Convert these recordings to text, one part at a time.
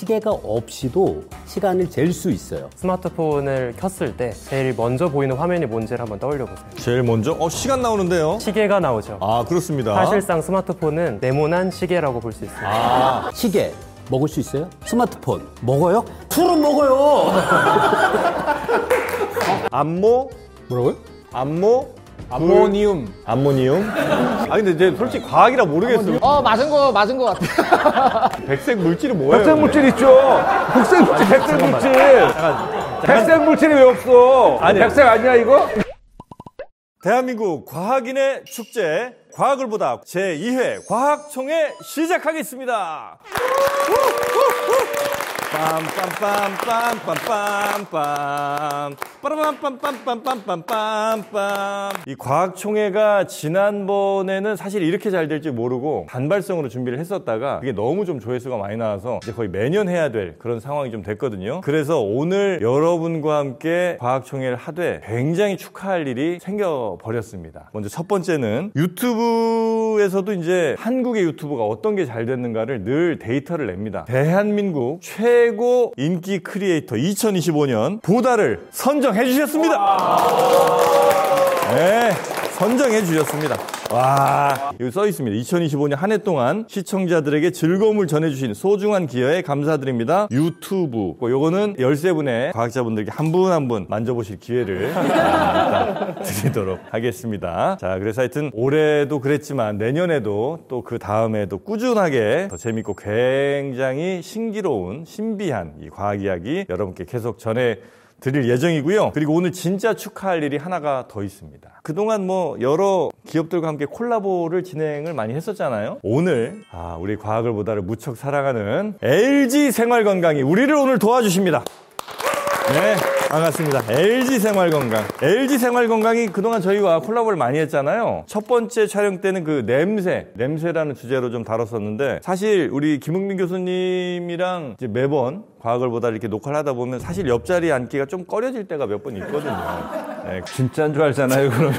시계가 없이도 시간을 잴 수 있어요. 스마트폰을 켰을 때 제일 먼저 보이는 화면이 뭔지를 한번 떠올려보세요. 제일 먼저? 시간 나오는데요? 시계가 나오죠. 아, 그렇습니다. 사실상 스마트폰은 네모난 시계라고 볼 수 있습니다. 시계 먹을 수 있어요? 스마트폰 먹어요? 풀은 먹어요. 암모? 뭐라고요? 암모니움. 근데 이제 솔직히 과학이라 모르겠어요. 맞은 거 같아. 백색 물질이 뭐예요? 백색 물질 있죠. 백색 물질, 백색 물질. 백색 물질이 왜 없어? 아니, 백색 아니야, 이거? 대한민국 과학인의 축제 과학을 보다 제2회 과학총회 시작하겠습니다. 빰빰빰빰빰빰빰빰 빠라밤빰빰빰빰빰빰빰. 이 과학총회가 지난번에는 사실 이렇게 잘 될지 모르고 단발성으로 준비를 했었다가 그게 너무 좀 조회수가 많이 나와서 이제 거의 매년 해야 될 그런 상황이 좀 됐거든요. 그래서 오늘 여러분과 함께 과학총회를 하되 굉장히 축하할 일이 생겨버렸습니다. 먼저 첫 번째는 유튜브에서도 이제 한국의 유튜브가 어떤 게 잘 됐는가를 늘 데이터를 냅니다. 대한민국 최고 인기 크리에이터 2025년 보다를 선정해 주셨습니다. 네, 선정해 주셨습니다. 와, 여기 써 있습니다. 2025년 한 해 동안 시청자들에게 즐거움을 전해주신 소중한 기여에 감사드립니다. 유튜브. 요거는 13분의 과학자분들께 한 분 한 분 만져보실 기회를 드리도록 하겠습니다. 자, 그래서 하여튼 올해도 그랬지만 내년에도 또 그 다음에도 꾸준하게 더 재밌고 굉장히 신기로운 신비한 이 과학 이야기 여러분께 계속 드릴 예정이고요. 그리고 오늘 진짜 축하할 일이 하나가 더 있습니다. 그동안 여러 기업들과 함께 콜라보를 진행을 많이 했었잖아요. 오늘 우리 과학을 보다를 무척 사랑하는 LG 생활건강이 우리를 오늘 도와주십니다. 네, 반갑습니다. LG 생활건강이 그동안 저희와 콜라보를 많이 했잖아요. 첫 번째 촬영 때는 그 냄새라는 주제로 좀 다뤘었는데 사실 우리 김흥민 교수님이랑 이제 매번 과학을 보다 이렇게 녹화를 하다 보면 사실 옆자리에 앉기가 좀 꺼려질 때가 몇 번 있거든요. 네, 진짜인 줄 알잖아요, 그러면.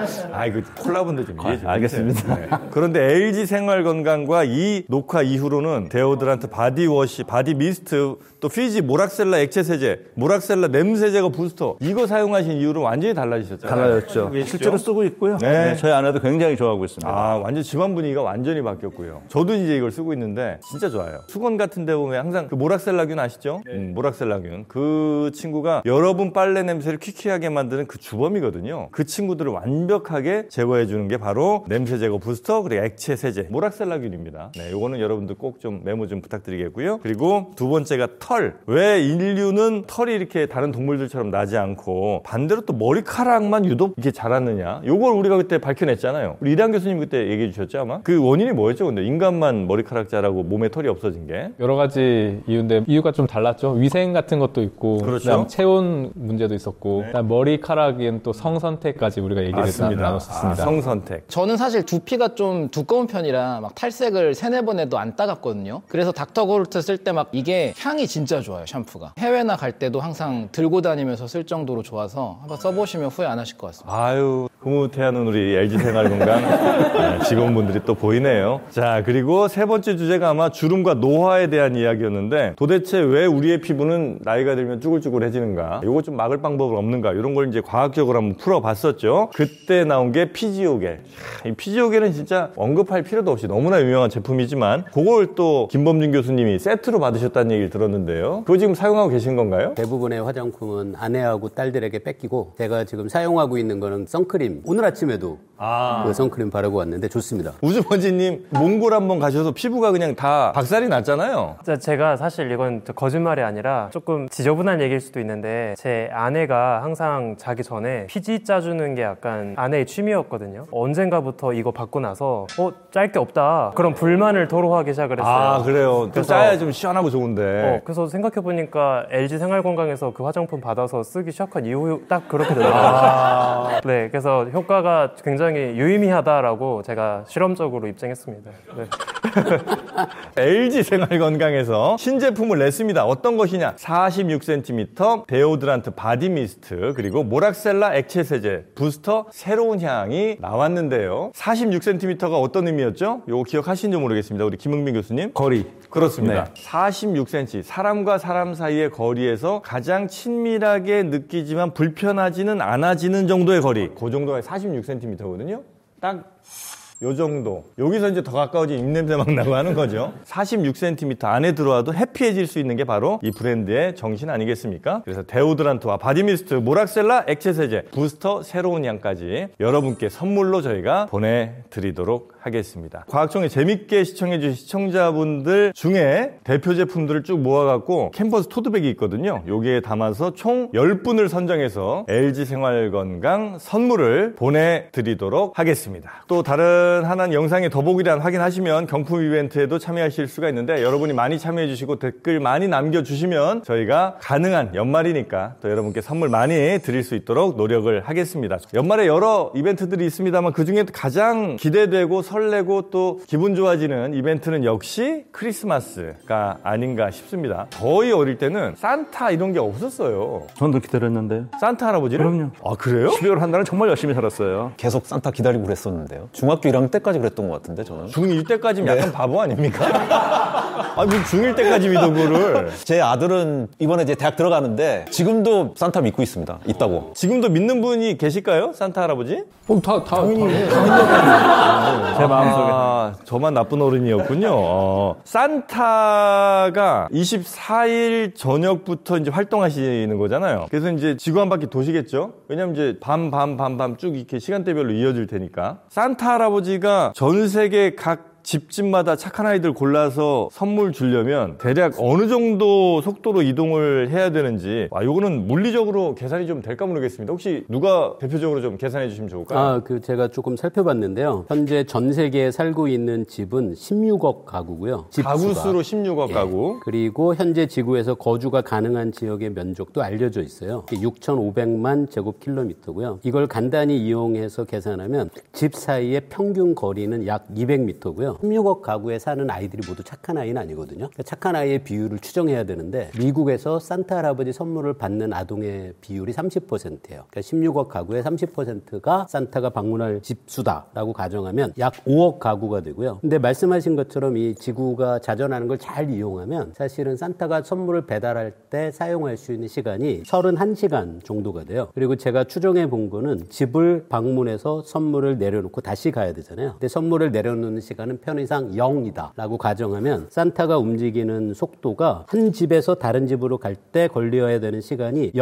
그 콜라보인데 좀 이해 좀 알겠습니다. 네. 그런데 LG 생활건강과 이 녹화 이후로는 데오드란트, 바디워시, 바디미스트, 또 피지 모락셀라 액체 세제, 모락셀라 냄새 제거 부스터 이거 사용하신 이후로 완전히 달라지셨잖아요. 달라졌죠. 실제로 쓰고 있고요. 네. 저희 아내도 굉장히 좋아하고 있습니다. 완전 집안 분위기가 완전히 바뀌었고요. 저도 이제 이걸 쓰고 있는데 진짜 좋아요. 수건 같은 데 보면 항상 그 모락셀라균 아시죠? 네. 모락셀라균. 그 친구가 여러분 빨래 냄새를 퀴퀴하게 만드는 그 주범이거든요. 그 친구들을 완벽하게 제거해 주는 게 바로 냄새 제거 부스터 그리고 액체 세제 모락셀라균입니다. 네, 요거는 여러분들 꼭 좀 메모 좀 부탁드리겠고요. 그리고 두 번째가 털. 왜 인류는 털이 이렇게 다른 동물들처럼 나지 않고 반대로 또 머리카락만 유독 이렇게 자랐느냐? 요걸 우리가 그때 밝혀냈잖아요. 우리 이단 교수님 그때 얘기해 주셨죠 아마? 그 원인이 뭐였죠? 근데 인간만 머리카락 자라고 몸에 털이 없어진 게? 여러 가지 이유인데 이유가 좀 달랐죠. 위생 같은 것도 있고, 그렇죠. 그다음 체온 문제도 있었고, 그다음 머리카락엔 또 성선택까지 우리가 얘기를 나눴었습니다. 성선택. 저는 사실 두피가 좀 두꺼운 편이라 막 탈색을 3-4번 해도 안 따갑거든요. 그래서 닥터골트 쓸 때 막 이게 향이 진짜 좋아요, 샴푸가. 해외나 갈 때도 항상 들고 다니면서 쓸 정도로 좋아서 한번 써보시면 후회 안 하실 것 같습니다. 흐뭇해하는 우리 LG 생활건강 직원분들이 또 보이네요. 자, 그리고 세 번째 주제가 아마 주름과 노화에 대한 이야기였는데 도대체 왜 우리의 피부는 나이가 들면 쭈글쭈글해지는가? 이거 좀 막을 방법은 없는가? 이런 걸 이제 과학적으로 한번 풀어봤었죠. 그때 나온 게 피지오겔. 이 피지오겔은 진짜 언급할 필요도 없이 너무나 유명한 제품이지만 그걸 또 김범준 교수님이 세트로 받으셨다는 얘기를 들었는데요. 그거 지금 사용하고 계신 건가요? 대부분의 화장품은 아내하고 딸들에게 뺏기고 제가 지금 사용하고 있는 거는 선크림. 오늘 아침에도 그 선크림 바르고 왔는데 좋습니다. 우주먼지님 몽골 한번 가셔서 피부가 그냥 다 박살이 났잖아요. 제가 사실 이건 거짓말이 아니라 조금 지저분한 얘기일 수도 있는데 제 아내가 항상 자기 전에 피지 짜주는 게 약간 아내의 취미였거든요. 언젠가부터 이거 받고 나서 짤 게 없다 그런 불만을 토로하기 시작을 했어요. 그래요? 좀 짜야 좀 시원하고 좋은데. 그래서 생각해보니까 LG 생활건강에서 그 화장품 받아서 쓰기 시작한 이후 딱 그렇게 되더라고요. 네, 그래서 효과가 굉장히 굉장히 유의미하다라고 제가 실험적으로 입증했습니다. 네. LG 생활건강에서 신제품을 냈습니다. 어떤 것이냐? 46cm 데오드란트 바디 미스트 그리고 모락셀라 액체 세제 부스터 새로운 향이 나왔는데요. 46cm가 어떤 의미였죠? 요거 기억하시는지 모르겠습니다. 우리 김흥민 교수님. 거리. 그렇습니다. 46cm 사람과 사람 사이의 거리에서 가장 친밀하게 느끼지만 불편하지는 않아지는 정도의 거리. 그 정도가 46cm거든요. 딱 요 정도. 여기서 이제 더 가까워지면 입냄새 막 나고 하는 거죠. 46cm 안에 들어와도 해피해질 수 있는 게 바로 이 브랜드의 정신 아니겠습니까? 그래서 데오드란트와 바디미스트, 모락셀라 액체 세제, 부스터 새로운 향까지 여러분께 선물로 저희가 보내드리도록 하겠습니다. 과학총회 재밌게 시청해주신 시청자분들 중에 대표 제품들을 쭉 모아갖고 캠퍼스 토드백이 있거든요. 여기에 담아서 총 10분을 선정해서 LG 생활건강 선물을 보내드리도록 하겠습니다. 또 다른 하나는 영상의 더보기란 확인하시면 경품 이벤트에도 참여하실 수가 있는데 여러분이 많이 참여해주시고 댓글 많이 남겨주시면 저희가 가능한 연말이니까 또 여러분께 선물 많이 드릴 수 있도록 노력을 하겠습니다. 연말에 여러 이벤트들이 있습니다만 그중에 가장 기대되고 설레고 또 기분 좋아지는 이벤트는 역시 크리스마스가 아닌가 싶습니다. 저희 어릴 때는 산타 이런 게 없었어요. 전도 기다렸는데요. 산타 할아버지를? 그럼요. 아 그래요? 12월 한 달은 정말 열심히 살았어요. 계속 산타 기다리고 그랬었는데요. 중학교 1학년 때까지 그랬던 것 같은데 저는. 중1 때까지면 약간 바보 아닙니까? 아, 무슨 중1 때까지 믿어 그거를. 제 아들은 이번에 이제 대학 들어가는데 지금도 산타 믿고 있습니다. 있다고. 지금도 믿는 분이 계실까요? 산타 할아버지? 당연히. 제 마음속에. 아, 저만 나쁜 어른이었군요. 산타가 24일 저녁부터 이제 활동하시는 거잖아요. 그래서 이제 지구 한 바퀴 도시겠죠? 왜냐면 이제 밤 쭉 이렇게 시간대별로 이어질 테니까. 산타 할아버지가 전 세계 각 집집마다 착한 아이들 골라서 선물 주려면 대략 어느 정도 속도로 이동을 해야 되는지 요거는 물리적으로 계산이 좀 될까 모르겠습니다. 혹시 누가 대표적으로 좀 계산해 주시면 좋을까요? 제가 조금 살펴봤는데요. 현재 전 세계에 살고 있는 집은 16억 가구고요. 가구 수로 16억 가구. 그리고 현재 지구에서 거주가 가능한 지역의 면적도 알려져 있어요. 6,500만 제곱킬로미터고요. 이걸 간단히 이용해서 계산하면 집 사이의 평균 거리는 약 200m고요. 16억 가구에 사는 아이들이 모두 착한 아이는 아니거든요. 그러니까 착한 아이의 비율을 추정해야 되는데 미국에서 산타 할아버지 선물을 받는 아동의 비율이 30%예요. 그러니까 16억 가구의 30%가 산타가 방문할 집수다라고 가정하면 약 5억 가구가 되고요. 근데 말씀하신 것처럼 이 지구가 자전하는 걸 잘 이용하면 사실은 산타가 선물을 배달할 때 사용할 수 있는 시간이 31시간 정도가 돼요. 그리고 제가 추정해 본 거는 집을 방문해서 선물을 내려놓고 다시 가야 되잖아요. 근데 선물을 내려놓는 시간은 편의상 0이다 라고 가정하면 산타가 움직이는 속도가 한 집에서 다른 집으로 갈 때 걸려야 되는 시간이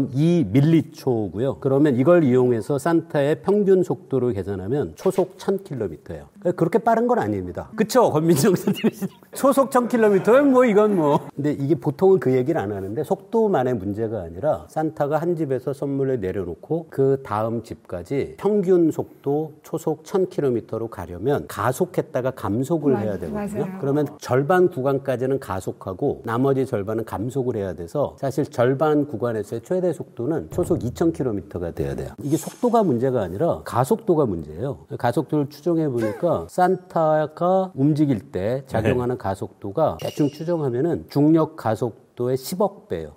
0.2밀리초고요. 그러면 이걸 이용해서 산타의 평균 속도를 계산하면 초속 1000km예요. 그렇게 빠른 건 아닙니다. 그쵸? 권민정 선생님. 초속 1000km면 뭐 이건 뭐. 근데 이게 보통은 그 얘기를 안 하는데 속도만의 문제가 아니라 산타가 한 집에서 선물을 내려놓고 그 다음 집까지 평균 속도 초속 1000km로 가려면 가속했다가 감속을 해야 되거든요. 맞아요. 그러면 절반 구간까지는 가속하고 나머지 절반은 감속을 해야 돼서 사실 절반 구간에서의 최대 속도는 초속 2000km가 돼야 돼요. 이게 속도가 문제가 아니라 가속도가 문제예요. 가속도를 추정해 보니까 산타가 움직일 때 작용하는 가속도가 대충 추정하면은 중력 가속도의 10억 배예요.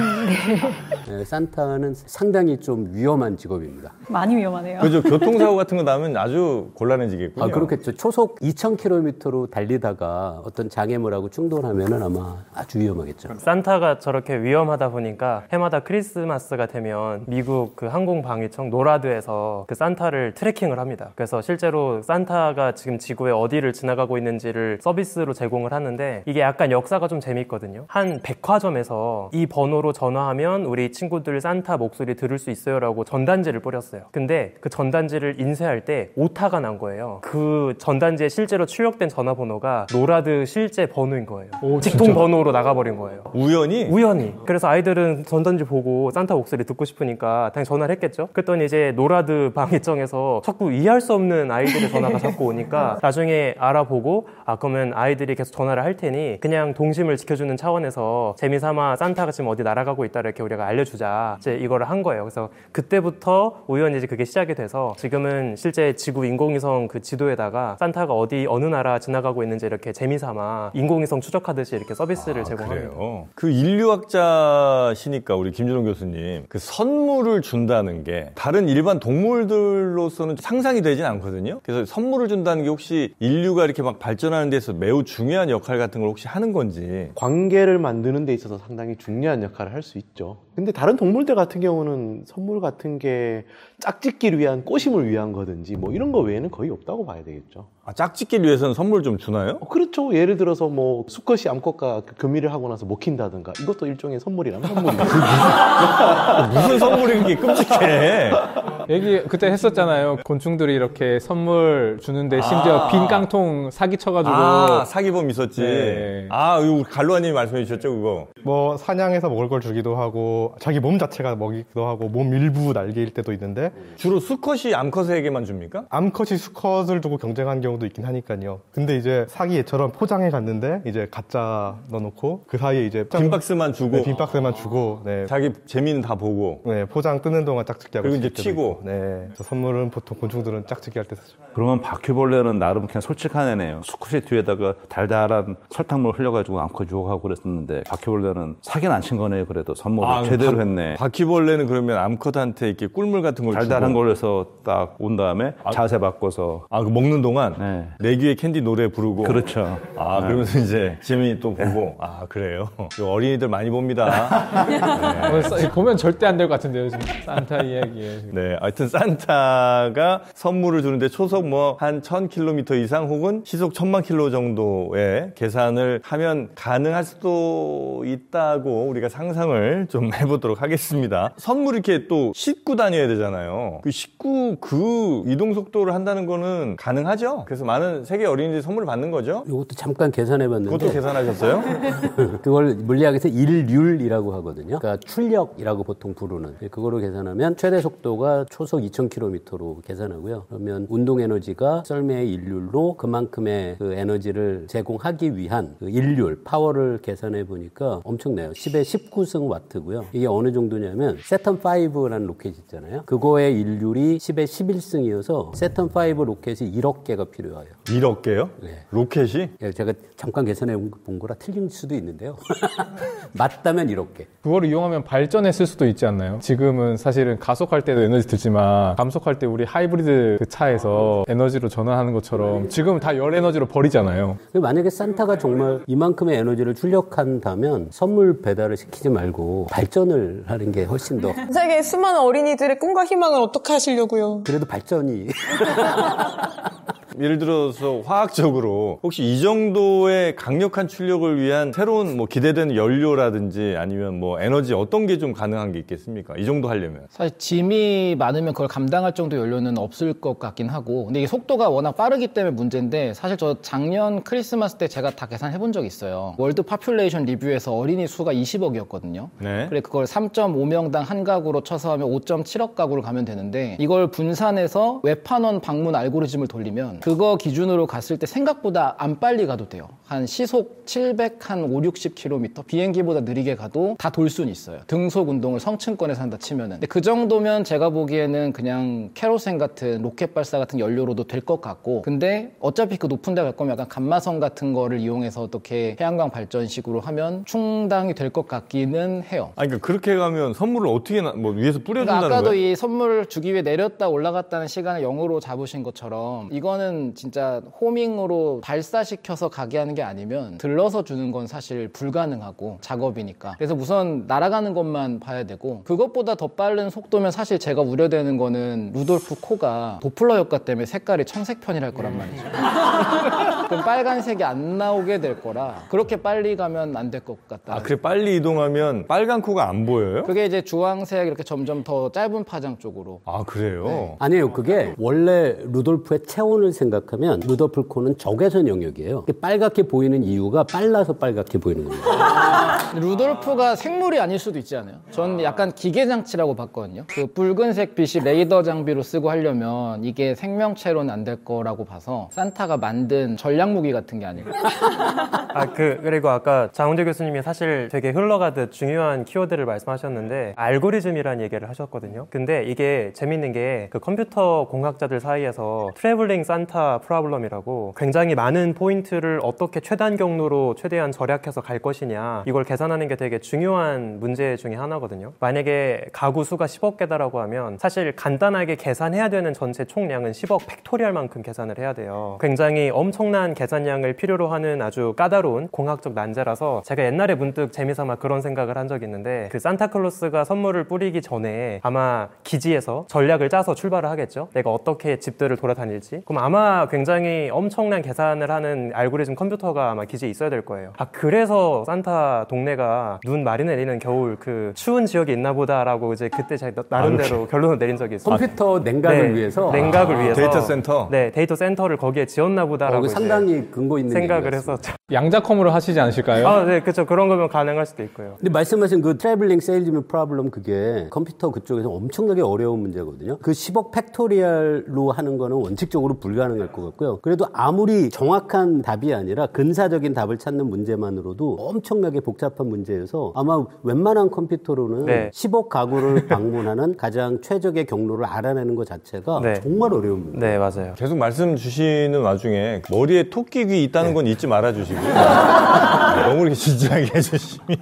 네, 산타는 상당히 좀 위험한 직업입니다. 많이 위험하네요. 그죠. 교통사고 같은 거 나면 아주 곤란해지겠군요. 그렇겠죠. 초속 2000km로 달리다가 어떤 장애물하고 충돌하면은 아마 아주 위험하겠죠. 산타가 저렇게 위험하다 보니까 해마다 크리스마스가 되면 미국 그 항공방위청 노라드에서 그 산타를 트래킹을 합니다. 그래서 실제로 산타가 지금 지구에 어디를 지나가고 있는지를 서비스로 제공을 하는데 이게 약간 역사가 좀 재밌거든요. 한 백화점에서 이 번호로 전화하면 우리 친구들 산타 목소리 들을 수 있어요 라고 전단지를 뿌렸어요. 근데 그 전단지를 인쇄할 때 오타가 난 거예요. 그 전단지에 실제로 출력된 전화번호가 노라드 실제 번호인 거예요. 직통 번호로 나가버린 거예요. 우연히. 그래서 아이들은 전단지 보고 산타 목소리 듣고 싶으니까 당연히 전화를 했겠죠. 그랬더니 이제 노라드 방위청에서 자꾸 이해할 수 없는 아이들의 전화가 자꾸 오니까 나중에 알아보고 그러면 아이들이 계속 전화를 할 테니 그냥 동심을 지켜주는 차원에서 재미삼아 산타가 지금 어디 날아가고 있다 이렇게 우리가 알려주자 이제 이거를 한 거예요. 그래서 그때부터 우연히 이제 그게 시작이 돼서 지금은 실제 지구 인공위성 그 지도에다가 산타가 어느 나라 지나가고 있는지 이렇게 재미삼아 인공위성 추적하듯이 이렇게 서비스를 제공합니다. 그래요? 그 인류학자시니까 우리 김준호 교수님 그 선물을 준다는 게 다른 일반 동물들로서는 상상이 되진 않거든요. 그래서 선물을 준다는 게 혹시 인류가 이렇게 막 발전하는 데서 매우 중요한 역할 같은 걸 혹시 하는 건지. 관계를 만드는 데 있어서 상당히 중요한 역할을 할 수 있죠. 근데 다른 동물들 같은 경우는 선물 같은 게 짝짓기를 위한 꼬심을 위한 거든지 뭐 이런 거 외에는 거의 없다고 봐야 되겠죠. 아, 짝짓기를 위해서는 선물 좀 주나요? 그렇죠. 예를 들어서 뭐 수컷이 암컷과 교미를 하고 나서 먹힌다든가 이것도 일종의 선물이라면 선물이죠. 무슨 선물이 그렇게 끔찍해. 얘기 그때 했었잖아요. 곤충들이 이렇게 선물 주는데 심지어 빈 깡통 사기 쳐가지고 사기범 있었지. 네. 이거 갈로아님이 말씀해 주셨죠 그거. 뭐 사냥해서 먹을 걸 주기도 하고 자기 몸 자체가 먹이기도 하고 몸 일부 날개일 때도 있는데 주로 수컷이 암컷에게만 줍니까? 암컷이 수컷을 두고 경쟁하는 경우도 있긴 하니까요. 근데 이제 사기 얘처럼 포장해 갔는데 이제 가짜 넣어놓고 그 사이에 이제 빈 박스만 주고. 네, 빈 박스만 주고 네. 자기 재미는 다 보고. 네, 포장 뜨는 동안 짝짓기 하고 그리고 이제 튀고. 네, 선물은 보통 곤충들은 짝짓기 할 때 쓰죠. 그러면 바퀴벌레는 나름 그냥 솔직한 애네요. 수컷의 뒤에다가 달달한 설탕물 흘려가지고 암컷 유혹하고 그랬었는데 바퀴벌레는 사기는 안 친 거네요. 그래도 선물을 제대로 했네. 바퀴벌레는 그러면 암컷한테 이렇게 꿀물 같은 걸 달달한 주고. 걸 해서 딱 온 다음에 자세 바꿔서 그 먹는 동안 네. 내귀에 캔디 노래 부르고. 그렇죠. 그러면서 이제 재미 또 보고. 그래요. 어린이들 많이 봅니다. 네. 보면 절대 안 될 것 같은데요. 지금 산타 이야기에. 네, 하여튼 산타가 선물을 주는데 초속 뭐 한 1000km 이상 혹은 시속 1000만 km 정도의 계산을 하면 가능할 수도 있다고 우리가 상상을 좀 해보도록 하겠습니다. 선물 이렇게 또 싣고 다녀야 되잖아요. 싣고 그 이동 속도를 한다는 거는 가능하죠? 그래서 많은 세계 어린이들이 선물을 받는 거죠? 이것도 잠깐 계산해봤는데. 그것도 계산하셨어요? 그걸 물리학에서 일률이라고 하거든요. 그러니까 출력이라고 보통 부르는. 그거로 계산하면 최대 속도가 초속 2000km로 계산하고요. 그러면 운동 에너지가 썰매의 일률로 그만큼의 그 에너지를 제공하기 위한 그 일률, 파워를 계산해 보니까 엄청나요. 10의 19승 와트고요. 이게 어느 정도냐면 세턴5라는 로켓 있잖아요. 그거의 일률이 10의 11승이어서 세턴5 로켓이 1억 개가 필요해요. 1억 개요? 네. 로켓이? 제가 잠깐 계산해 본 거라 틀릴 수도 있는데요. 맞다면 1억 개. 그걸 이용하면 발전했을 수도 있지 않나요? 지금은 사실은 가속할 때도 에너지 들지만 감속할 때 우리 하이브리드 그 차에서 에너지로 전환하는 것처럼 지금 다 열 에너지로 버리잖아요. 만약에 산타가 정말 이만큼의 에너지를 출력한다면 선물 배달을 시키지 말고 발전을 하는 게 훨씬 더. 세계 수많은 어린이들의 꿈과 희망을 어떻게 하시려고요? 그래도 발전이. 예를 들어서 화학적으로 혹시 이 정도의 강력한 출력을 위한 새로운 뭐 기대되는 연료라든지 아니면 뭐 에너지 어떤 게 좀 가능한 게 있겠습니까? 이 정도 하려면. 사실 짐이 많으면 그걸 감당할 정도 연료는 없을 것 같긴 하고 근데 이게 속도가 워낙 빠르기 때문에 문제인데 사실 저 작년 크리스마스 때 제가 다 계산해 본 적이 있어요. 월드 파퓰레이션 리뷰에서 어린이 수가 20억이었거든요. 네. 그래 그걸 3.5명당 한 가구로 쳐서 하면 5.7억 가구를 가면 되는데 이걸 분산해서 웹판원 방문 알고리즘을 돌리면 그거 기준으로 갔을 때 생각보다 안 빨리 가도 돼요. 한 시속 750-60km 비행기보다 느리게 가도 다 돌 수는 있어요. 등속 운동을 성층권에서 한다 치면은. 근데 그 정도면 제가 보기에는 그냥 캐로센 같은 로켓 발사 같은 연료로도 될 것 같고 근데 어차피 그 높은 데 갈 거면 약간 감마선 같은 거를 이용해서 어떻게 태양광 발전식으로 하면 충당이 될 것 같기는 해요. 그러니까 그렇게 가면 선물을 어떻게 뭐 위에서 뿌려준다는 그러니까 아까도 거예요? 이 선물을 주기 위해 내렸다 올라갔다는 시간을 0으로 잡으신 것처럼 이거는 진짜 호밍으로 발사시켜서 가게 하는 게 아니면 들러서 주는 건 사실 불가능하고 작업이니까. 그래서 우선 날아가는 것만 봐야 되고 그것보다 더 빠른 속도면 사실 제가 우려되는 거는 루돌프 코가 도플러 효과 때문에 색깔이 청색편이랄 거란 말이죠. 그럼 빨간색이 안 나오게 될 거라 그렇게 빨리 가면 안 될 것 같다. 그래 빨리 이동하면 빨간 코가 안 보여요? 그게 이제 주황색 이렇게 점점 더 짧은 파장 쪽으로. 그래요? 네. 아니에요. 그게 원래 루돌프의 체온을 생각하면 루돌프 코는 적외선 영역이에요. 빨갛게 보이는 이유가 빨라서 빨갛게 보이는 겁니다. 루돌프가 생물이 아닐 수도 있지 않아요? 전 약간 기계 장치라고 봤거든요. 그 붉은색 빛이 레이더 장비로 쓰고 하려면 이게 생명체로는 안 될 거라고 봐서 산타가 만든 전략 전략 무기 같은 게 아닐까. 그리고 아까 장훈재 교수님이 사실 되게 흘러가듯 중요한 키워드를 말씀하셨는데 알고리즘이라는 얘기를 하셨거든요. 근데 이게 재밌는 게 그 컴퓨터 공학자들 사이에서 트래블링 산타 프로블럼이라고 굉장히 많은 포인트를 어떻게 최단 경로로 최대한 절약해서 갈 것이냐 이걸 계산하는 게 되게 중요한 문제 중에 하나거든요. 만약에 가구 수가 10억 개다라고 하면 사실 간단하게 계산해야 되는 전체 총량은 10억 팩토리얼만큼 계산을 해야 돼요. 굉장히 엄청난 계산량을 필요로 하는 아주 까다로운 공학적 난제라서 제가 옛날에 문득 재미삼아 그런 생각을 한 적이 있는데 그 산타클로스가 선물을 뿌리기 전에 아마 기지에서 전략을 짜서 출발을 하겠죠. 내가 어떻게 집들을 돌아다닐지. 그럼 아마 굉장히 엄청난 계산을 하는 알고리즘 컴퓨터가 아마 기지에 있어야 될 거예요. 그래서 산타 동네가 눈 많이 내리는 겨울 그 추운 지역이 있나 보다라고 이제 그때 제가 나름대로 결론을 내린 적이 있어요. 컴퓨터 냉각을 위해서? 냉각을 위해서. 데이터 센터? 네, 데이터 센터를 거기에 지었나 보다라고 상당히 근거 있는 생각을 했었죠. 양자컴으로 하시지 않으실까요? 네, 그렇죠. 그런 거면 가능할 수도 있고요. 근데 말씀하신 그 트래블링 세일즈맨 프로블럼 그게 컴퓨터 그쪽에서 엄청나게 어려운 문제거든요. 그 10억 팩토리얼로 하는 거는 원칙적으로 불가능할 것 같고요. 그래도 아무리 정확한 답이 아니라 근사적인 답을 찾는 문제만으로도 엄청나게 복잡한 문제여서 아마 웬만한 컴퓨터로는 10억 가구를 방문하는 가장 최적의 경로를 알아내는 것 자체가 정말 어려운 문제예요. 네, 맞아요. 계속 말씀 주시는 와중에 머리에 토끼귀 있다는 건 잊지 말아주시고요. 너무 이렇게 진지하게 해주시면.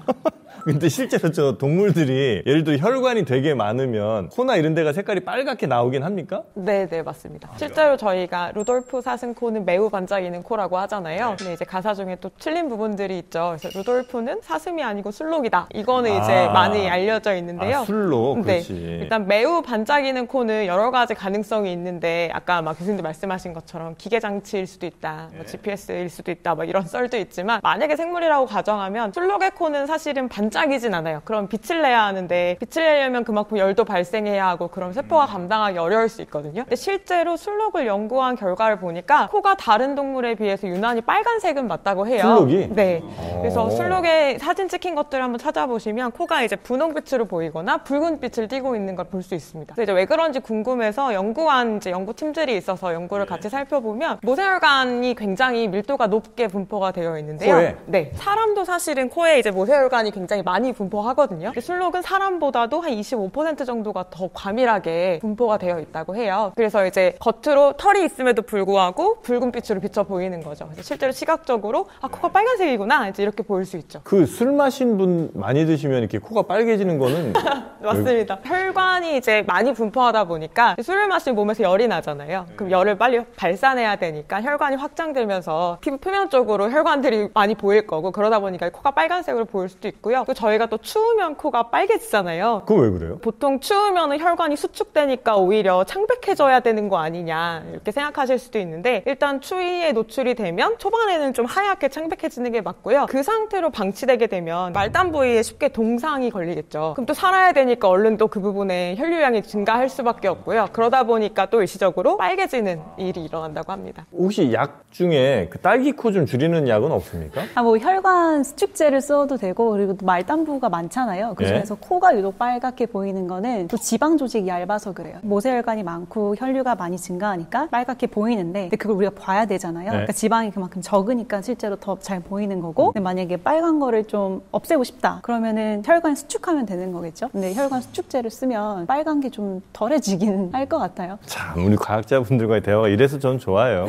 근데 실제로 저 동물들이 예를 들어 혈관이 되게 많으면 코나 이런 데가 색깔이 빨갛게 나오긴 합니까? 네, 맞습니다. 실제로 저희가 루돌프 사슴코는 매우 반짝이는 코라고 하잖아요. 근데 이제 가사 중에 또 틀린 부분들이 있죠. 그래서 루돌프는 사슴이 아니고 술록이다. 이거는 이제 많이 알려져 있는데요. 술록, 그렇지. 네, 일단 매우 반짝이는 코는 여러 가지 가능성이 있는데 아까 막 교수님들 말씀하신 것처럼 기계 장치일 수도 있다, 뭐 GPS일 수도 있다, 뭐 이런 썰도 있지만 만약에 생물이라고 가정하면 술록의 코는 사실은 반짝이진 않아요. 그럼 빛을 내야 하는데 빛을 내려면 그만큼 열도 발생해야 하고 그럼 세포가 감당하기 어려울 수 있거든요. 근데 실제로 술록을 연구한 결과를 보니까 코가 다른 동물에 비해서 유난히 빨간색은 맞다고 해요. 술록이? 네. 그래서 술록의 사진 찍힌 것들을 한번 찾아보시면 코가 이제 분홍빛으로 보이거나 붉은빛을 띠고 있는 걸 볼 수 있습니다. 그래서 이제 왜 그런지 궁금해서 연구한 이제 연구팀들이 있어서 연구를 같이 살펴보면 모세혈관이 굉장히 밀도가 높게 분포가 되어 있는데요. 코에? 네. 사람도 사실은 코에 이제 모세혈관이 굉장히 많이 분포하거든요. 술록은 사람보다도 한 25% 정도가 더 과밀하게 분포가 되어 있다고 해요. 그래서 이제 겉으로 털이 있음에도 불구하고 붉은빛으로 비쳐 보이는 거죠. 그래서 실제로 시각적으로 코가 빨간색이구나 이제 이렇게 보일 수 있죠. 그 술 마신 분 많이 드시면 이렇게 코가 빨개지는 거는 맞습니다. 혈관이 이제 많이 분포하다 보니까 술을 마시면 몸에서 열이 나잖아요. 그럼 열을 빨리 발산해야 되니까 혈관이 확장되면서 피부 표면 쪽으로 혈관들이 많이 보일 거고 그러다 보니까 코가 빨간색으로 보일 수도 있고요. 또 저희가 또 추우면 코가 빨개지잖아요. 그거 왜 그래요? 보통 추우면 혈관이 수축되니까 오히려 창백해져야 되는 거 아니냐 이렇게 생각하실 수도 있는데 일단 추위에 노출이 되면 초반에는 좀 하얗게 창백해지는 게 맞고요. 그 상태로 방치되게 되면 말단 부위에 쉽게 동상이 걸리겠죠. 그럼 또 살아야 되니까 얼른 또 그 부분에 혈류량이 증가할 수밖에 없고요. 그러다 보니까 또 일시적으로 빨개지는 일이 일어난다고 합니다. 혹시 약 중에 그 딸기 코 좀 줄이는 약은 없습니까? 뭐 혈관 수축제를 써도 되고 그리고 또 말단부가 많잖아요. 그중에서 코가 유독 빨갛게 보이는 거는 또 지방 조직이 얇아서 그래요. 모세혈관이 많고 혈류가 많이 증가하니까 빨갛게 보이는데 근데 그걸 우리가 봐야 되잖아요. 그러니까 지방이 그만큼 적으니까 실제로 더 잘 보이는 거고 근데 만약에 빨간 거를 좀 없애고 싶다 그러면은 혈관 수축하면 되는 거겠죠. 근데 혈관 수축제를 쓰면 빨간 게 좀 덜해지긴 할 것 같아요. 참 우리 과학자분들과의 대화가 이래서 전 좋아요.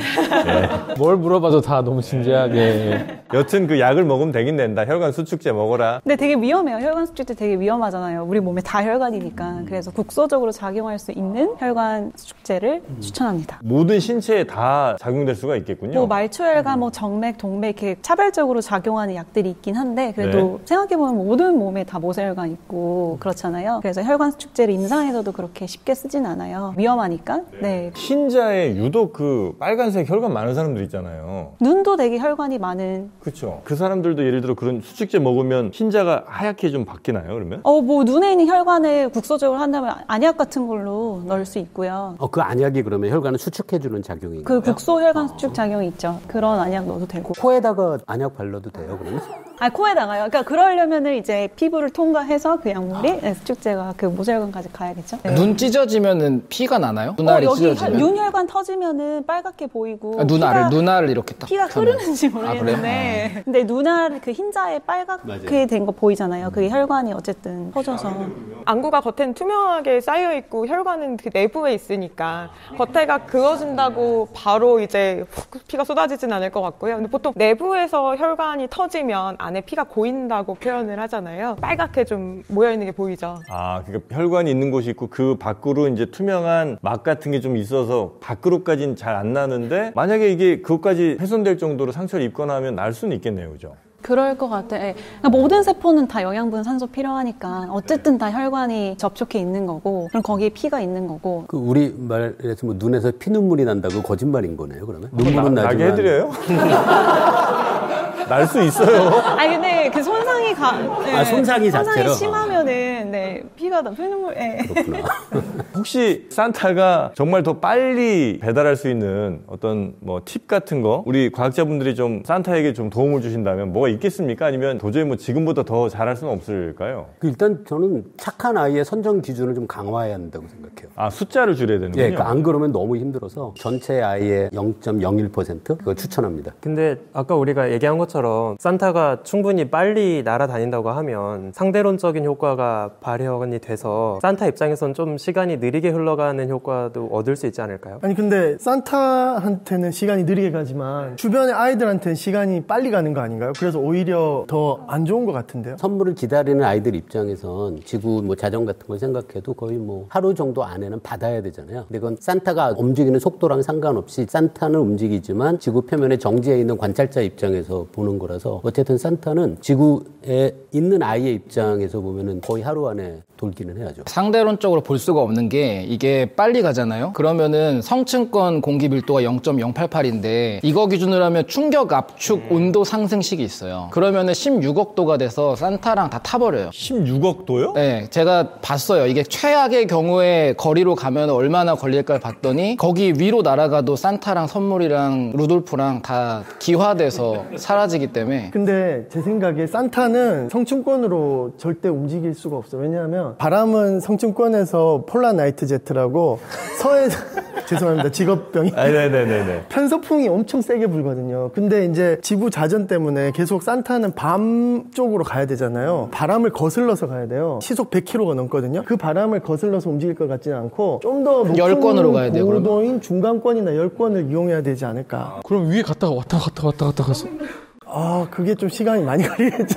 네. 뭘 물어봐도 다 너무 진지하게. 여튼 그 약을 먹으면 되긴 된다. 혈관 수축제 먹어라. 근데 되게 위험해요. 혈관 수축제 되게 위험하잖아요. 우리 몸에 다 혈관이니까. 그래서 국소적으로 작용할 수 있는 혈관 수축제를 추천합니다. 모든 신체에 다 작용될 수가 있겠군요. 뭐 말초혈관, 뭐 정맥, 동맥 이렇게 차별적으로 작용하는 약들이 있긴 한데 그래도 생각해보면 모든 몸에 다 모세혈관 있고 그렇잖아요. 그래서 혈관 수축제를 임상에서도 그렇게 쉽게 쓰진 않아요. 위험하니까. 네. 흰자에 유독 그 빨간색 혈관 많은 사람들 있잖아요. 눈도 되게 혈관이 많은. 그렇죠. 그 사람들도 예를 들어 그런 수축제 먹으면 흰자가 하얗게 좀 바뀌나요, 그러면? 뭐 눈에 있는 혈관을 국소적으로 한다면 안약 같은 걸로 넣을 수 있고요. 그 안약이 그러면 혈관을 수축해주는 작용이 있나요? 그 국소 혈관 수축 작용이 있죠. 그런 안약 넣어도 되고. 코에다가 안약 발라도 돼요, 그러면? 코에 나가요. 그러니까 그러려면은 이제 피부를 통과해서 그 약물이 수축제가 그 모세혈관까지 가야겠죠. 네. 눈 찢어지면은 피가 나나요? 눈알이 여기 찢어지면? 눈혈관 터지면은 빨갛게 보이고. 눈알을 이렇게 딱. 피가 흐르는지 모르겠는데. 근데 눈알 그 흰자에 빨갛게 된 거 보이잖아요. 그게 혈관이 어쨌든 퍼져서. 안구가 겉에는 투명하게 쌓여 있고 혈관은 그 내부에 있으니까 겉에가 그어진다고 바로 이제 피가 쏟아지진 않을 것 같고요. 근데 보통 내부에서 혈관이 터지면 안에 피가 고인다고 표현을 하잖아요. 빨갛게 좀 모여 있는 게 보이죠. 그러니까 혈관이 있는 곳이 있고 그 밖으로 이제 투명한 막 같은 게 좀 있어서 밖으로까지는 잘 안 나는데 만약에 이게 그것까지 훼손될 정도로 상처를 입거나 하면 날 수는 있겠네요, 그죠? 그럴 것 같아요. 그러니까 모든 세포는 다 영양분, 산소 필요하니까 어쨌든 다 혈관이 접촉해 있는 거고, 그럼 거기에 피가 있는 거고. 그 우리 말에서 뭐 눈에서 피눈물이 난다고 거짓말인 거네요, 그러면? 눈물은 나지만. 나게 해드려요? 날 수 있어요. 근데 그 손상이 손상이 자체로 심하면은 피가 피눈물. 그렇구나. 혹시 산타가 정말 더 빨리 배달할 수 있는 어떤 뭐 팁 같은 거 우리 과학자분들이 좀 산타에게 좀 도움을 주신다면 뭐가 있겠습니까? 아니면 도저히 뭐 지금보다 더 잘할 수는 없을까요? 일단 저는 착한 아이의 선정 기준을 좀 강화해야 한다고 생각해요. 숫자를 줄여야 되는군요. 그러니까 안 그러면 너무 힘들어서 전체 아이의 0.01% 그거 추천합니다. 근데 아까 우리가 얘기한 것처럼 산타가 충분히 빨리 날아다닌다고 하면 상대론적인 효과가 발현이 돼서 산타 입장에선 좀 시간이 느리게 흘러가는 효과도 얻을 수 있지 않을까요? 아니 근데 산타한테는 시간이 느리게 가지만 주변의 아이들한테는 시간이 빨리 가는 거 아닌가요? 그래서 오히려 더 안 좋은 것 같은데요? 선물을 기다리는 아이들 입장에선 지구 뭐 자전 같은 걸 생각해도 거의 뭐 하루 정도 안에는 받아야 되잖아요. 근데 그건 산타가 움직이는 속도랑 상관없이 산타는 움직이지만 지구 표면에 정지해 있는 관찰자 입장에서 보는 거라서 어쨌든 산타는 지구에 있는 아이의 입장에서 보면은 거의 하루 안에 돌기는 해야죠. 상대론적으로 볼 수가 없는 게 이게 빨리 가잖아요. 그러면은 성층권 공기 밀도가 0.088인데 이거 기준으로 하면 충격 압축 온도 상승식이 있어요. 그러면은 16억 도가 돼서 산타랑 다 타버려요. 16억 도요? 네, 제가 봤어요. 이게 최악의 경우에 거리로 가면 얼마나 걸릴까 봤더니 거기 위로 날아가도 산타랑 선물이랑 루돌프랑 다 기화돼서 사라지기 때문에. 근데 제 생각에 산타는 성층권으로 절대 움직일 수가 없어요. 왜냐하면 바람은 성층권에서 폴라 나이트 제트라고 서해에서 죄송합니다. 직업병이. 네네네네. 편서풍이 엄청 세게 불거든요. 근데 이제 지구 자전 때문에 계속 산타는 밤 쪽으로 가야 되잖아요. 바람을 거슬러서 가야 돼요. 시속 100km가 넘거든요. 그 바람을 거슬러서 움직일 것 같지는 않고 좀 더 높은 10권으로 가야 돼요. 고도인 중간권이나 10권을 이용해야 되지 않을까. 그럼 위에 갔다가 왔다 가서. 그게 좀 시간이 많이 걸리겠죠.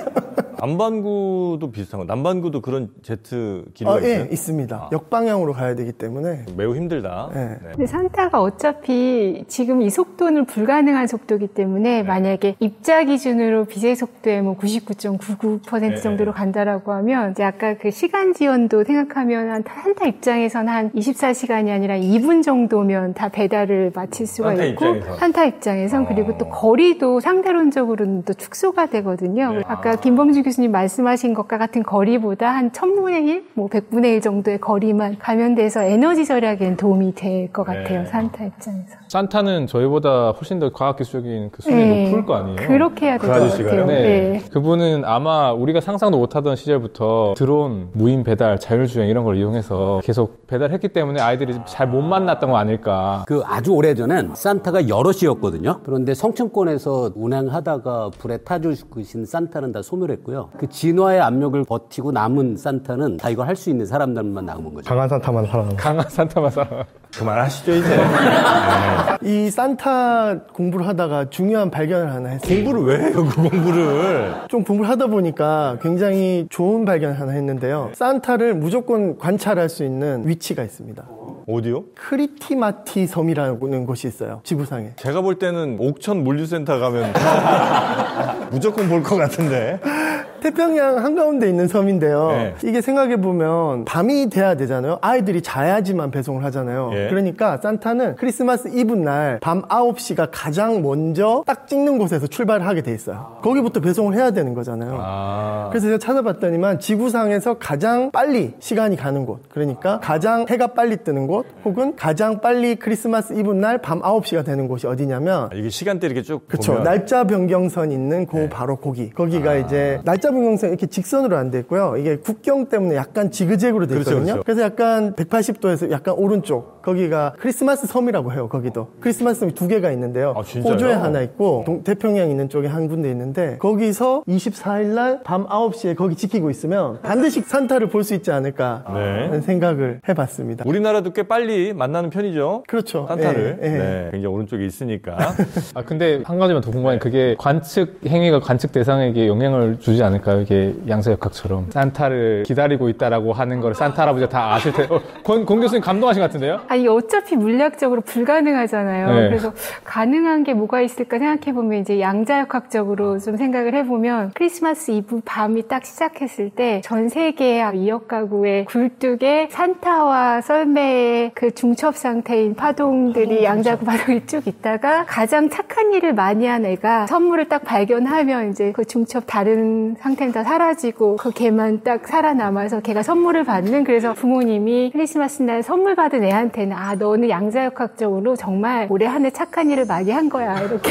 남반구도 비슷한 거. 남반구도 그런 제트 기류가 있어요? 예, 있습니다. 역방향으로 가야 되기 때문에 매우 힘들다. 네. 근데 산타가 어차피 지금 이 속도는 불가능한 속도이기 때문에 만약에 입자 기준으로 빛의 속도의 뭐 99.99% 정도로 간다라고 하면 이제 아까 그 시간 지연도 생각하면 산타 입장에서는 한 24시간이 아니라 2분 정도면 다 배달을 마칠 수가 있고 산타 입장에선 그리고 또 거리도 상대론적으로는 또 축소가 되거든요. 아까 김범주 교수님 말씀하신 것과 같은 거리보다 한 1000분의 1, 뭐 100분의 1 정도의 거리만 가면 돼서 에너지 절약에는 도움이 될 것 같아요. 산타 입장에서. 산타는 저희보다 훨씬 더 과학기술적인 그 수준이 높을 거 아니에요? 그렇게 해야 될 것 같아요. 네. 그분은 아마 우리가 상상도 못하던 시절부터 드론, 무인 배달, 자율주행 이런 걸 이용해서 계속 배달했기 때문에 아이들이 잘 못 만났던 거 아닐까. 그 아주 오래전엔 산타가 여럿이었거든요. 그런데 성층권에서 운행하다가 불에 타 죽으신 산타는 다 소멸했고요. 그 진화의 압력을 버티고 남은 산타는 다 이걸 할 수 있는 사람들만 남은 거죠. 강한 산타만 살아남은. 강한 산타만 살아. 그만하시죠 이제. 이 산타 공부를 하다가 중요한 발견을 하나 했어요. 공부를 왜 해요? 그 공부를. 좀 공부를 하다 보니까 굉장히 좋은 발견을 하나 했는데요. 산타를 무조건 관찰할 수 있는 위치가 있습니다. 어디요? 크리티마티 섬이라는 곳이 있어요. 지구상에. 제가 볼 때는 옥천 물류센터 가면 무조건 볼 것 같은데. 태평양 한가운데 있는 섬인데요. 네. 이게 생각해보면 밤이 돼야 되잖아요. 아이들이 자야지만 배송을 하잖아요. 예. 그러니까 산타는 크리스마스 이브 날 밤 9시가 가장 먼저 딱 찍는 곳에서 출발을 하게 돼 있어요. 거기부터 배송을 해야 되는 거잖아요. 그래서 제가 찾아봤더니만 지구상에서 가장 빨리 시간이 가는 곳, 그러니까 가장 해가 빨리 뜨는 곳, 혹은 가장 빨리 크리스마스 이브 날 밤 9시가 되는 곳이 어디냐면, 이게 시간대 이렇게 쭉 그쵸, 보면 날짜 변경선 있는 바로 거기가 이제 날짜 변경선 이렇게 직선으로 안 돼 있고요. 이게 국경 때문에 약간 지그재그로 돼 있거든요. 그렇죠. 그래서 약간 180도에서 약간 오른쪽, 거기가 크리스마스 섬이라고 해요. 거기도 크리스마스 섬이 2개가 있는데요. 진짜요? 호주에 하나 있고 태평양 있는 쪽에 한 군데 있는데, 거기서 24일 날 밤 9시에 거기 지키고 있으면 반드시 산타를 볼 수 있지 않을까 하는 생각을 해봤습니다. 우리나라도 꽤 빨리 만나는 편이죠. 그렇죠. 산타를. 예, 예. 네, 굉장히 오른쪽에 있으니까. 근데 한 가지만 더 궁금한 게, 그게 행위가 관측 대상에게 영향을 주지 않을까요? 이게 양자역학처럼 산타를 기다리고 있다라고 하는 걸 산타 할아버지가 다 아실 테. 권 교수님 감동하신 것 같은데요? 아니, 어차피 물리학적으로 불가능하잖아요. 네. 그래서 가능한 게 뭐가 있을까 생각해보면, 이제 양자역학적으로 좀 생각을 해보면, 크리스마스 이브 밤이 딱 시작했을 때 전 세계 2억 가구의 굴뚝에 산타와 썰매의 그 중첩 상태인 파동들이, 양자구 파동이 쭉 있다가 가장 착한 일을 많이 한 애가 선물을 딱 발견하면 이제 그 중첩 다른 상태는 다 사라지고 그 걔만 딱 살아남아서 걔가 선물을 받는, 그래서 부모님이 크리스마스 날 선물 받은 애한테는 너는 양자역학적으로 정말 올해 한 해 착한 일을 많이 한 거야, 이렇게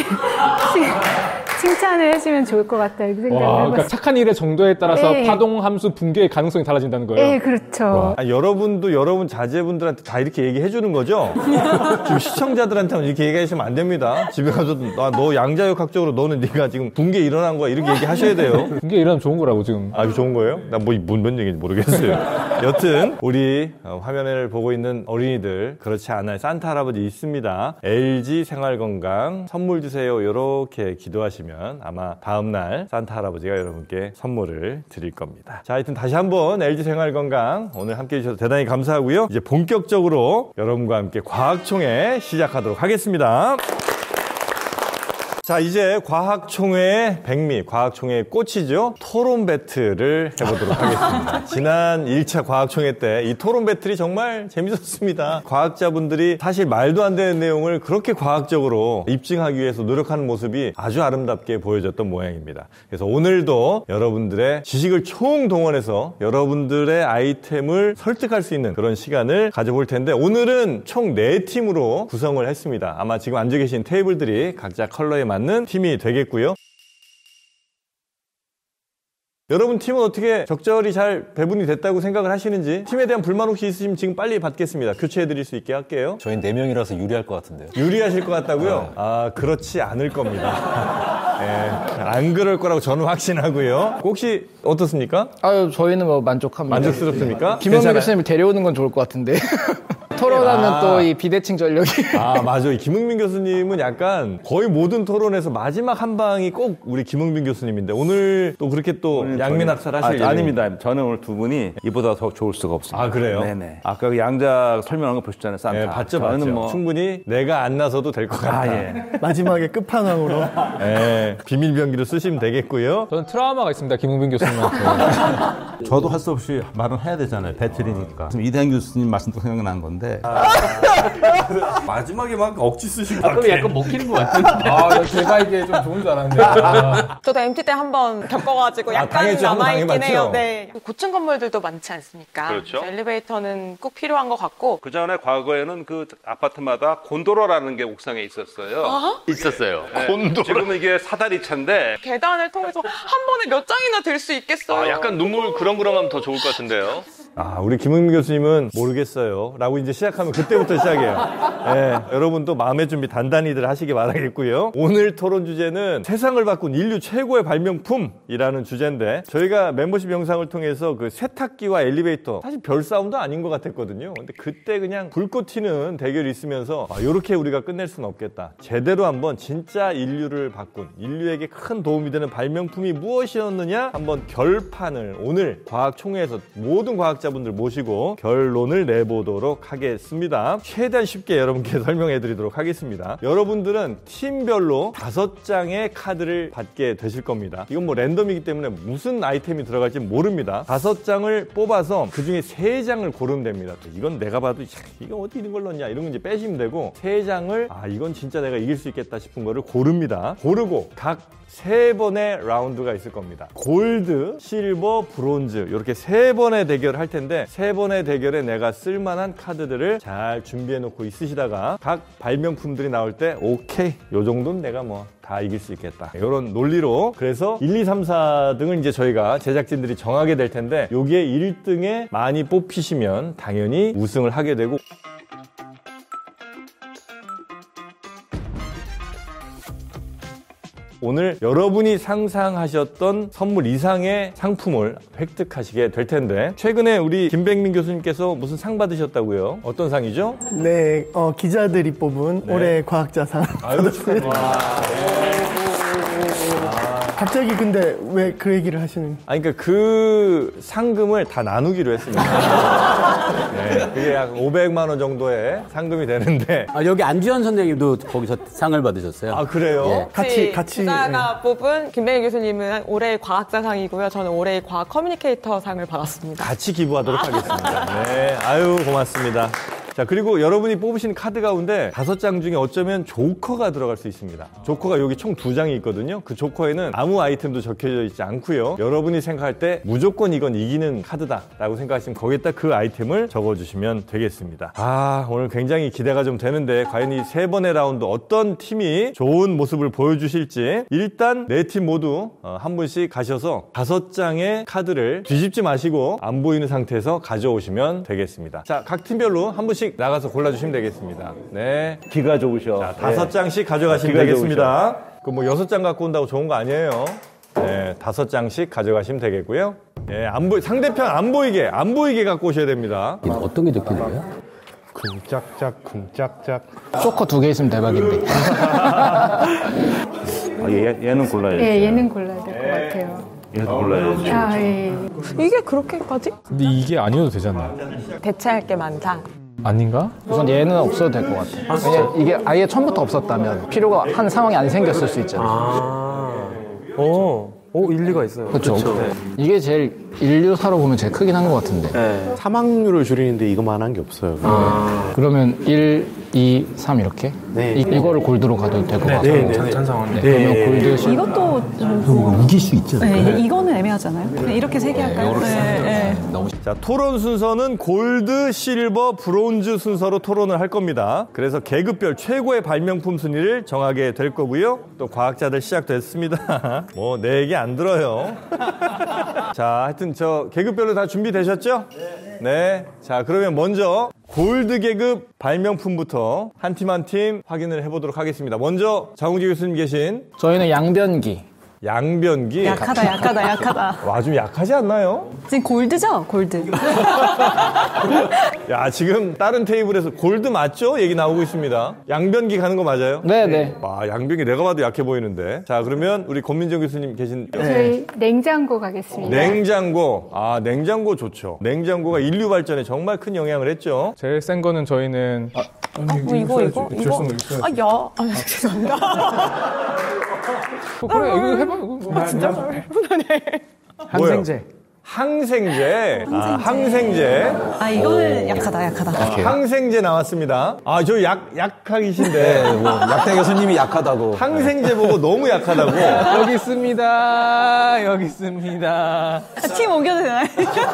칭찬을 해주면 좋을 것 같다, 이렇게 생각을 해봤어요. 그러니까 착한 일의 정도에 따라서 파동 함수 붕괴의 가능성이 달라진다는 거예요? 네, 그렇죠. 여러분도 여러분 자제분들한테 다 이렇게 얘기해 주는 거죠? 지금 시청자들한테는 이렇게 얘기하시면 안 됩니다. 집에 가서 너 양자역학적으로 너는 네가 지금 붕괴 일어난 거야, 이렇게 얘기하셔야 돼요. 붕괴 일어나면 좋은 거라고 지금. 이거 좋은 거예요? 난 뭔 얘기인지 모르겠어요. 여튼 우리 화면을 보고 있는 어린이들, 그렇지 않아요. 산타 할아버지 있습니다. LG 생활건강 선물 주세요, 이렇게 기도하시면 아마 다음날 산타 할아버지가 여러분께 선물을 드릴 겁니다. 자, 하여튼 다시 한번 LG 생활건강 오늘 함께해 주셔서 대단히 감사하고요. 이제 본격적으로 여러분과 함께 과학총회 시작하도록 하겠습니다. 자, 이제 과학총회의 백미, 과학총회의 꽃이죠. 토론 배틀을 해보도록 하겠습니다. 지난 1차 과학총회 때 이 토론 배틀이 정말 재밌었습니다. 과학자분들이 사실 말도 안 되는 내용을 그렇게 과학적으로 입증하기 위해서 노력하는 모습이 아주 아름답게 보여졌던 모양입니다. 그래서 오늘도 여러분들의 지식을 총동원해서 여러분들의 아이템을 설득할 수 있는 그런 시간을 가져볼 텐데, 오늘은 총 4팀으로 구성을 했습니다. 아마 지금 앉아 계신 테이블들이 각자 컬러에 맞는 팀이 되겠고요. 여러분 팀은 어떻게 적절히 잘 배분이 됐다고 생각을 하시는지, 팀에 대한 불만 혹시 있으시면 지금 빨리 받겠습니다. 교체해드릴 수 있게 할게요. 저희는 4명이라서 유리할 것 같은데요. 유리하실 것 같다고요? 그렇지 않을 겁니다. 네, 안 그럴 거라고 저는 확신하고요. 혹시 어떻습니까? 저희는 뭐 만족합니다. 만족스럽습니까? 김원민 교수님을 데려오는 건 좋을 것 같은데. 토론하면 또 이 비대칭 전력이. 맞아. 김흥민 교수님은 약간 거의 모든 토론에서 마지막 한 방이 꼭 우리 김흥민 교수님인데, 오늘 또 그렇게 또 양면학살 하실 예정입니다. 아닙니다. 저는 오늘 두 분이 이보다 더 좋을 수가 없습니다. 그래요? 네네. 아까 그 양자 설명한 거 보셨잖아요, 산타. 네, 봤죠. 충분히 내가 안 나서도 될 것 같다. 예. 마지막에 끝판왕으로. 네, 비밀병기로 쓰시면 되겠고요. 저는 트라우마가 있습니다, 김웅빈 교수님한테. 저도 할 수 없이 말은 해야 되잖아요, 배틀이니까. 지금 이대한 교수님 말씀도 생각난 건데. 마지막에 막 억지 쓰신 것 그럼 약간 먹히는 것 같은데. 제가 이게 좀 좋은 줄 알았는데. 저도 MT 때 한번 겪어가지고 약간 남아있긴 해요. 네. 고층 건물들도 많지 않습니까? 그렇죠. 엘리베이터는 꼭 필요한 것 같고. 그 전에 과거에는 그 아파트마다 곤도라라는 게 옥상에 있었어요. 있었어요. 네. 곤도라. 지금은 이게 사다리 차인데. 계단을 통해서 한 번에 몇 장이나 될 수 있겠어요. 약간 눈물 그렁그렁하면 더 좋을 것 같은데요. 우리 김흥민 교수님은 모르겠어요 라고 이제 시작하면 그때부터 시작해요. 네, 여러분도 마음의 준비 단단히들 하시기 바라겠고요. 오늘 토론 주제는 세상을 바꾼 인류 최고의 발명품이라는 주제인데, 저희가 멤버십 영상을 통해서 그 세탁기와 엘리베이터, 사실 별 싸움도 아닌 것 같았거든요. 근데 그때 그냥 불꽃 튀는 대결이 있으면서 이렇게 우리가 끝낼 수는 없겠다. 제대로 한번 진짜 인류를 바꾼, 인류에게 큰 도움이 되는 발명품이 무엇이었느냐 한번 결판을 오늘 과학총회에서 모든 과학자 과학자분들 모시고 결론을 내보도록 하겠습니다. 최대한 쉽게 여러분께 설명해 드리도록 하겠습니다. 여러분들은 팀별로 5장의 카드를 받게 되실 겁니다. 이건 뭐 랜덤이기 때문에 무슨 아이템이 들어갈지 모릅니다. 5장을 뽑아서 그 중에 3장을 고르면 됩니다. 이건 내가 봐도 이거 어디 있는 걸 넣냐 이런 거 이제 빼시면 되고 3장을 이건 진짜 내가 이길 수 있겠다 싶은 거를 고릅니다. 고르고 각 3번의 라운드가 있을 겁니다. 골드, 실버, 브론즈 이렇게 3번의 대결을 할 텐데 3번의 대결에 내가 쓸만한 카드들을 잘 준비해 놓고 있으시다가 각 발명품들이 나올 때 오케이 요 정도는 내가 뭐 다 이길 수 있겠다 이런 논리로 그래서 1, 2, 3, 4등을 이제 저희가 제작진들이 정하게 될 텐데 여기에 1등에 많이 뽑히시면 당연히 우승을 하게 되고 오늘 여러분이 상상하셨던 선물 이상의 상품을 획득하시게 될 텐데 최근에 우리 김백민 교수님께서 무슨 상 받으셨다고요? 어떤 상이죠? 네, 기자들이 뽑은 올해 과학자상 받았습니다. 갑자기 근데 왜 그 얘기를 하시는? 그러니까 그 상금을 다 나누기로 했습니다. 네, 그게 약 500만 원 정도의 상금이 되는데 여기 안주현 선생님도 거기서 상을 받으셨어요. 그래요? 예. 같이 기자가 뽑은 김백민 교수님은 올해의 과학자상이고요. 저는 올해의 과학 커뮤니케이터상을 받았습니다. 같이 기부하도록 하겠습니다. 네, 아유 고맙습니다. 자, 그리고 여러분이 뽑으신 카드 가운데 5장 중에 어쩌면 조커가 들어갈 수 있습니다. 조커가 여기 총 2장이 있거든요. 그 조커에는 아무 아이템도 적혀져 있지 않고요. 여러분이 생각할 때 무조건 이건 이기는 카드다라고 생각하시면 거기에다 그 아이템을 적어주시면 되겠습니다. 오늘 굉장히 기대가 좀 되는데 과연 이 3번의 라운드 어떤 팀이 좋은 모습을 보여주실지 일단 4팀 모두 한 분씩 가셔서 5장의 카드를 뒤집지 마시고 안 보이는 상태에서 가져오시면 되겠습니다. 자, 각 팀별로 한 분씩 나가서 골라주시면 되겠습니다. 네. 기가 좋으셔. 자, 5장씩 가져가시면 되겠습니다. 그 뭐 6장 갖고 온다고 좋은 거 아니에요. 네, 5장씩 가져가시면 되겠고요. 예, 상대편 안 보이게 갖고 오셔야 됩니다. 어떤 게 적힌 거예요? 쿵짝짝 쿵짝짝. 조커 2개 있으면 대박인데. 얘는 골라야지. 네, 얘는 골라야 될 것 같아요. 얘도 골라야지. 예. 이게 그렇게까지? 근데 이게 아니어도 되잖아. 대체할 게 많다. 아닌가? 우선 얘는 없어도 될 것 같아. 왜냐면 이게 아예 처음부터 없었다면 필요가 한 상황이 안 생겼을 수 있잖아. 일리가 있어요. 그렇죠. 이게 제일 인류사로 보면 제일 크긴 한 것 같은데. 네. 사망률을 줄이는데 이거만한 게 없어요. 그러면 1, 2, 3 이렇게? 네. 이거를 골드로 가도 될 것 같아요. 네, 찬성합니다. 그러면 골드 이것도 좀 이길 수 있잖아요. 네, 이거는 애매하잖아요. 네, 이렇게 3개 할까요? 네. 자, 토론 순서는 골드, 실버, 브론즈 순서로 토론을 할 겁니다. 그래서 계급별 최고의 발명품 순위를 정하게 될 거고요. 또 과학자들 시작됐습니다. 뭐 내 얘기 안 들어요. 자, 하여튼 저 계급별로 다 준비되셨죠? 네. 자, 그러면 먼저 골드 계급 발명품부터 한 팀 한 팀 확인을 해보도록 하겠습니다. 먼저 장웅재 교수님 계신 저희는 양변기. 양변기. 약하다. 와, 좀 약하지 않나요? 지금 골드죠? 골드. 야, 지금 다른 테이블에서 골드 맞죠? 얘기 나오고 있습니다. 양변기 가는 거 맞아요? 네네. 와, 양변기 내가 봐도 약해 보이는데. 자, 그러면 우리 권민정 교수님 계신. 저희 냉장고 가겠습니다. 냉장고. 냉장고 좋죠. 냉장고가 인류 발전에 정말 큰 영향을 했죠. 제일 센 거는 저희는 이거. 죄송합니다. 그래 이거 해봐 이거. 진짜 잘해. 항생제. 항생제. 항생제. 이거는 약하다. 항생제 나왔습니다. 저 약하기신데. 약태 교수님이 약하다고. 항생제 보고 너무 약하다고. 여기 있습니다. 팀 옮겨도 되나요?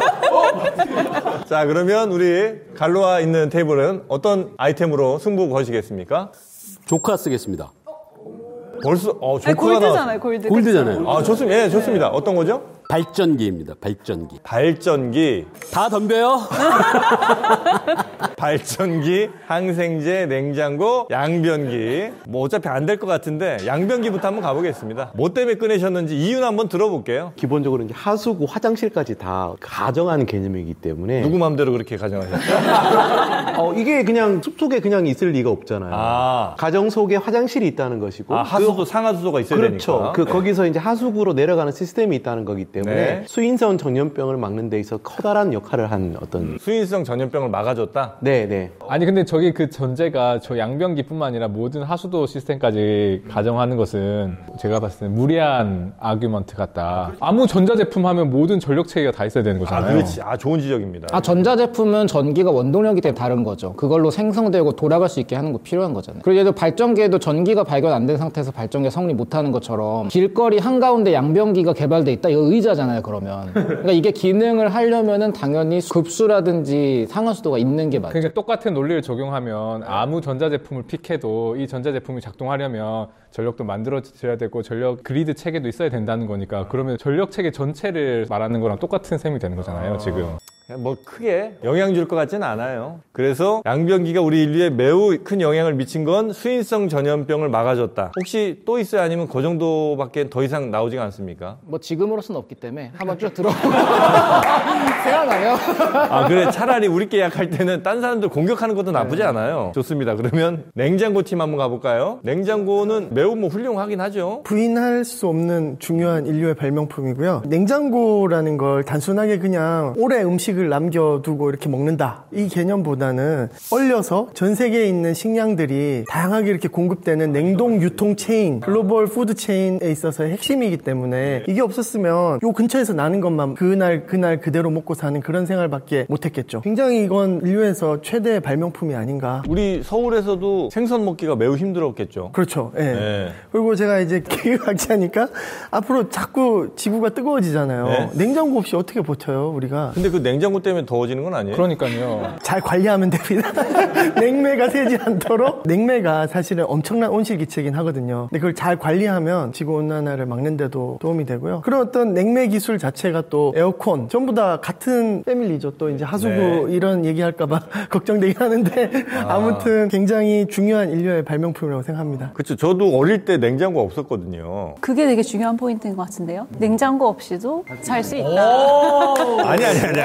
자, 그러면 우리 갈로아 있는 테이블은 어떤 아이템으로 승부 거시겠습니까? 조카 쓰겠습니다. 벌써 조커가 골드잖아요. 골드잖아요. 좋습니다. 예, 좋습니다. 어떤 거죠? 발전기입니다. 발전기. 발전기. 다 덤벼요? 발전기, 항생제, 냉장고, 양변기. 뭐 어차피 안 될 것 같은데 양변기부터 한번 가보겠습니다. 뭐 때문에 꺼내셨는지 이유는 한번 들어볼게요. 기본적으로 이제 하수구, 화장실까지 다 가정하는 개념이기 때문에 누구 마음대로 그렇게 가정하셨어요? 이게 그냥 숲속에 그냥 있을 리가 없잖아요. 가정 속에 화장실이 있다는 것이고 하수도 상하수도가 있어야 되니까. 그렇죠. 거기서 이제 하수구로 내려가는 시스템이 있다는 거기 때문에 네. 수인성 전염병을 막는 데 있어 커다란 역할을 한 어떤 수인성 전염병을 막아줬다? 네. 아니 근데 저기 그 전제가 저 양변기뿐만 아니라 모든 하수도 시스템까지 가정하는 것은 제가 봤을 때 무리한 아규먼트 같다. 아무 전자제품 하면 모든 전력체계가 다 있어야 되는 거잖아요. 그렇지. 좋은 지적입니다. 전자제품은 전기가 원동력이기 때문에 다른 거죠. 그걸로 생성되고 돌아갈 수 있게 하는 거 필요한 거잖아요. 그리고 예를 들어 발전기에도 전기가 발견 안 된 상태에서 발전기가 성립 못하는 것처럼 길거리 한가운데 양변기가 개발돼 있다? 이거 의자잖아요, 그러면. 그러니까 이게 기능을 하려면은 당연히 급수라든지 상하수도가 있는 게 맞죠. 그러니까 똑같은 논리를 적용하면 아무 전자제품을 픽해도 이 전자제품이 작동하려면 전력도 만들어져야 되고 전력 그리드 체계도 있어야 된다는 거니까 그러면 전력 체계 전체를 말하는 거랑 똑같은 셈이 되는 거잖아요, 지금. 뭐 크게 영향 줄 것 같지는 않아요. 그래서 양변기가 우리 인류에 매우 큰 영향을 미친 건 수인성 전염병을 막아줬다. 혹시 또 있어요? 아니면 그 정도밖에 더 이상 나오지가 않습니까? 뭐 지금으로서는 없기 때문에 한번 쭉 들어보고 생각나요. 그래 차라리 우리께 약할 때는 딴 사람들 공격하는 것도 나쁘지 않아요. 좋습니다. 그러면 냉장고 팀 한번 가볼까요? 냉장고는 매우 훌륭하긴 하죠. 부인할 수 없는 중요한 인류의 발명품이고요. 냉장고라는 걸 단순하게 그냥 오래 음식을 남겨두고 이렇게 먹는다 이 개념보다는 얼려서 전 세계에 있는 식량들이 다양하게 이렇게 공급되는 냉동 유통 체인, 글로벌 푸드 체인에 있어서의 핵심이기 때문에 이게 없었으면 요 근처에서 나는 것만 그날 그대로 먹고 사는 그런 생활밖에 못했겠죠. 굉장히 이건 인류에서 최대의 발명품이 아닌가. 우리 서울에서도 생선 먹기가 매우 힘들었겠죠. 그렇죠. 네. 그리고 제가 이제 기후학자니까 앞으로 자꾸 지구가 뜨거워지잖아요. 네. 냉장고 없이 어떻게 버텨요, 우리가? 근데 그 냉장고 때문에 더워지는 건 아니에요? 그러니까요. 잘 관리하면 됩니다. 냉매가 새지 않도록. 냉매가 사실은 엄청난 온실기체이긴 하거든요. 근데 그걸 잘 관리하면 지구온난화를 막는 데도 도움이 되고요. 그런 어떤 냉매 기술 자체가 또 에어컨 전부 다 같은 패밀리죠. 또 이제 하수구 이런 얘기할까봐 걱정되긴 하는데 아무튼 굉장히 중요한 인류의 발명품이라고 생각합니다. 그렇죠. 저도 어릴 때 냉장고 없었거든요. 그게 되게 중요한 포인트인 것 같은데요. 냉장고 없이도 살 수 있다. 아니.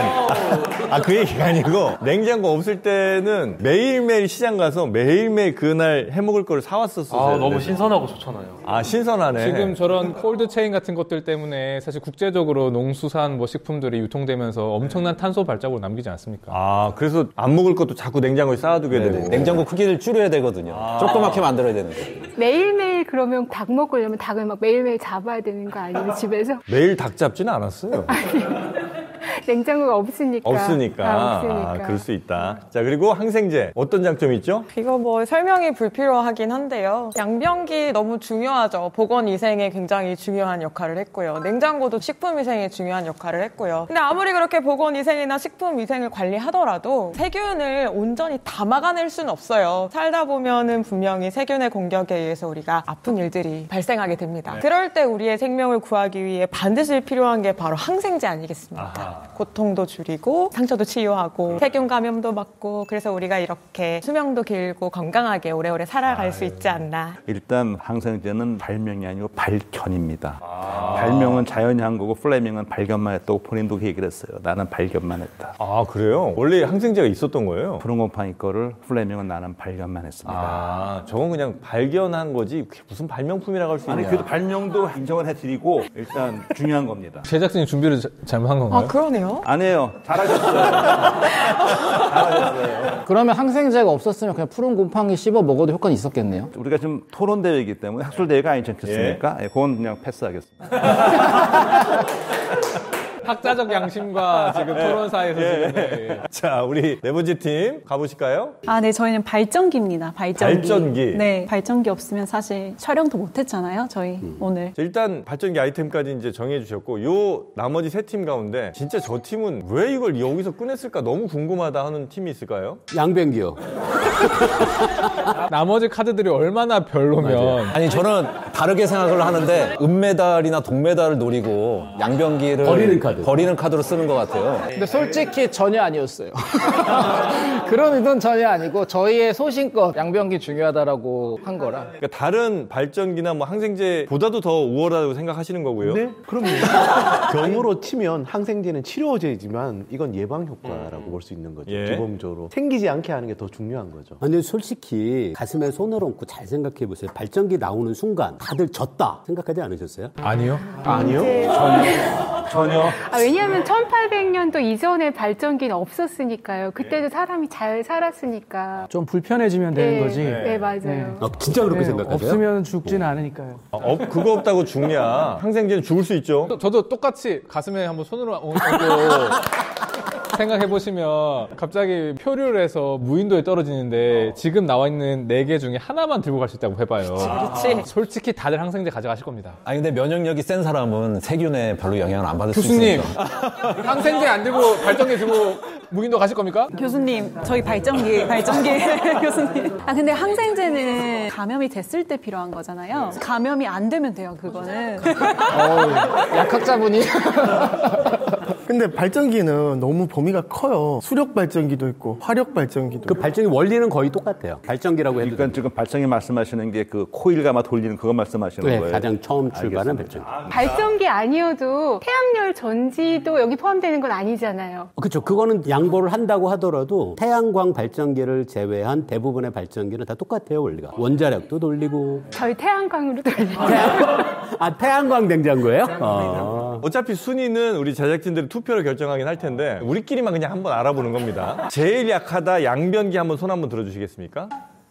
그 얘기가 아니고 냉장고 없을 때는 매일매일 시장 가서 매일매일 그날 해먹을 거를 사왔었어요. 너무 신선하고 좋잖아요. 신선하네. 지금 저런 콜드 체인 같은 것들 때문에 사실 국제적으로 농수산 식품들이 유통되면서 엄청난 탄소 발자국을 남기지 않습니까? 그래서 안 먹을 것도 자꾸 냉장고에 쌓아두게 되고. 냉장고 크기를 줄여야 되거든요. 조그맣게 만들어야 되는데. 매일매일 그러면 닭 먹으려면 닭을 막 매일매일 잡아야 되는 거 아니에요, 집에서? 매일 닭 잡지는 않았어요. 냉장고가 없으니까. 그럴 수 있다. 자, 그리고 항생제. 어떤 장점이 있죠? 이거 뭐 설명이 불필요하긴 한데요. 양변기 너무 중요하죠. 보건위생에 굉장히 중요한 역할을 했고요. 냉장고도 식품위생에 중요한 역할을 했고요. 근데 아무리 그렇게 보건위생이나 식품위생을 관리하더라도 세균을 온전히 다 막아낼 수는 없어요. 살다 보면은 분명히 세균의 공격에 의해서 우리가 아픈 일들이 발생하게 됩니다. 그럴 때 우리의 생명을 구하기 위해 반드시 필요한 게 바로 항생제 아니겠습니까? 고통도 줄이고 상처도 치유하고 세균 감염도 막고 그래서 우리가 이렇게 수명도 길고 건강하게 오래오래 살아갈 수 있지 않나. 일단 항생제는 발명이 아니고 발견입니다. 발명은 자연이 한 거고 플레밍은 발견만 했다고 본인도 그 얘기를 했어요. 나는 발견만 했다. 그래요? 원래 항생제가 있었던 거예요? 프run고파니 거를 플레밍은 나는 발견만 했습니다. 저건 그냥 발견한 거지 그게 무슨 발명품이라고 할 수 있냐. 그래도 발명도 인정을 해드리고 일단 중요한 겁니다. 제작진이 준비를 잘못한 건가요? 그러네요. 아니에요. 잘하셨어요. 그러면 항생제가 없었으면 그냥 푸른 곰팡이 씹어 먹어도 효과는 있었겠네요. 우리가 지금 토론 대회이기 때문에 학술 대회가 아니지 않겠습니까? 그건 그냥 패스하겠습니다. 학자적 양심과 지금 토론사에서 지금. 자, 우리 네 번째 팀 가보실까요? 네, 저희는 발전기입니다. 발전기. 네, 발전기 없으면 사실 촬영도 못했잖아요. 저희 오늘. 일단 발전기 아이템까지 이제 정해주셨고, 요 나머지 세 팀 가운데 진짜 저 팀은 왜 이걸 여기서 꺼냈을까 너무 궁금하다 하는 팀이 있을까요? 양변기요. 나머지 카드들이 얼마나 별로면. 아니 저는 다르게 생각을 하는데 은메달이나 동메달을 노리고 양변기를 버리는 카드. 카드. 버리는 카드로 쓰는 것 같아요. 근데 솔직히 전혀 아니었어요. 그런 의도는 전혀 아니고 저희의 소신껏 양변기 중요하다라고 한 거라. 그러니까 다른 발전기나 뭐 항생제보다도 더 우월하다고 생각하시는 거고요. 네, 그럼요. 병으로 치면 항생제는 치료제지만 이건 예방 효과라고 볼 수 있는 거죠. 예. 기본적으로 생기지 않게 하는 게 더 중요한 거죠. 근데 솔직히 가슴에 손을 얹고 잘 생각해 보세요. 발전기 나오는 순간 다들 졌다 생각하지 않으셨어요? 아니요. 아니요? 전혀. 왜냐하면 1800년도 이전에 발전기는 없었으니까요. 그때도 사람이 잘 살았으니까. 좀 불편해지면 되는 거지. 네, 맞아요. 진짜 그렇게 생각하세요? 없으면 죽지는 않으니까요. 그거 없다고 죽냐? 항생제는 죽을 수 있죠. 저도 똑같이 가슴에 한번 손으로 얹고 생각해보시면 갑자기 표류를 해서 무인도에 떨어지는데 지금 나와 있는 4개 중에 하나만 들고 갈 수 있다고 해봐요. 그렇지. 솔직히 다들 항생제 가져가실 겁니다. 아니 근데 면역력이 센 사람은 세균에 별로 영향을 안 받을 수 교수님, 있으니까. 항생제 안 들고 발전기 들고 무인도 가실 겁니까? 교수님, 저희 발전기 교수님. 근데 항생제는 감염이 됐을 때 필요한 거잖아요. 감염이 안 되면 돼요, 그거는. 약학자분이. 근데 발전기는 너무 범위가 커요. 수력 발전기도 있고 화력 발전기도 그 발전기 원리는 거의 똑같아요. 발전기라고 해도. 그러니까 지금 발전기 말씀하시는 게 그 코일 감아 돌리는 그거 말씀하시는 네, 거예요? 가장 처음 출발한 발전기. 발전기 아니어도 태양열 전지도 여기 포함되는 건 아니잖아요. 그렇죠. 그거는 양보를 한다고 하더라도 태양광 발전기를 제외한 대부분의 발전기는 다 똑같아요, 원리가. 원자력도 돌리고. 저희 태양광으로 돌려요. 태양광 냉장고예요? 어차피 순위는 우리 제작진들이 투표로 결정하긴 할 텐데 우리끼리만 그냥 한번 알아보는 겁니다. 제일 약하다 양변기 한번 손 한번 들어주시겠습니까?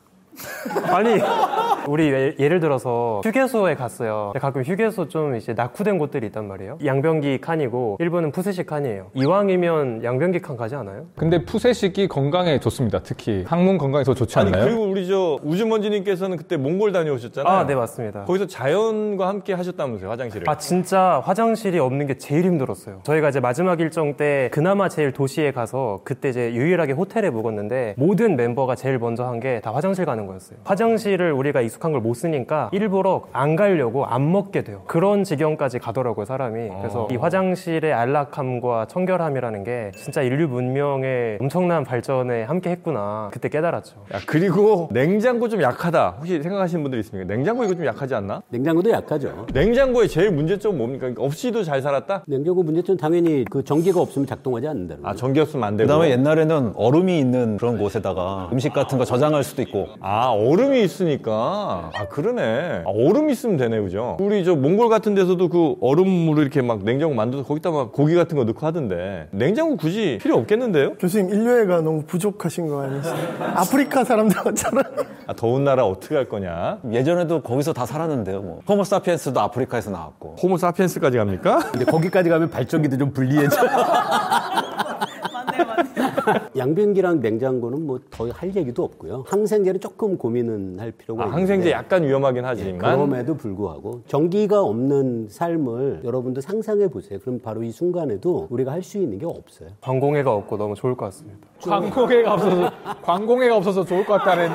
아니 우리 예를 들어서 휴게소에 갔어요. 가끔 휴게소 좀 이제 낙후된 곳들이 있단 말이에요. 양변기 칸이고 일부는 푸세식 칸이에요. 이왕이면 양변기 칸 가지 않아요? 근데 푸세식이 건강에 좋습니다. 특히 항문 건강에 더 좋지 않나요? 아니 그리고 우리 저 우주먼지님께서는 그때 몽골 다녀오셨잖아요. 네 맞습니다. 거기서 자연과 함께 하셨다면서요, 화장실을. 진짜 화장실이 없는 게 제일 힘들었어요. 저희가 이제 마지막 일정 때 그나마 제일 도시에 가서 그때 이제 유일하게 호텔에 묵었는데 모든 멤버가 제일 먼저 한 게 다 화장실 가는 거였어요. 화장실을 우리가 익숙한 걸 못 쓰니까 일부러 안 가려고 안 먹게 돼요. 그런 지경까지 가더라고요, 사람이. 그래서 이 화장실의 안락함과 청결함이라는 게 진짜 인류 문명의 엄청난 발전에 함께 했구나. 그때 깨달았죠. 그리고 냉장고 좀 약하다. 혹시 생각하시는 분들 있습니까? 냉장고 이거 좀 약하지 않나? 냉장고도 약하죠. 냉장고의 제일 문제점은 뭡니까? 없이도 잘 살았다? 냉장고 문제점 당연히 그 전기가 없으면 작동하지 않는다는 거예요. 전기 없으면 안 되고. 그다음에 옛날에는 얼음이 있는 그런 곳에다가 음식 같은 거 저장할 수도 있고. 얼음이 있으니까. 그러네. 얼음 있으면 되네, 그죠? 우리 저 몽골 같은 데서도 그 얼음물을 이렇게 막 냉장고 만들어서 거기다 막 고기 같은 거 넣고 하던데. 냉장고 굳이 필요 없겠는데요? 교수님, 인류애가 너무 부족하신 거 아니세요? 아프리카 사람들 같잖아요. 더운 나라 어떻게 할 거냐? 예전에도 거기서 다 살았는데요, 뭐. 호모 사피엔스도 아프리카에서 나왔고. 호모 사피엔스까지 갑니까? 근데 거기까지 가면 발전기도 좀 불리해져. 양변기랑 냉장고는 뭐 더 할 얘기도 없고요. 항생제는 조금 고민은 할 필요가 있는데. 항생제 약간 위험하긴 하지만. 그럼에도 불구하고 전기가 없는 삶을 여러분도 상상해 보세요. 그럼 바로 이 순간에도 우리가 할 수 있는 게 없어요. 광공해가 없고 너무 좋을 것 같습니다. 광공해가 없어서 좋을 것 같다는.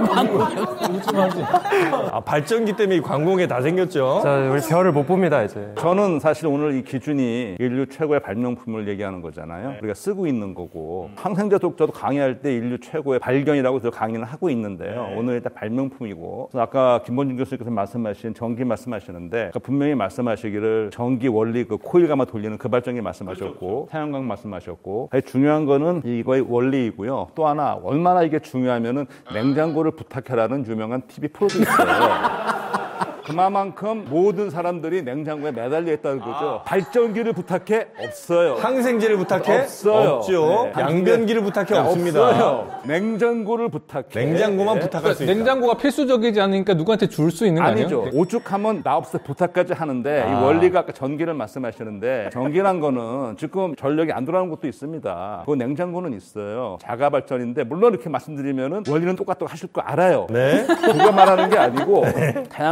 발전기 때문에 광공해 다 생겼죠. 자, 우리 별을 못 봅니다, 이제. 저는 사실 오늘 이 기준이 인류 최고의 발명품을 얘기하는 거잖아요. 우리가 쓰고 있는 거고. 항생제 독자도 강의할 때 인류 최고의 발견이라고 저 강의는 하고 있는데요. 오늘 일단 발명품이고. 아까 김본준 교수님께서 말씀하신 전기 말씀하시는데 분명히 말씀하시기를 전기 원리 그 코일 감아 돌리는 그 발전기 말씀하셨고 태양광 말씀하셨고 중요한 거는 이거의 원리이고요. 또 하나 얼마나 이게 중요하면은 냉장고를 부탁해라는 유명한 TV 프로도 있어요. 그만큼 모든 사람들이 냉장고에 매달려 있다는 거죠. 발전기를 부탁해? 없어요. 항생제를 부탁해? 없어요. 없죠. 네. 양변기를 부탁해? 없습니다. 없어요. 냉장고를 부탁해. 냉장고만 부탁할 수 있다. 냉장고가 필수적이지 않으니까 누구한테 줄 수 있는 거 아니에요? 아니죠. 오죽하면 나 없어 부탁까지 하는데 이 원리가 아까 전기를 말씀하시는데 전기란 거는 지금 전력이 안 들어가는 것도 있습니다. 그 냉장고는 있어요. 자가 발전인데 물론 이렇게 말씀드리면은 원리는 똑같다고 하실 거 알아요. 네. 그거 말하는 게 아니고 태양광도 있고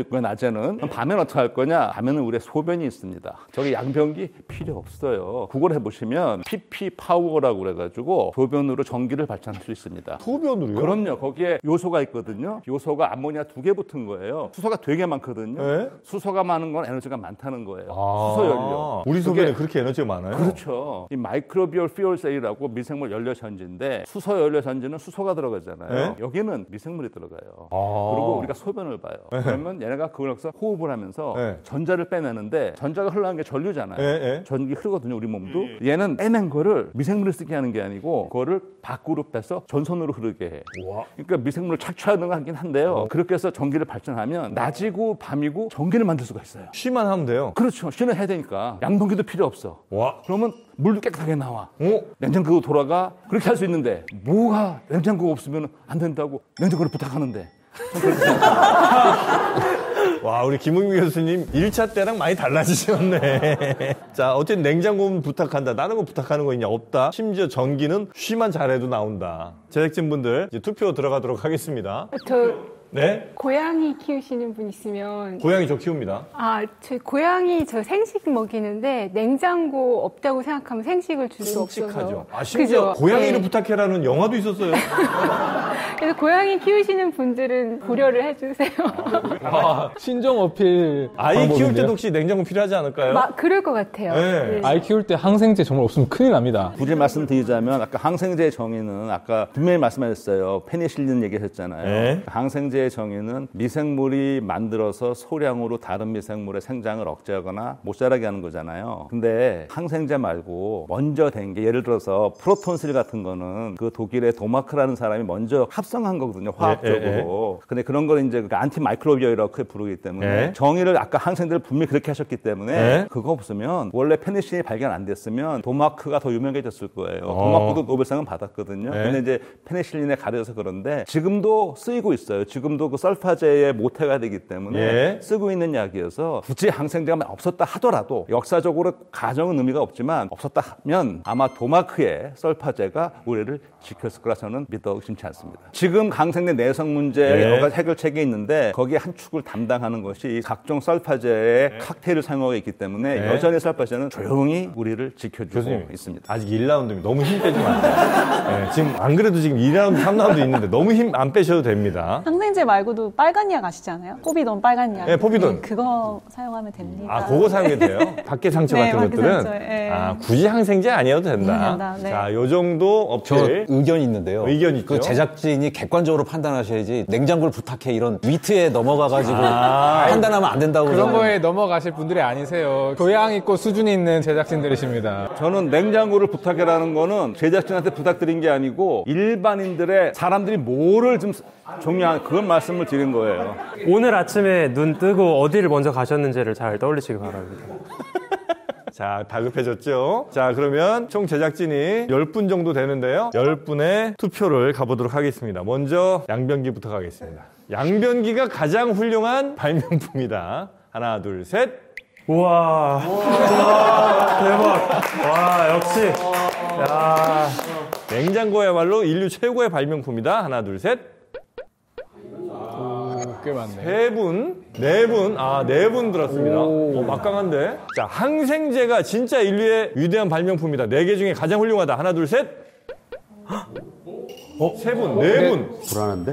그 낮에는. 그럼 밤에는 어떻게 할 거냐? 밤에는 우리의 소변이 있습니다. 저기 양변기 필요 없어요. 구글 해보시면 PP 파워라고 그래가지고 소변으로 전기를 발전할 수 있습니다. 소변으로요? 그럼요. 거기에 요소가 있거든요. 요소가 암모니아 2개 붙은 거예요. 수소가 되게 많거든요. 네? 수소가 많은 건 에너지가 많다는 거예요. 아, 수소 연료. 우리 소변에 그렇게 에너지가 많아요? 그렇죠. 이 마이크로비얼 퓨얼 셀이라고 미생물 연료 전지인데 수소 연료 전지는 수소가 들어가잖아요. 네? 여기는 미생물이 들어가요. 아. 그리고 우리가 소변을 봐요. 네. 그러면 얘네가 그걸 여기서 호흡을 하면서 네. 전자를 빼내는데 전자가 흘러가는 게 전류잖아요. 네. 전기 흐르거든요, 우리 몸도. 얘는 빼낸 거를 미생물을 쓰게 하는 게 아니고 그거를 밖으로 빼서 전선으로 흐르게 해. 그러니까 미생물을 착취하는 건 하긴 한데요. 그렇게 해서 전기를 발전하면 낮이고 밤이고 전기를 만들 수가 있어요. 쉬만 하면 돼요? 그렇죠. 쉬는 해야 되니까. 양변기도 필요 없어. 와. 그러면 물도 깨끗하게 나와. 오. 냉장고도 돌아가. 그렇게 할 수 있는데 뭐가 냉장고가 없으면 안 된다고 냉장고를 부탁하는데. 와, 우리 김은미 교수님 1차 때랑 많이 달라지셨네. 자, 어쨌든 냉장고는 부탁한다. 다른 거 부탁하는 거 있냐? 없다. 심지어 전기는 쉬만 잘해도 나온다. 제작진분들 이제 투표 들어가도록 하겠습니다. 네? 고양이 키우시는 분 있으면 고양이 저 키웁니다. 저 고양이 저 생식 먹이는데 냉장고 없다고 생각하면 생식을 줄 수 없어서. 끔찍하죠. 심지어 그죠? 고양이를 네. 부탁해라는 영화도 있었어요. 그래서 고양이 키우시는 분들은 고려를 해주세요. 신종 어필 아이 방법인데요? 키울 때도 혹시 냉장고 필요하지 않을까요? 그럴 것 같아요. 네. 아이 키울 때 항생제 정말 없으면 큰일 납니다. 굳이 말씀드리자면 아까 항생제의 정의는 아까 분명히 말씀하셨어요. 페니실린 얘기하셨잖아요. 네. 항생제의 정의는 미생물이 만들어서 소량으로 다른 미생물의 생장을 억제하거나 못 자라게 하는 거잖아요. 근데 항생제 말고 먼저 된 게 예를 들어서 프로톤실 같은 거는 그 독일의 도마크라는 사람이 먼저 합성한 거거든요. 화학적으로. 근데 그런 걸 이제 안티 마이크로비어라고 부르기 때문에 정의를 아까 항생제를 분명히 그렇게 하셨기 때문에 그거 없으면 원래 페니실린이 발견 안 됐으면 도마크가 더 유명해졌을 거예요. 도마크도 노벨상은 받았거든요. 근데 이제 페니실린에 가려서 그런데 지금도 쓰이고 있어요. 지금도 그 설파제의 모태가 되기 때문에 쓰고 있는 약이어서 굳이 항생제가 없었다 하더라도 역사적으로 가정은 의미가 없지만 없었다 하면 아마 도마크의 설파제가 우리를 지켰을 거라 저는 믿어 의심치 않습니다. 지금 항생제 내성 문제 여러 가지 해결책이 있는데 거기에 한 축을 담당하는 것이 각종 설파제의 칵테일을 사용하고 있기 때문에 여전히 설파제는 조용히 우리를 지켜주고 교수님, 있습니다. 아직 1라운드입니다. 너무 힘 빼주면 안 돼요. 지금 안 그래도 지금 2라운드, 3라운드 있는데 너무 힘 안 빼셔도 됩니다. 항생제 말고도 빨간 약 아시지 않아요? 포비돈 빨간 약. 네, 포비돈. 그거 사용하면 됩니다. 그거 사용해도 돼요? 밖에 상처 네, 같은 밖에 것들은 상처, 굳이 항생제 아니어도 된다. 네. 자, 요 정도 어필. 저 의견이 있는데요. 의견 있죠? 그 제작진이 객관적으로 판단하셔야지 냉장고를 부탁해 이런 위트에 넘어가가지고 판단하면 안 된다고. 그런 거에 넘어가실 분들이 아니세요. 교양 있고 수준 있는 제작진들이십니다. 저는 냉장고를 부탁해라는 거는 제작진한테 부탁드린 게 아니고 일반인들의 사람들이 뭐를 좀 종료한 그런 말씀을 드린 거예요. 오늘 아침에 눈 뜨고 어디를 먼저 가셨는지를 잘 떠올리시기 바랍니다. 자, 다급해졌죠? 자, 그러면 총 제작진이 10분 정도 되는데요. 10분의 투표를 가보도록 하겠습니다. 먼저 양변기부터 가겠습니다. 양변기가 가장 훌륭한 발명품이다. 하나, 둘, 셋. 우와. 대박. 와, 역시. 야. 냉장고야말로 인류 최고의 발명품이다. 하나, 둘, 셋. 꽤 많네. 세 분, 네 분, 네 분 들었습니다. 막강한데. 자, 항생제가 진짜 인류의 위대한 발명품이다. 4개 중에 가장 훌륭하다. 하나, 둘, 셋. 세 분, 네 분. 불안한데?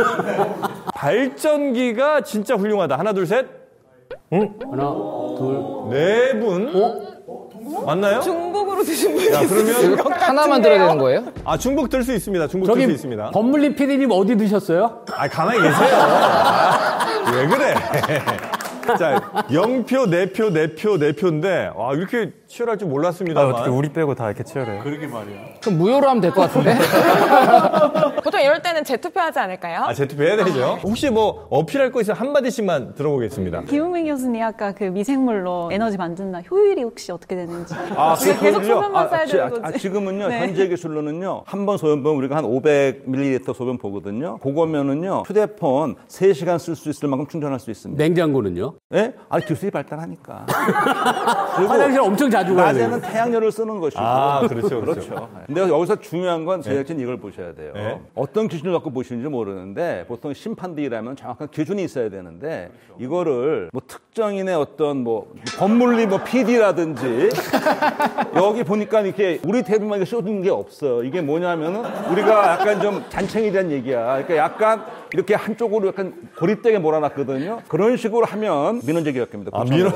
발전기가 진짜 훌륭하다. 하나, 둘, 셋. 하나, 둘. 네 분. 맞나요? 중복으로 드신 분이 야, 그러면 하나만 들어야 되는 거예요? 중복 들 수 있습니다. 중복 들 수 있습니다. 법물림 PD님 어디 드셨어요? 가만히 계세요. 왜 그래? 자, 0표, 4표, 4표, 4표인데, 이렇게 치열할 줄 몰랐습니다만. 어떻게 우리 빼고 다 이렇게 치열해요? 그러게 말이야. 그럼 무효로 하면 될 것 같은데? 보통 이럴 때는 재투표하지 않을까요? 재투표 해야 되죠. 혹시 뭐 어필할 거 있으면 한마디씩만 들어보겠습니다. 김은민 교수님 아까 그 미생물로 에너지 만든다 효율이 혹시 어떻게 되는지. 그 계속 소변만 써야 되는 거지. 지금은요, 네. 현재 기술로는요, 한 번 소변 보면 우리가 한 500ml 소변 보거든요. 그거면은요, 휴대폰 3시간 쓸 수 있을 만큼 충전할 수 있습니다. 냉장고는요? 예? 아니 기술이 발달하니까. 화장실 엄청 자주 가요. 낮에는 태양열을 쓰는 것이고. 아, 그렇죠. 근데 여기서 중요한 건 제작진 이걸 보셔야 돼요. 어떤 기준을 갖고 보시는지 모르는데 보통 심판들이라면 정확한 기준이 있어야 되는데 이거를 뭐 특정인의 어떤 뭐 법물리 뭐 PD라든지 여기 보니까 이렇게 우리 테이블만 씌워둔 게 없어. 이게 뭐냐면은 우리가 약간 좀 잔챙이 된 얘기야. 그러니까 약간 이렇게 한쪽으로 약간 고립되게 몰아놨거든요. 그런 식으로 하면 민원제기가 됩니다.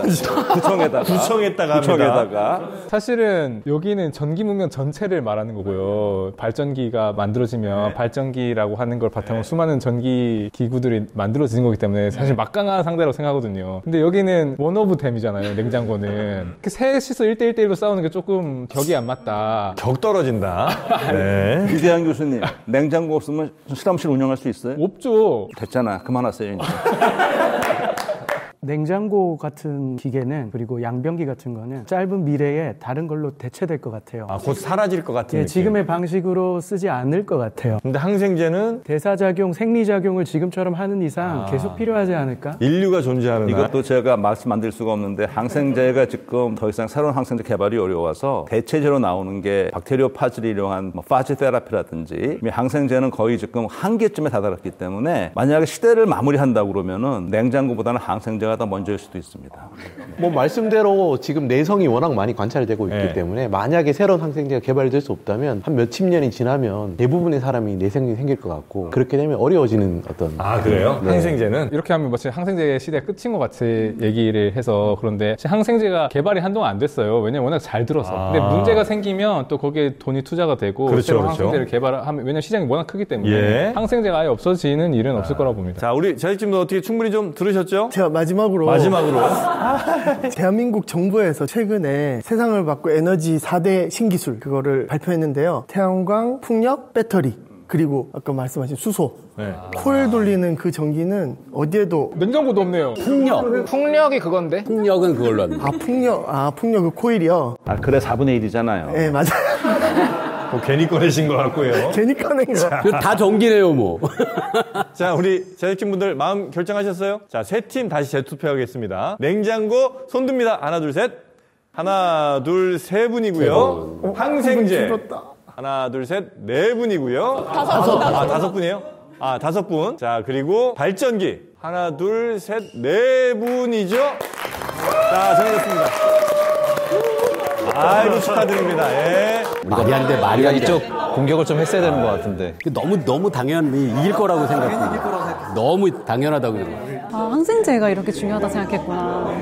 구청에다가. 사실은 여기는 전기문명 전체를 말하는 거고요. 발전기가 만들어지면 발전기라고 하는 걸 바탕으로 수많은 전기 기구들이 만들어지는 거기 때문에 사실 막강한 상대라고 생각하거든요. 근데 여기는 원 오브 댐이잖아요. 냉장고는. 셋이서 1대1대1로 싸우는 게 조금 격이 안 맞다. 격 떨어진다. 네. 이대한 교수님, 냉장고 없으면 실험실 운영할 수 있어요? 없죠. 됐잖아. 그만하세요 이제. 냉장고 같은 기계는 그리고 양변기 같은 거는 짧은 미래에 다른 걸로 대체될 것 같아요. 아, 곧 사라질 것 같은 느낌. 지금의 방식으로 쓰지 않을 것 같아요. 근데 항생제는 대사작용, 생리작용을 지금처럼 하는 이상 계속 필요하지 않을까? 인류가 존재하는 이것도 제가 말씀 안 드릴 수가 없는데 항생제가 지금 더 이상 새로운 항생제 개발이 어려워서 대체제로 나오는 게 박테리오 파지를 이용한 뭐 파지 테라피라든지 항생제는 거의 지금 한계점에 다다랐기 때문에 만약에 시대를 마무리한다고 그러면은 냉장고보다는 항생제가 더 먼저일 수도 있습니다. 뭐 말씀대로 지금 내성이 워낙 많이 관찰되고 있기 네. 때문에 만약에 새로운 항생제가 개발될 수 없다면 한 몇십 년이 지나면 대부분의 사람이 내성이 생길 것 같고 그렇게 되면 어려워지는 어떤. 아, 그래요? 네. 항생제는? 이렇게 하면 마치 항생제 시대가 끝인 것 같이 얘기를 해서 그런데 항생제가 개발이 한동안 안 됐어요. 왜냐면 워낙 잘 들어서. 근데 문제가 생기면 또 거기에 돈이 투자가 되고 그렇죠, 새로운 그렇죠. 항생제를 개발하면 왜냐면 시장이 워낙 크기 때문에 예. 항생제가 아예 없어지는 일은 없을 거라고 봅니다. 자, 우리 제작진도 어떻게 충분히 좀 들으셨죠? 제가 마지막으로 대한민국 정부에서 최근에 세상을 바꿀 에너지 4대 신기술 그거를 발표했는데요. 태양광, 풍력, 배터리 그리고 아까 말씀하신 수소 코일 돌리는 그 전기는 어디에도 냉장고도 없네요. 풍력이 그건데? 풍력은 그걸로 합니다. 풍력 그 코일이요. 아, 그래 4분의 1이잖아요. 네, 맞아요. 뭐 괜히 꺼내신 것 같고요. 괜히 꺼낸 거. 다 전기네요, 뭐. 자, 우리 제작진분들 마음 결정하셨어요? 자, 세 팀 다시 재투표하겠습니다. 냉장고 손 듭니다. 하나, 둘, 셋. 하나, 둘, 세 분이고요. 항생제. 하나, 둘, 셋. 네 분이고요. 다섯 분이에요? 아, 5분. 자, 그리고 발전기. 하나, 둘, 셋. 네 분이죠? 자, 정해졌습니다. 아이고, 축하드립니다. 예. 말이 안 돼, 말이 안 돼. 이쪽 공격을 좀 했어야 되는 것 같은데. 너무 당연히 이길 거라고 생각해요. 너무 당연하다고 생각해요. 항생제가 이렇게 중요하다 생각했구나.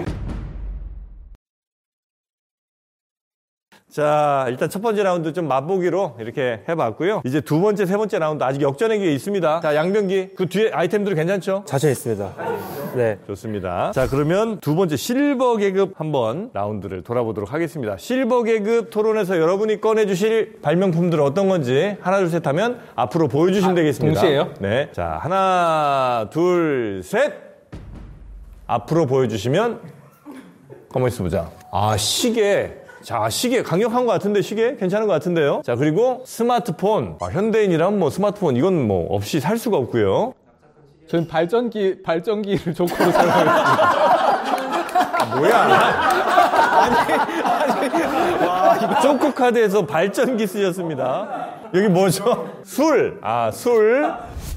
자, 일단 첫 번째 라운드 좀 맛보기로 이렇게 해봤고요. 이제 두 번째, 세 번째 라운드 아직 역전의 기회 있습니다. 자, 양변기. 그 뒤에 아이템들 괜찮죠? 자신 있습니다. 네. 좋습니다. 자, 그러면 두 번째 실버 계급 한번 라운드를 돌아보도록 하겠습니다. 실버 계급 토론에서 여러분이 꺼내주실 발명품들 어떤 건지 하나, 둘, 셋 하면 앞으로 보여주시면 되겠습니다. 동시에요? 네. 자, 하나, 둘, 셋. 앞으로 보여주시면 가만히 있어 보자. 아, 시계. 자, 시계 강력한 것 같은데 시계 괜찮은 것 같은데요. 자, 그리고 스마트폰. 현대인이란 뭐 스마트폰 이건 뭐 없이 살 수가 없고요. 저는 발전기를 조커로 사용했습니다. 뭐야? 와, 조커 카드에서 발전기 쓰셨습니다. 여기 뭐죠? 술. 술.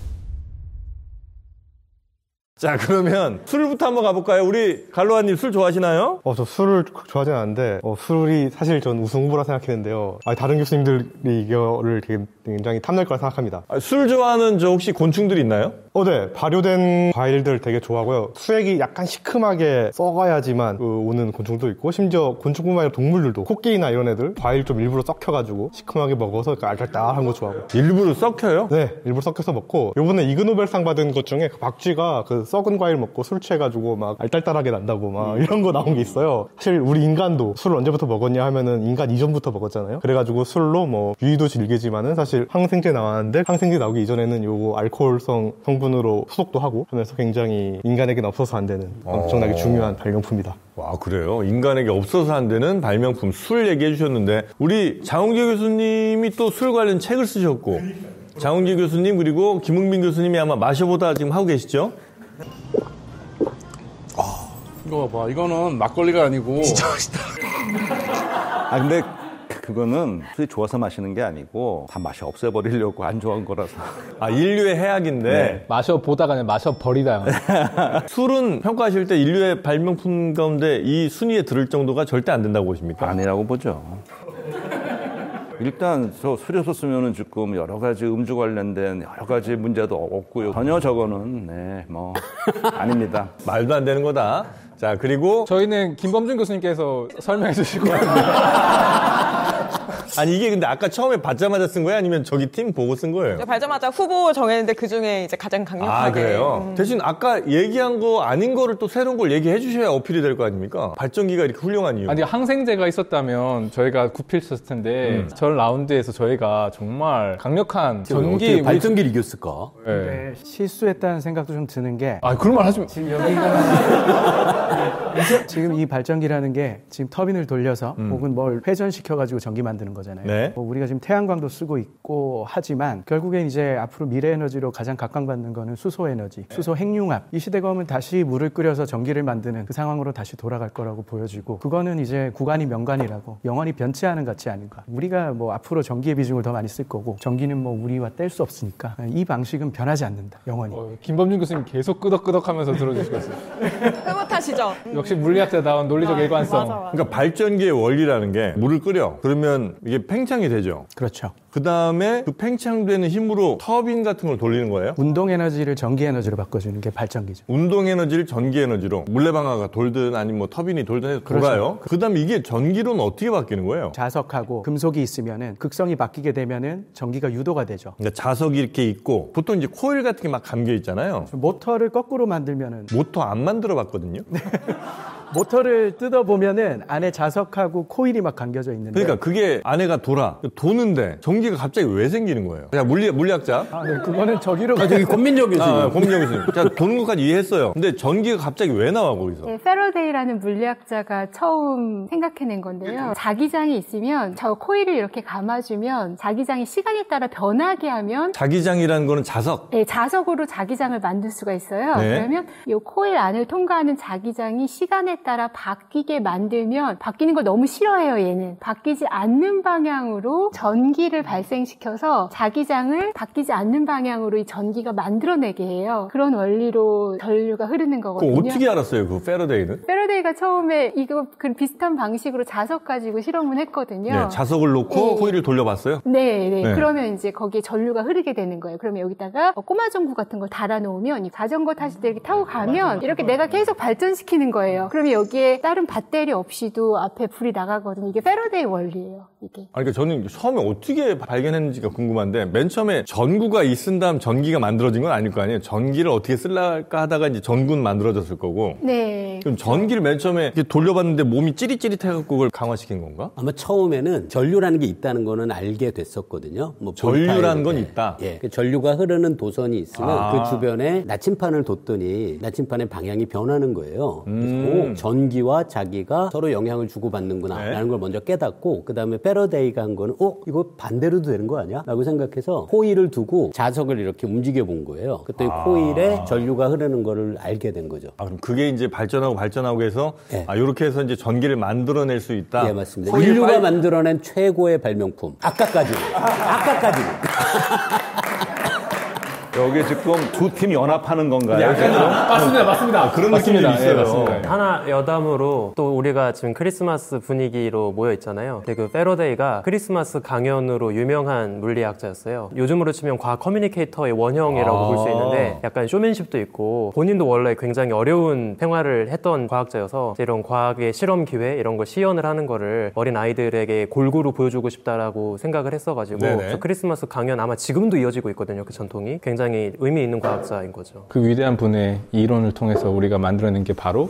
자, 그러면 술부터 한번 가볼까요? 우리 갈로아님 술 좋아하시나요? 저 술을 좋아하진 않는데 술이 사실 전 우승 후보라 생각했는데요. 다른 교수님들이 이거를 굉장히 탐낼 거라 생각합니다. 술 좋아하는 저 혹시 곤충들 있나요? 네. 발효된 과일들 되게 좋아하고요. 수액이 약간 시큼하게 썩어야지만 오는 곤충도 있고 심지어 곤충뿐만 아니라 동물들도 코끼리나 이런 애들 과일 좀 일부러 썩혀가지고 시큼하게 먹어서 알딸딸한 거 좋아하고. 일부러 썩혀요? 네. 일부러 썩혀서 먹고 요번에 이그노벨상 받은 것 중에 그 박쥐가 그 썩은 과일 먹고 술 취해가지고 막 알딸딸하게 난다고 막 이런 거 나온 게 있어요. 사실 우리 인간도 술을 언제부터 먹었냐 하면은 인간 이전부터 먹었잖아요. 그래가지고 술로 뭐 유의도 즐기지만은 사실 항생제 나왔는데 항생제 나오기 이전에는 요거 알코올성 성분으로 소독도 하고 하면서 굉장히 인간에게는 없어서 안 되는 엄청나게 중요한 발명품이다. 와, 그래요? 인간에게 없어서 안 되는 발명품 술 얘기해 주셨는데 우리 장훈기 교수님이 또 술 관련 책을 쓰셨고 장훈기 교수님 그리고 김흥빈 교수님이 아마 마셔보다 지금 하고 계시죠? 이거 봐, 이거는 막걸리가 아니고. 진짜 맛있다. 아, 근데 그거는 술이 좋아서 마시는 게 아니고 다 맛이 없애버리려고 안 좋아한 거라서. 아, 인류의 해악인데. 네. 마셔보다가 아니라 마셔버리다. 술은 평가하실 때 인류의 발명품 가운데 이 순위에 들을 정도가 절대 안 된다고 보십니까? 아니라고 보죠. 일단 저 술이 없었으면은 지금 여러 가지 음주 관련된 여러 가지 문제도 없고요. 전혀 저거는 아닙니다. 말도 안 되는 거다. 자, 그리고 저희는 김범준 교수님께서 설명해 주실 것 같은데. 아니 이게 근데 아까 처음에 받자마자 쓴 거예요? 아니면 저기 팀 보고 쓴 거예요? 받자마자 후보 정했는데 그 중에 이제 가장 강력하게. 아, 그래요? 대신 아까 얘기한 거 아닌 거를 또 새로운 걸 얘기해 주셔야 어필이 될 거 아닙니까? 발전기가 이렇게 훌륭한 이유. 아니 항생제가 있었다면 저희가 굽혔을 텐데 전 라운드에서 저희가 정말 강력한 전기 발전기를 이겼을까? 네. 실수했다는 생각도 좀 드는 게. 아 그런 말 하지 마. 지금 지금 이 발전기라는 게 지금 터빈을 돌려서 혹은 뭘 회전시켜가지고 전기 만드는 거잖아요. 네. 우리가 지금 태양광도 쓰고 있고 하지만 결국엔 이제 앞으로 미래 에너지로 가장 각광받는 거는 수소 에너지, 수소 핵융합. 이 시대가 오면 다시 물을 끓여서 전기를 만드는 그 상황으로 다시 돌아갈 거라고 보여지고 그거는 이제 구간이 명관이라고 영원히 변치 않은 가치 아닌가. 우리가 앞으로 전기의 비중을 더 많이 쓸 거고 전기는 우리와 뗄 수 없으니까 이 방식은 변하지 않는다. 영원히. 김범준 교수님 계속 끄덕끄덕하면서 들어주시겠어요. 흐뭇하시죠? 역시 물리학자다운 논리적 일관성. 맞아. 그러니까 발전기의 원리라는 게 물을 끓여. 그러면 이게 팽창이 되죠. 그렇죠. 그 다음에 그 팽창되는 힘으로 터빈 같은 걸 돌리는 거예요? 운동 에너지를 전기 에너지로 바꿔주는 게 발전기죠. 운동 에너지를 전기 에너지로 물레방아가 돌든 아니면 터빈이 돌든 해서 돌아요. 그 다음에 이게 전기로는 어떻게 바뀌는 거예요? 자석하고 금속이 있으면은 극성이 바뀌게 되면은 전기가 유도가 되죠. 그러니까 자석이 이렇게 있고 보통 이제 코일 같은 게 막 감겨 있잖아요. 모터를 거꾸로 만들면은 모터 안 만들어 봤거든요. 모터를 뜯어보면은 안에 자석하고 코일이 막 감겨져 있는데. 그러니까 그게 안에가 도는데 전기가 갑자기 왜 생기는 거예요? 자, 물리학자. 아, 네. 그거는 저기로. 저기 권민정 교수님. 권민정 교수님. 자, 도는 것까지 이해했어요. 근데 전기가 갑자기 왜 나와, 거기서? 네, 패러데이라는 물리학자가 처음 생각해낸 건데요. 자기장이 있으면 저 코일을 이렇게 감아주면 자기장이 시간에 따라 변하게 하면. 자기장이라는 거는 자석? 네, 자석으로 자기장을 만들 수가 있어요. 네. 그러면 이 코일 안을 통과하는 자기장이 시간에 따라 바뀌게 만들면 바뀌는 걸 너무 싫어해요, 얘는. 바뀌지 않는 방향으로 전기를 발생시켜서 자기장을 바뀌지 않는 방향으로 이 전기가 만들어내게 해요. 그런 원리로 전류가 흐르는 거거든요. 그거 어떻게 알았어요, 그 패러데이는? 패러데이가 처음에 이거 그 비슷한 방식으로 자석 가지고 실험을 했거든요. 네, 자석을 놓고 코일을 돌려봤어요? 네. 네. 그러면 이제 거기에 전류가 흐르게 되는 거예요. 그러면 여기다가 꼬마 전구 같은 걸 달아놓으면 자전거 타실 때 이렇게 타고 가면 이렇게 내가 계속 발전시키는 거예요. 그러면 여기에 다른 배터리 없이도 앞에 불이 나가거든요. 이게 패러데이 원리예요, 이게. 그러니까 저는 처음에 어떻게 발견했는지가 궁금한데 맨 처음에 전구가 있은 다음 전기가 만들어진 건 아닐 거 아니에요. 전기를 어떻게 쓸까 하다가 이제 전구는 만들어졌을 거고. 네. 그럼 전기를 맨 처음에 이렇게 돌려봤는데 몸이 찌릿찌릿해갖고 그걸 강화시킨 건가? 아마 처음에는 전류라는 게 있다는 거는 알게 됐었거든요. 전류라는 건 있다? 예. 전류가 흐르는 도선이 있으면 그 주변에 나침판을 뒀더니 나침판의 방향이 변하는 거예요. 그래서 전기와 자기가 서로 영향을 주고받는구나 라는 걸 먼저 깨닫고 그 다음에 패러데이가 한 거는 이거 반대로도 되는 거 아니야? 라고 생각해서 코일을 두고 자석을 이렇게 움직여 본 거예요. 그때 코일에 전류가 흐르는 거를 알게 된 거죠. 그럼 그게 이제 발전하고 해서 이렇게 해서 이제 전기를 만들어낼 수 있다? 네, 맞습니다. 인류가 만들어낸 최고의 발명품. 아까까지. 여기 지금 두 팀 연합하는 건가요? 맞습니다. 그런 느낌이 있어요. 네, 맞습니다. 하나 여담으로 또 우리가 지금 크리스마스 분위기로 모여 있잖아요. 그 패러데이가 크리스마스 강연으로 유명한 물리학자였어요. 요즘으로 치면 과학 커뮤니케이터의 원형이라고 볼 수 있는데 약간 쇼맨십도 있고 본인도 원래 굉장히 어려운 생활을 했던 과학자여서 이런 과학의 실험 기회 이런 거 시연을 하는 거를 어린 아이들에게 골고루 보여주고 싶다라고 생각을 했어가지고 그 크리스마스 강연 아마 지금도 이어지고 있거든요. 그 전통이 굉장히 의미 있는 과학자인 거죠. 그 위대한 분의 이론을 통해서 우리가 만들어낸 게 바로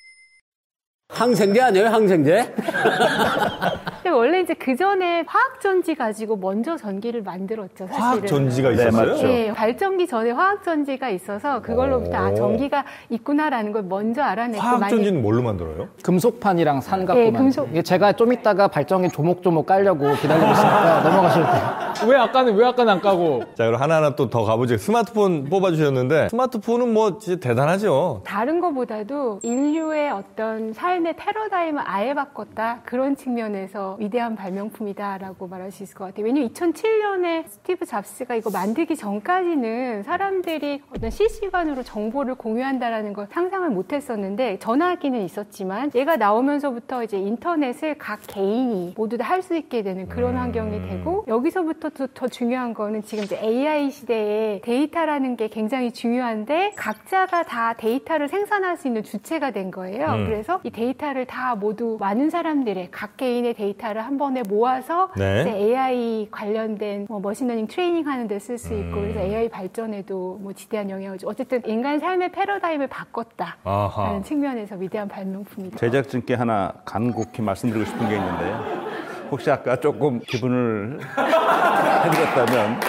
항생제 아니에요? 항생제? 근데 원래 이제 그 전에 화학전지 가지고 먼저 전기를 만들었죠, 사실은. 화학전지가 있었어요? 네, 발전기 전에 화학전지가 있어서 그걸로부터 전기가 있구나라는 걸 먼저 알아냈고. 화학전지는 뭘로 만들어요? 금속판이랑 산 갖고 금속. 이게 제가 좀 이따가 발전기 조목조목 깔려고 기다리고 있으니까 넘어가셔도 돼요. 왜 아까는 안 까고? 자, 그럼 하나하나 또 더 가보죠. 스마트폰 뽑아주셨는데 스마트폰은 뭐 진짜 대단하죠. 다른 것보다도 인류의 어떤 삶의 패러다임을 아예 바꿨다. 그런 측면에서 위대한 발명품이다라고 말할 수 있을 것 같아요. 왜냐면 2007년에 스티브 잡스가 이거 만들기 전까지는 사람들이 어떤 실시간으로 정보를 공유한다라는 걸 상상을 못했었는데 전화기는 있었지만 얘가 나오면서부터 이제 인터넷을 각 개인이 모두 다 할 수 있게 되는 그런 환경이 되고 여기서부터 더 중요한 거는 지금 이제 AI 시대에 데이터라는 게 굉장히 중요한데 각자가 다 데이터를 생산할 수 있는 주체가 된 거예요. 그래서 이 데이터를 다 모두 많은 사람들의 각 개인의 데이터를 한 번에 모아서 네. 이제 AI 관련된 뭐 머신러닝 트레이닝 하는 데 쓸 수 있고 그래서 AI 발전에도 뭐 지대한 영향을 주고 어쨌든 인간 삶의 패러다임을 바꿨다라는 측면에서 위대한 발명품이다. 제작진께 하나 간곡히 말씀드리고 싶은 게 있는데요. 혹시 아까 조금 기분을 해드렸다면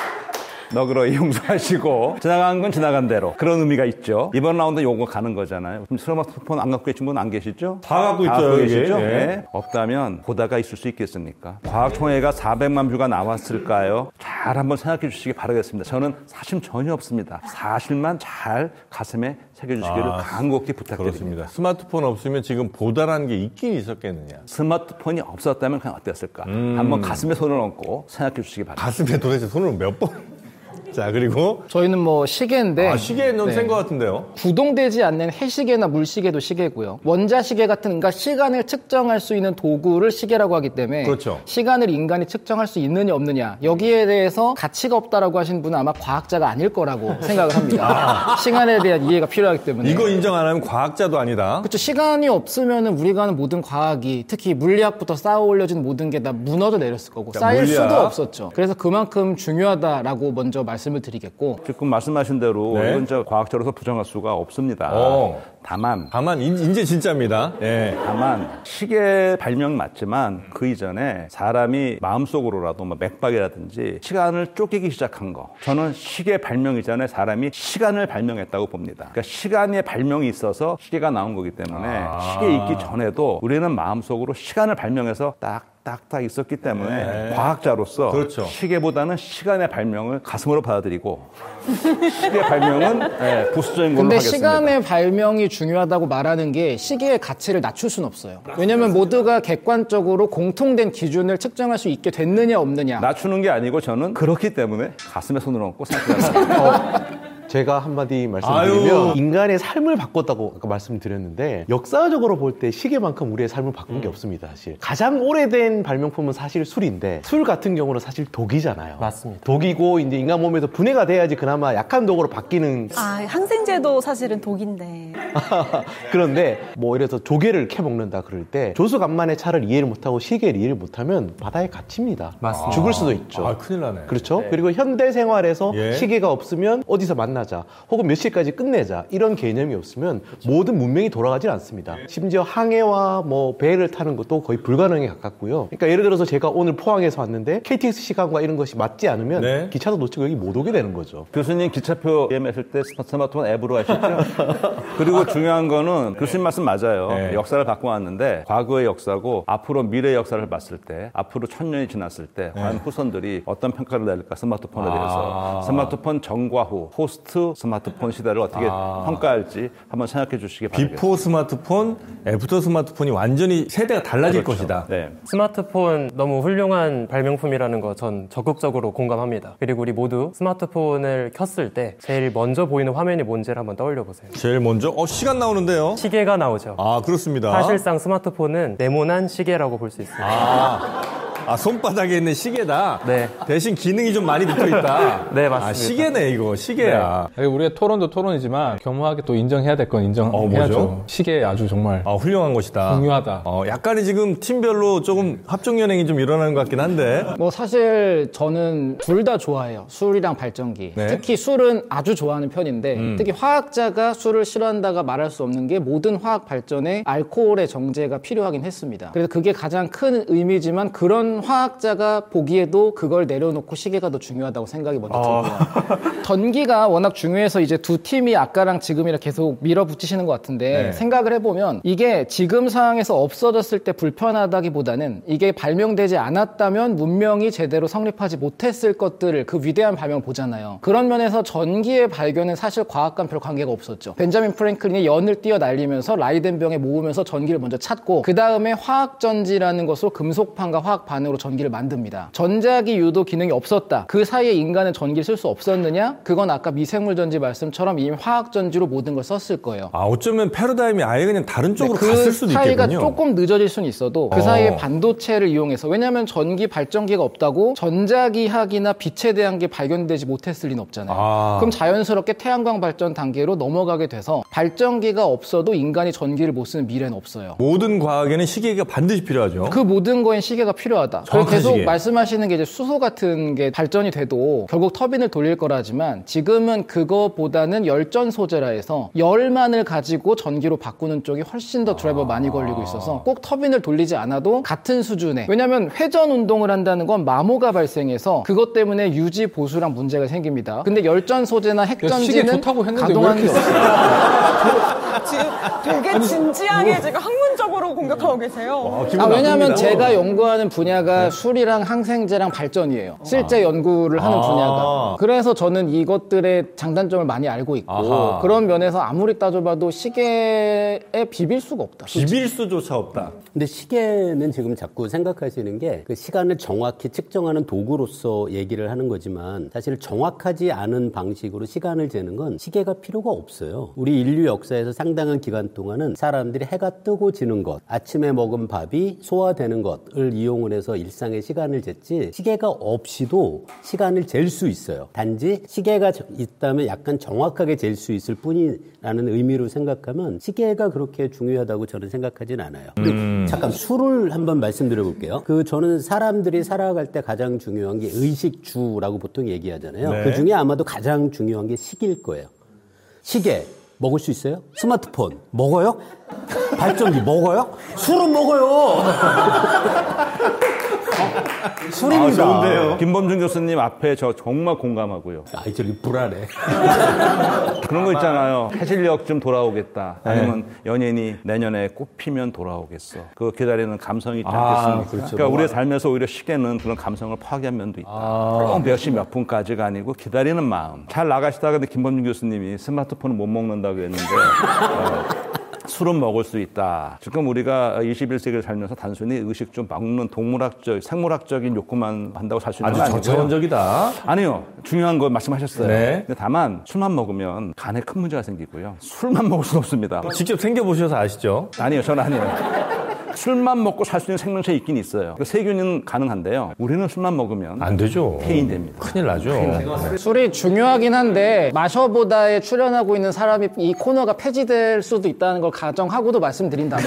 너그러이 용서하시고 지나간 건 지나간 대로 그런 의미가 있죠. 이번 라운드 요거 가는 거잖아요. 그럼 스마트폰 안 갖고 계신 분 안 계시죠? 다 갖고 있죠. 계시죠? 예. 네. 없다면 보다가 있을 수 있겠습니까? 과학총회가 400만 뷰가 나왔을까요? 잘 한번 생각해 주시기 바라겠습니다. 저는 사심 전혀 없습니다. 사실만 잘 가슴에 새겨주시기를 간곡히 부탁드립니다. 스마트폰 없으면 지금 보다라는 게 있긴 있었겠느냐. 스마트폰이 없었다면 그냥 어땠을까? 한번 가슴에 손을 얹고 생각해 주시기 바랍니다. 가슴에 도대체 손을 몇 번? 자, 그리고 저희는 뭐 시계인데 시계는 좀 센 것 같은데요. 구동되지 않는 해시계나 물시계도 시계고요. 원자시계 같은 그러니까 시간을 측정할 수 있는 도구를 시계라고 하기 때문에 그렇죠. 시간을 인간이 측정할 수 있느냐 없느냐 여기에 대해서 가치가 없다라고 하신 분은 아마 과학자가 아닐 거라고 생각을 합니다. 시간에 대한 이해가 필요하기 때문에. 이거 인정 안 하면 과학자도 아니다. 그렇죠. 시간이 없으면은 우리가 하는 모든 과학이 특히 물리학부터 쌓아 올려진 모든 게 다 무너져 내렸을 거고 쌓일 물리학. 수도 없었죠. 그래서 그만큼 중요하다라고 먼저 말씀을 드리겠고 지금 말씀하신 대로 네. 이건 저 과학자로서 부정할 수가 없습니다. 다만 이제 진짜입니다. 예. 다만 시계 발명 맞지만 그 이전에 사람이 마음속으로라도 뭐 맥박이라든지 시간을 쫓기기 시작한 거. 저는 시계 발명 이전에 사람이 시간을 발명했다고 봅니다. 그러니까 시간의 발명이 있어서 시계가 나온 거기 때문에 시계 있기 전에도 우리는 마음속으로 시간을 발명해서 딱딱 있었기 때문에 과학자로서 그렇죠. 시계보다는 시간의 발명을 가슴으로 받아들이고 시계 발명은 부수적인 걸로 근데 하겠습니다. 시간의 발명이 중요하다고 말하는 게 시계의 가치를 낮출 수는 없어요. 왜냐하면 모두가 객관적으로 공통된 기준을 측정할 수 있게 됐느냐 없느냐. 낮추는 게 아니고 저는 그렇기 때문에 가슴에 손을 얹고 생각합니다. 제가 한마디 말씀드리면 인간의 삶을 바꿨다고 아까 말씀드렸는데 역사적으로 볼 때 시계만큼 우리의 삶을 바꾼 게 없습니다. 사실 가장 오래된 발명품은 사실 술인데 술 같은 경우는 사실 독이잖아요. 맞습니다. 독이고 이제 인간 몸에서 분해가 돼야지 그나마 약한 독으로 바뀌는. 항생제도 사실은 독인데. 그런데 뭐 이래서 조개를 캐 먹는다 그럴 때 조수간만의 차를 이해를 못하고 시계를 이해를 못하면 바다에 갇힙니다. 맞습니다. 죽을 수도 있죠. 큰일 나네. 그렇죠. 그리고 현대 생활에서 예. 시계가 없으면 어디서 만나자 혹은 몇 시까지 끝내자 이런 개념이 없으면 모든 문명이 돌아가질 않습니다. 심지어 항해와 뭐 배를 타는 것도 거의 불가능에 가깝고요. 그러니까 예를 들어서 제가 오늘 포항에서 왔는데 KTX 시간과 이런 것이 맞지 않으면 기차도 놓치고 여기 못 오게 되는 거죠. 교수님 기차표 예매했을 때 스마트폰 앱으로 하시죠? 그리고 중요한 거는 교수님 말씀 맞아요. 역사를 바꿔왔는데 과거의 역사고 앞으로 미래의 역사를 봤을 때 앞으로 1000년이 지났을 때 과연 후손들이 어떤 평가를 내릴까 스마트폰에 대해서 스마트폰 전과 후 포스트 스마트폰 시대를 어떻게 평가할지 한번 생각해 주시기 바랍니다. 비포 스마트폰, 애프터 스마트폰이 완전히 세대가 달라질 그렇죠. 것이다. 네. 스마트폰 너무 훌륭한 발명품이라는 거 전 적극적으로 공감합니다. 그리고 우리 모두 스마트폰을 켰을 때 제일 먼저 보이는 화면이 뭔지를 한번 떠올려 보세요. 제일 먼저 시간 나오는데요. 시계가 나오죠. 그렇습니다. 사실상 스마트폰은 네모난 시계라고 볼 수 있습니다. 손바닥에 있는 시계다. 네. 대신 기능이 좀 많이 붙어 있다. 네, 맞습니다. 시계네 이거. 시계야. 네. 우리가 토론도 토론이지만 겸허하게 또 인정해야 될 건 인정해야죠. 뭐죠? 시계 아주 정말 훌륭한 것이다. 중요하다. 약간의 지금 팀별로 조금 합종 연행이 좀 일어나는 것 같긴 한데. 뭐 사실 저는 둘 다 좋아해요. 술이랑 발전기. 네. 특히 술은 아주 좋아하는 편인데 특히 화학자가 술을 싫어한다가 말할 수 없는 게 모든 화학 발전에 알코올의 정제가 필요하긴 했습니다. 그래서 그게 가장 큰 의미지만 그런 어떤 화학자가 보기에도 그걸 내려놓고 시계가 더 중요하다고 생각이 먼저 들고요. 전기가 워낙 중요해서 이제 두 팀이 아까랑 지금이랑 계속 밀어붙이시는 것 같은데 생각을 해보면 이게 지금 상황에서 없어졌을 때 불편하다기보다는 이게 발명되지 않았다면 문명이 제대로 성립하지 못했을 것들을 그 위대한 발명을 보잖아요. 그런 면에서 전기의 발견은 사실 과학과는 별 관계가 없었죠. 벤자민 프랭클린이 연을 뛰어날리면서 라이덴병에 모으면서 전기를 먼저 찾고 그 다음에 화학전지라는 것으로 금속판과 화학 반응으로 전기를 만듭니다. 전자기 유도 기능이 없었다. 그 사이에 인간은 전기를 쓸 수 없었느냐? 그건 아까 미생물전지 말씀처럼 이미 화학전지로 모든 걸 썼을 거예요. 아, 어쩌면 패러다임이 아예 그냥 다른 쪽으로 갔을 수도 있겠군요. 그 사이가 조금 늦어질 수는 있어도 그 사이에 반도체를 이용해서, 왜냐하면 전기 발전기가 없다고 전자기학이나 빛에 대한 게 발견되지 못했을 리는 없잖아요. 그럼 자연스럽게 태양광 발전 단계로 넘어가게 돼서 발전기가 없어도 인간이 전기를 못 쓰는 미래는 없어요. 모든 과학에는 시계가 반드시 필요하죠. 그 모든 거엔 시계가 필요하다. 계속 시계. 말씀하시는 게 이제 수소 같은 게 발전이 돼도 결국 터빈을 돌릴 거라지만 지금은 그거보다는 열전 소재라 해서 열만을 가지고 전기로 바꾸는 쪽이 훨씬 더 드라이버 많이 걸리고 있어서 꼭 터빈을 돌리지 않아도 같은 수준에, 왜냐하면 회전 운동을 한다는 건 마모가 발생해서 그것 때문에 유지 보수랑 문제가 생깁니다. 근데 열전 소재나 핵전지는 가동하는 게 없어요. 지금 되게 진지하게 지금 학문적으로 공격하고 계세요. 왜냐하면 제가 연구하는 분야가 술이랑 항생제랑 발전이에요. 실제 연구를 하는 분야가. 그래서 저는 이것들의 장단점을 많이 알고 있고 그런 면에서 아무리 따져봐도 시계에 비빌 수가 없다. 비빌 수조차 없다. 근데 시계는 지금 자꾸 생각하시는 게 그 시간을 정확히 측정하는 도구로서 얘기를 하는 거지만 사실 정확하지 않은 방식으로 시간을 재는 건 시계가 필요가 없어요. 우리 인류 역사에서 상당한 기간 동안은 사람들이 해가 뜨고 지는 것, 아침에 먹은 밥이 소화되는 것을 이용을 해서 일상의 시간을 쟀지 시계가 없이도 시간을 잴 수 있어요. 단지 시계가 있다면 약간 정확하게 잴 수 있을 뿐이라는 의미로 생각하면 시계가 그렇게 중요하다고 저는 생각하진 않아요. 잠깐 술을 한번 말씀드려 볼게요. 저는 사람들이 살아갈 때 가장 중요한 게 의식주라고 보통 얘기하잖아요. 그 중에 아마도 가장 중요한 게 시기일 거예요. 시계 먹을 수 있어요? 스마트폰 먹어요? 발전기 먹어요? 술은 먹어요. 술입니다. 좋은데요. 김범준 교수님 앞에 저 정말 공감하고요. 저기 불안해. 그런 거 있잖아요. 해질녘 좀 돌아오겠다. 아니면 연인이 내년에 꽃피면 돌아오겠어. 그거 기다리는 감성이 있지 않겠습니까? 그렇죠. 그러니까 우리의 삶에서 오히려 시계는 그런 감성을 파괴한 면도 있다. 몇 시 몇 분까지가 아니고 기다리는 마음. 잘 나가시다가 근데 김범준 교수님이 스마트폰은 못 먹는다고 했는데 술은 먹을 수 있다. 지금 우리가 21세기를 살면서 단순히 의식 좀 먹는 동물학적, 생물학적인 욕구만 한다고 살 수 있는 건 아니고요. 저차원적이다. 아니요. 중요한 거 말씀하셨어요. 네. 근데 다만 술만 먹으면 간에 큰 문제가 생기고요. 술만 먹을 수는 없습니다. 직접 생겨보셔서 아시죠? 아니요. 저는 아니에요. 술만 먹고 살 수 있는 생명체 있긴 있어요. 세균은 가능한데요. 우리는 술만 먹으면 안 되죠. 폐인됩니다. 큰일 나죠. 술이 중요하긴 한데 마셔보다에 출연하고 있는 사람이 이 코너가 폐지될 수도 있다는 걸 가정하고도 말씀드린다면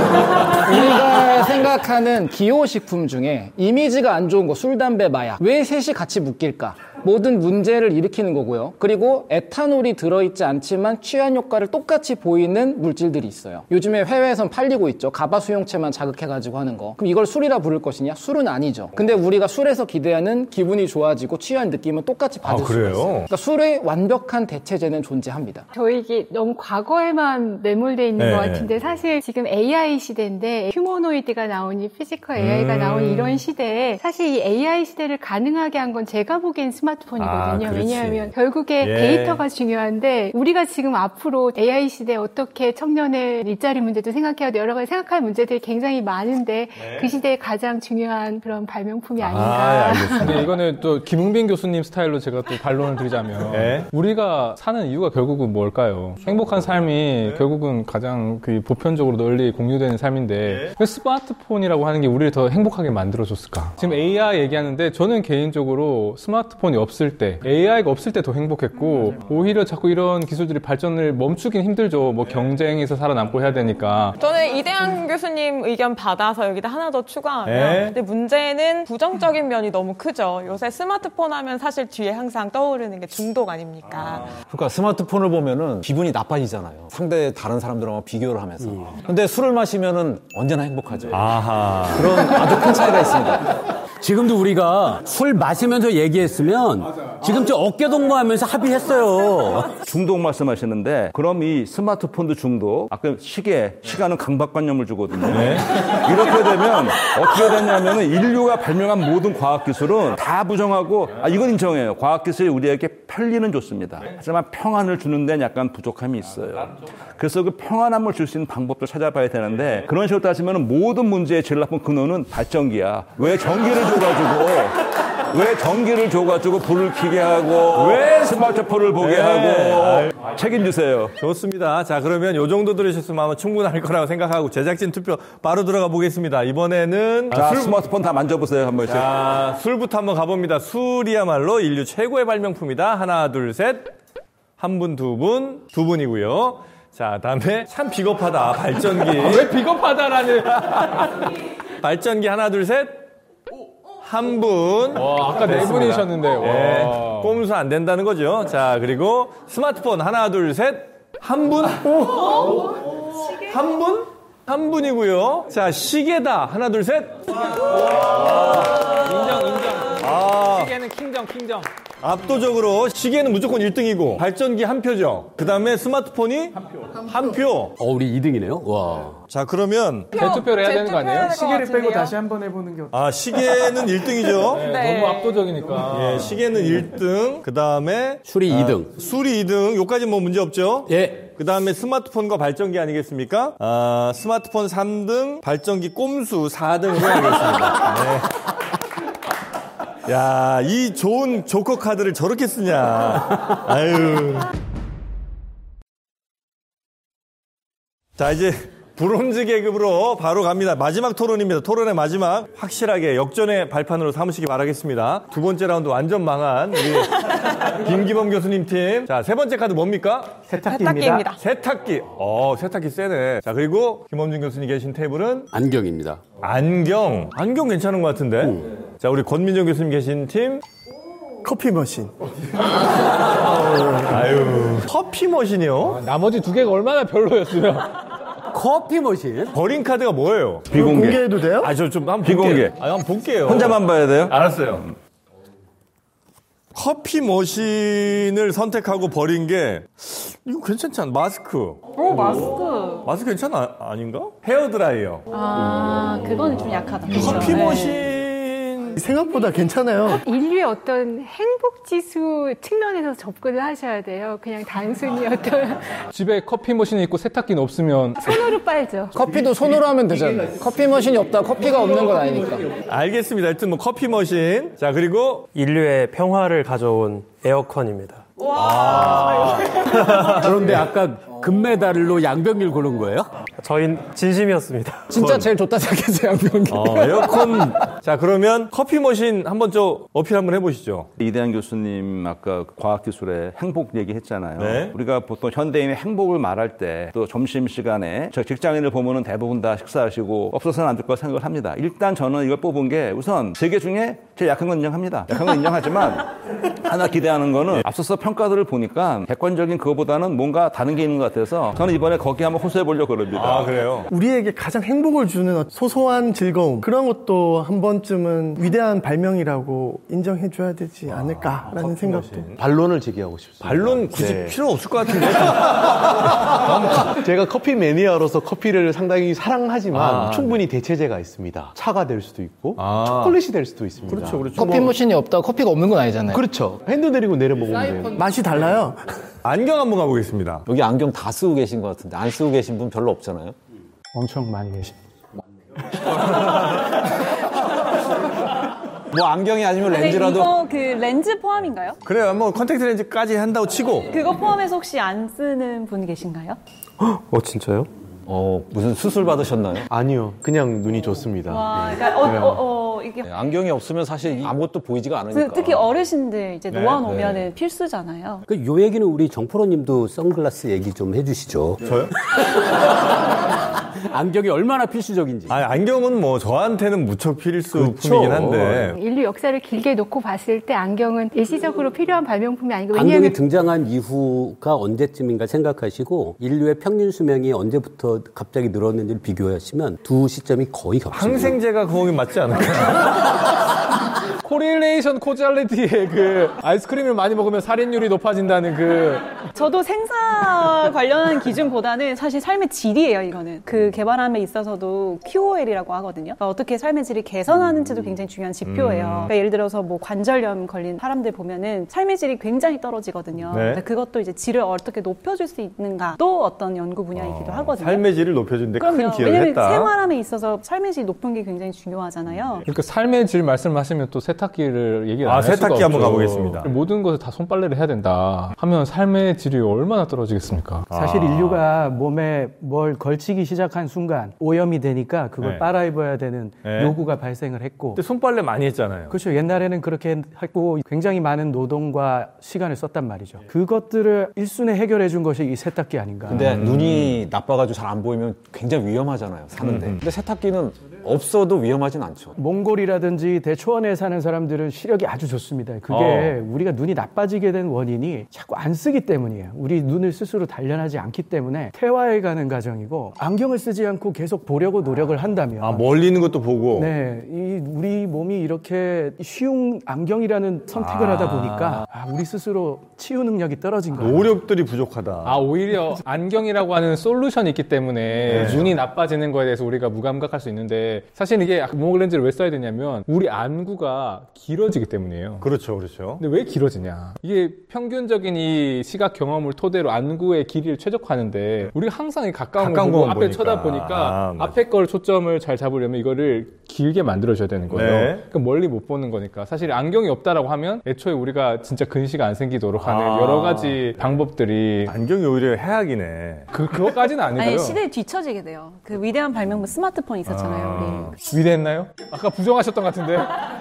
우리가 생각하는 기호식품 중에 이미지가 안 좋은 거 술, 담배, 마약 왜 셋이 같이 묶일까? 모든 문제를 일으키는 거고요. 그리고 에탄올이 들어있지 않지만 취한 효과를 똑같이 보이는 물질들이 있어요. 요즘에 해외에선 팔리고 있죠. 가바 수용체만 자극해가지고 하는 거. 그럼 이걸 술이라 부를 것이냐? 술은 아니죠. 근데 우리가 술에서 기대하는 기분이 좋아지고 취한 느낌은 똑같이 받을 수가 있어요. 그러니까 술의 완벽한 대체제는 존재합니다. 저에게 너무 과거에만 매몰되어 있는 것 같은데 사실 지금 AI 시대인데 휴머노이드가 나오니 피지컬 AI가 나오니 이런 시대에 사실 이 AI 시대를 가능하게 한 건 제가 보기엔 스마트폰이거든요. 왜냐하면 결국에 데이터가 중요한데 우리가 지금 앞으로 AI 시대에 어떻게 청년의 일자리 문제도 생각해야 돼 여러 가지 생각할 문제들이 굉장히 많은데 그 시대에 가장 중요한 그런 발명품이 아닌가. 근데 이거는 또 김웅빈 교수님 스타일로 제가 또 반론을 드리자면 우리가 사는 이유가 결국은 뭘까요? 행복한 삶이 결국은 가장 그 보편적으로 널리 공유되는 삶인데 왜 스마트폰이라고 하는 게 우리를 더 행복하게 만들어줬을까? 지금 AI 얘기하는데 저는 개인적으로 스마트폰이 없을 때 AI가 없을 때 더 행복했고 오히려 자꾸 이런 기술들이 발전을 멈추긴 힘들죠. 뭐 경쟁에서 살아남고 해야 되니까. 저는 이대한 교수님 의견 받아서 여기다 하나 더 추가하면 근데 문제는 부정적인 면이 너무 크죠. 요새 스마트폰 하면 사실 뒤에 항상 떠오르는 게 중독 아닙니까? 그러니까 스마트폰을 보면은 기분이 나빠지잖아요. 상대 다른 사람들하고 비교를 하면서. 근데 술을 마시면은 언제나 행복하죠. 아하. 그런 아주 큰 차이가 있습니다. 지금도 우리가 술 마시면서 얘기했으면 지금 저 어깨 동무하면서 합의했어요. 중독 말씀하시는데 그럼 이 스마트폰도 중독, 아까 시간은 강박관념을 주거든요. 네. 이렇게 되면 어떻게 되냐면은 인류가 발명한 모든 과학기술은 다 부정하고 이건 인정해요. 과학기술이 우리에게 편리는 좋습니다. 하지만 평안을 주는 데는 약간 부족함이 있어요. 그래서 그 평안함을 줄 수 있는 방법도 찾아봐야 되는데 그런 식으로 따지면 모든 문제의 제일 나쁜 근원은 발전기야. 왜 전기를 줘가지고 불을 켜게 하고 왜 스마트폰을 보게 하고 책임지세요. 좋습니다. 자, 그러면 요 정도 들으셨으면 아마 충분할 거라고 생각하고 제작진 투표 바로 들어가 보겠습니다. 이번에는 스마트폰 다 만져보세요. 한 번씩. 자, 술부터 한번 가봅니다. 술이야말로 인류 최고의 발명품이다. 하나, 둘, 셋. 한 분, 두 분이고요. 자, 다음에 참 비겁하다. 발전기. 왜 비겁하다라는. 발전기 하나, 둘, 셋. 한 분. 와, 아까 네 분이셨는데. 네. 꼼수 안 된다는 거죠. 자, 그리고 스마트폰 하나, 둘, 셋. 한 분. 한 분? 한 분이고요. 자, 시계다. 하나, 둘, 셋. 인정. 시계는 킹정. 압도적으로 시계는 무조건 1등이고 발전기 한 표죠. 그 다음에 스마트폰이 한 표. 우리 2등이네요. 와. 자, 그러면 재투표를 해야 되는 거 아니에요? 시계를 빼고 다시 한번 해보는 게 어때요? 시계는 1등이죠. 네. 너무 압도적이니까. 예, 시계는 1등. 그 다음에 술이 2등. 술이 2등. 요까지 뭐 문제 없죠? 예. 그 다음에 스마트폰과 발전기 아니겠습니까? 스마트폰 3등, 발전기 꼼수 4등으로 하겠습니다. 네. 야, 이 좋은 조커 카드를 저렇게 쓰냐. 아유. 자, 이제 브론즈 계급으로 바로 갑니다. 마지막 토론입니다. 토론의 마지막. 확실하게 역전의 발판으로 삼으시기 바라겠습니다. 두 번째 라운드 완전 망한 우리 김기범 교수님 팀. 자, 세 번째 카드 뭡니까? 세탁기입니다. 세탁기. 세탁기 세네. 자, 그리고 김범준 교수님 계신 테이블은 안경입니다. 안경 괜찮은 것 같은데. 자, 우리 권민정 교수님 계신 팀 커피 머신. 아유, 커피 머신이요? 나머지 두 개가 얼마나 별로였으면. 커피 머신? 버린 카드가 뭐예요? 비공개. 공개해도 돼요? 저 좀 한번 비공개. 한번 볼게요. 혼자만 봐야 돼요? 알았어요. 커피 머신을 선택하고 버린 게 이거 괜찮지 않아? 마스크. 마스크 괜찮아? 아닌가? 헤어드라이어. 그거는 좀 약하다. 커피 머신 생각보다 괜찮아요. 인류의 어떤 행복지수 측면에서 접근을 하셔야 돼요. 그냥 단순히 어떤 집에 커피 머신이 있고 세탁기는 없으면 손으로 빨죠. 커피도 손으로 하면 되잖아요. 커피 머신이 없다 커피가 없는 건 아니니까. 알겠습니다. 하여튼 뭐 커피 머신. 자, 그리고 인류의 평화를 가져온 에어컨입니다. 그런데 아까 금메달로 양병일 고른 거예요? 저희 진심이었습니다. 진짜 제일 좋다 생각했어요, 양병기. 에어컨. 자, 그러면 커피 머신 한번 어필 한번 해보시죠. 이대한 교수님 아까 과학기술의 행복 얘기했잖아요. 네. 우리가 보통 현대인의 행복을 말할 때 또 점심시간에 저 직장인을 보면은 대부분 다 식사하시고 없어서는 안 될 거라 생각을 합니다. 일단 저는 이걸 뽑은 게 우선 세 개 중에 제일 약한 건 인정합니다. 약한 건 인정하지만 하나 기대하는 거는 앞서서 평가들을 보니까 객관적인 그거보다는 뭔가 다른 게 있는 것 같아서 저는 이번에 거기 한번 호소해보려고 그럽니다. 그래요? 우리에게 가장 행복을 주는 소소한 즐거움 그런 것도 한 번쯤은 위대한 발명이라고 인정해줘야 되지 않을까라는 생각도. 반론을 제기하고 싶습니다. 반론 굳이 필요 없을 것 같은데. 제가 커피 매니아로서 커피를 상당히 사랑하지만 충분히 대체제가 있습니다. 차가 될 수도 있고 초콜릿이 될 수도 있습니다. 그렇죠. 커피 머신이 없다 커피가 없는 건 아니잖아요. 그렇죠. 핸드 내리고 내려 먹으면 돼요. 맛이 달라요. 안경 한번 가보겠습니다. 여기 안경 다 쓰고 계신 것 같은데 안 쓰고 계신 분 별로 없잖아요. 엄청 많이 계십니다. 뭐 안경이 아니면 근데 렌즈라도. 이거 그 렌즈 포함인가요? 그래요. 뭐 컨택트 렌즈까지 한다고 치고. 그거 포함해서 혹시 안 쓰는 분 계신가요? 진짜요? 무슨 수술 받으셨나요? 아니요. 그냥 눈이 좋습니다. 와, 그러니까 이게 네, 안경이 없으면 사실 아무것도 보이지가 않으니까. 특히 어르신들 이제 놓아놓으면 필수잖아요. 요 얘기는 우리 정프로님도 선글라스 얘기 좀 해주시죠. 저요? 안경이 얼마나 필수적인지. 안경은 뭐 저한테는 무척 필수품이긴 한데. 인류 역사를 길게 놓고 봤을 때 안경은 일시적으로 필요한 발명품이 아니고 안경이 왜냐하면 등장한 이후가 언제쯤인가 생각하시고 인류의 평균 수명이 언제부터 갑자기 늘었는지를 비교하시면 두 시점이 거의 겹칩니다. 항생제가 거기 맞지 않을까요? 코릴레이션 코잘리티의 그 아이스크림을 많이 먹으면 살인율이 높아진다는 그. 저도 생사 관련한 기준보다는 사실 삶의 질이에요, 이거는. 그 개발함에 있어서도 QOL이라고 하거든요. 그러니까 어떻게 삶의 질을 개선하는지도 굉장히 중요한 지표예요. 그러니까 예를 들어서 뭐 관절염 걸린 사람들 보면은 삶의 질이 굉장히 떨어지거든요. 네. 그러니까 그것도 이제 질을 어떻게 높여줄 수 있는가도 어떤 연구 분야이기도 하거든요. 삶의 질을 높여주는데 큰 그럼요. 기여를 왜냐면 했다. 생활함에 있어서 삶의 질이 높은 게 굉장히 중요하잖아요. 그러니까 삶의 질 말씀하시면 또 세탁기를 얘기를 안 할 수가 세탁기 한번 없죠. 가보겠습니다. 모든 것을 다 손빨래를 해야 된다 하면 삶의 질이 얼마나 떨어지겠습니까? 사실 인류가 몸에 뭘 걸치기 시작한 순간 오염이 되니까 그걸 네. 빨아 입어야 되는 네. 요구가 발생을 했고. 근데 손빨래 많이 했잖아요. 그렇죠. 옛날에는 그렇게 했고 굉장히 많은 노동과 시간을 썼단 말이죠. 그것들을 일순에 해결해 준 것이 이 세탁기 아닌가. 근데 눈이 나빠가지고 잘 안 보이면 굉장히 위험하잖아요, 사는데. 근데 세탁기는 없어도 위험하진 않죠. 몽골이라든지 대초원에 사는 사람들은 시력이 아주 좋습니다. 그게 우리가 눈이 나빠지게 된 원인이 자꾸 안 쓰기 때문이에요. 우리 눈을 스스로 단련하지 않기 때문에 퇴화해 가는 과정이고, 안경을 쓰지 않고 계속 보려고 노력을 한다면 멀리 있는 것도 보고. 네, 우리 몸이 이렇게 쉬운 안경이라는 선택을 하다 보니까 우리 스스로 치유 능력이 떨어진 거예요. 노력들이 부족하다. 오히려 안경이라고 하는 솔루션이 있기 때문에 눈이 나빠지는 거에 대해서 우리가 무감각할 수 있는데, 사실 이게 모노클 렌즈를 왜 써야 되냐면 우리 안구가 길어지기 때문이에요. 그렇죠, 그렇죠. 근데 왜 길어지냐? 이게 평균적인 이 시각 경험을 토대로 안구의 길이를 최적화하는데, 우리가 항상 가까운 걸 보고 앞에 쳐다보니까 앞에 걸 초점을 잘 잡으려면 이거를 길게 만들어줘야 되는 거예요. 네. 그러니까 멀리 못 보는 거니까. 사실 안경이 없다라고 하면 애초에 우리가 진짜 근시가 안 생기도록 하는 여러 가지 방법들이. 안경이 오히려 해악이네. 그거까지는 아니고요. 아니, 시대에 뒤처지게 돼요. 그 위대한 발명품 스마트폰 있었잖아요. 우리. 위대했나요? 아까 부정하셨던 것 같은데.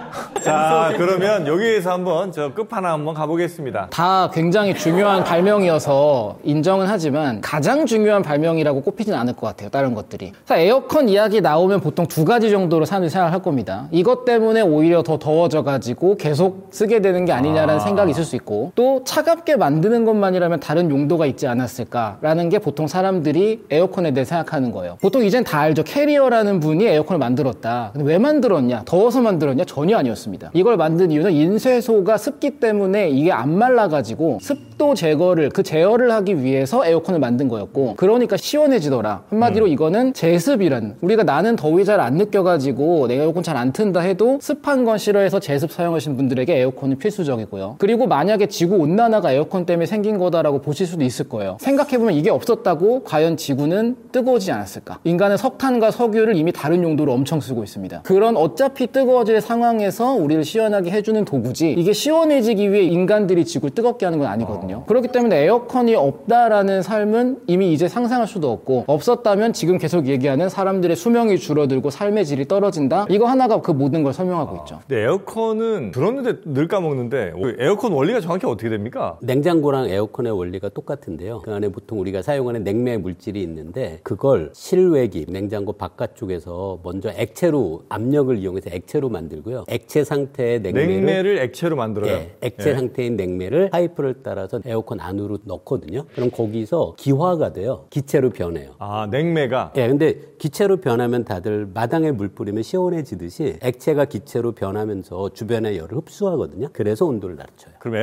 자, 그러면 여기에서 한번 저 끝판왕 한번 가보겠습니다. 다 굉장히 중요한 발명이어서 인정은 하지만 가장 중요한 발명이라고 꼽히진 않을 것 같아요, 다른 것들이. 에어컨 이야기 나오면 보통 두 가지 정도로 사람들이 생각할 겁니다. 이것 때문에 오히려 더 더워져가지고 계속 쓰게 되는 게 아니냐라는 생각이 있을 수 있고, 또 차갑게 만드는 것만이라면 다른 용도가 있지 않았을까라는 게 보통 사람들이 에어컨에 대해 생각하는 거예요. 보통 이젠 다 알죠. 캐리어라는 분이 에어컨을 만들었다. 근데 왜 만들었냐? 더워서 만들었냐? 전혀 아니었습니다. 이걸 만든 이유는 인쇄소가 습기 때문에 이게 안 말라가지고 습도 제거를, 그 제어를 하기 위해서 에어컨을 만든 거였고, 그러니까 시원해지더라. 한마디로 이거는 제습이란, 우리가 나는 더위 잘 안 느껴가지고 내가 에어컨 잘 안 튼다 해도 습한 건 싫어해서 제습 사용하시는 분들에게 에어컨이 필수적이고요. 그리고 만약에 지구 온난화가 에어컨 때문에 생긴 거다라고 보실 수도 있을 거예요. 생각해보면 이게 없었다고 과연 지구는 뜨거워지지 않았을까? 인간은 석탄과 석유를 이미 다른 용도로 엄청 쓰고 있습니다. 그런 어차피 뜨거워질 상황에서 우리를 시원하게 해주는 도구지, 이게 시원해지기 위해 인간들이 지구를 뜨겁게 하는 건 아니거든요. 그렇기 때문에 에어컨이 없다라는 삶은 이미 이제 상상할 수도 없고, 없었다면 지금 계속 얘기하는 사람들의 수명이 줄어들고 삶의 질이 떨어진다, 이거 하나가 그 모든 걸 설명하고 있죠. 근데 에어컨은 들었는데 늘 까먹는데, 에어컨 원리가 정확히 어떻게 됩니까? 냉장고랑 에어컨의 원리가 똑같은데요. 그 안에 보통 우리가 사용하는 냉매 물질이 있는데, 그걸 실외기, 냉장고 바깥쪽에서 먼저 액체로, 압력을 이용해서 액체로 만들고요. 액체 상태의 냉매를 액체로 만들어요? 네, 액체 상태인 냉매를 파이프를 따라서 에어컨 안으로 넣거든요. 그럼 거기서 기화가 돼요. 기체로 변해요. 냉매가? 네, 근데 기체로 변하면 다들 마당에 물 뿌리면 시원해지듯이 액체가 기체로 변하면서 주변의 열을 흡수하거든요. 그래서 온도를 낮춰요. 그럼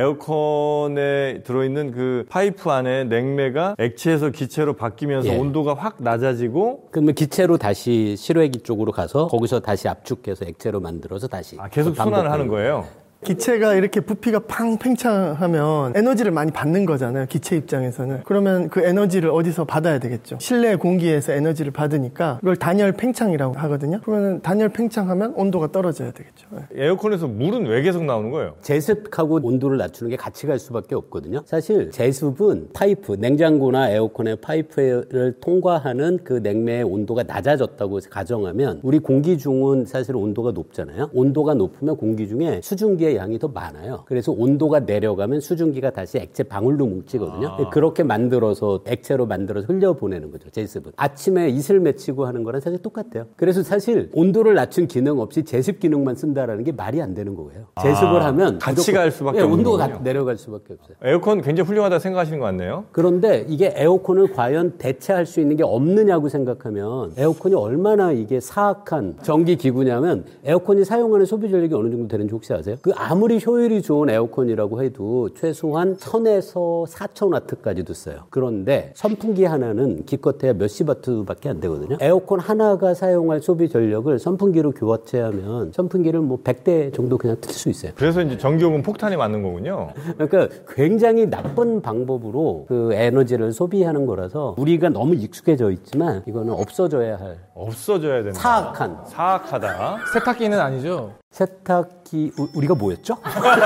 에어컨에 들어있는 그 파이프 안에 냉매가 액체에서 기체로 바뀌면서 온도가 확 낮아지고, 그러면 기체로 다시 실외기 쪽으로 가서 거기서 다시 압축해서 액체로 만들어서 다시 계속 순환을 하는 거예요? 기체가 이렇게 부피가 팡 팽창하면 에너지를 많이 받는 거잖아요, 기체 입장에서는. 그러면 그 에너지를 어디서 받아야 되겠죠. 실내 공기에서 에너지를 받으니까 그걸 단열 팽창이라고 하거든요. 그러면 단열 팽창하면 온도가 떨어져야 되겠죠. 에어컨에서 물은 왜 계속 나오는 거예요? 제습하고 온도를 낮추는 게 같이 갈 수밖에 없거든요. 사실 제습은 파이프, 냉장고나 에어컨의 파이프를 통과하는 그 냉매의 온도가 낮아졌다고 가정하면, 우리 공기 중은 사실 온도가 높잖아요. 온도가 높으면 공기 중에 수증기의 수증기의 양이 더 많아요. 그래서 온도가 내려가면 수증기가 다시 액체 방울로 뭉치거든요. 그렇게 만들어서 액체로 만들어서 흘려보내는 거죠. 제습은. 아침에 이슬 맺히고 하는 거랑 사실 똑같아요. 그래서 사실 온도를 낮춘 기능 없이 제습 기능만 쓴다라는 게 말이 안 되는 거예요. 제습을 하면 같이 갈 수밖에 없는 온도가 거군요. 내려갈 수밖에 없어요. 에어컨 굉장히 훌륭하다 생각하시는 것 같네요. 그런데 이게 에어컨을 과연 대체할 수 있는 게 없느냐고 생각하면 에어컨이 얼마나 이게 사악한 전기 기구냐면 에어컨이 사용하는 소비 전력이 어느 정도 되는지 혹시 아세요? 그 아무리 효율이 좋은 에어컨이라고 해도 최소한 1000에서 4000와트까지도 써요. 그런데 선풍기 하나는 기껏해야 몇십 와트밖에 안 되거든요. 에어컨 하나가 사용할 소비 전력을 선풍기로 교체하면 선풍기를 뭐 100대 정도 그냥 틀 수 있어요. 그래서 이제 전기요금 폭탄이 맞는 거군요. 그러니까 굉장히 나쁜 방법으로 그 에너지를 소비하는 거라서 우리가 너무 익숙해져 있지만 이거는 없어져야 된다. 사악하다. 세탁기는 아니죠? 세탁기 우리가 뭐였죠?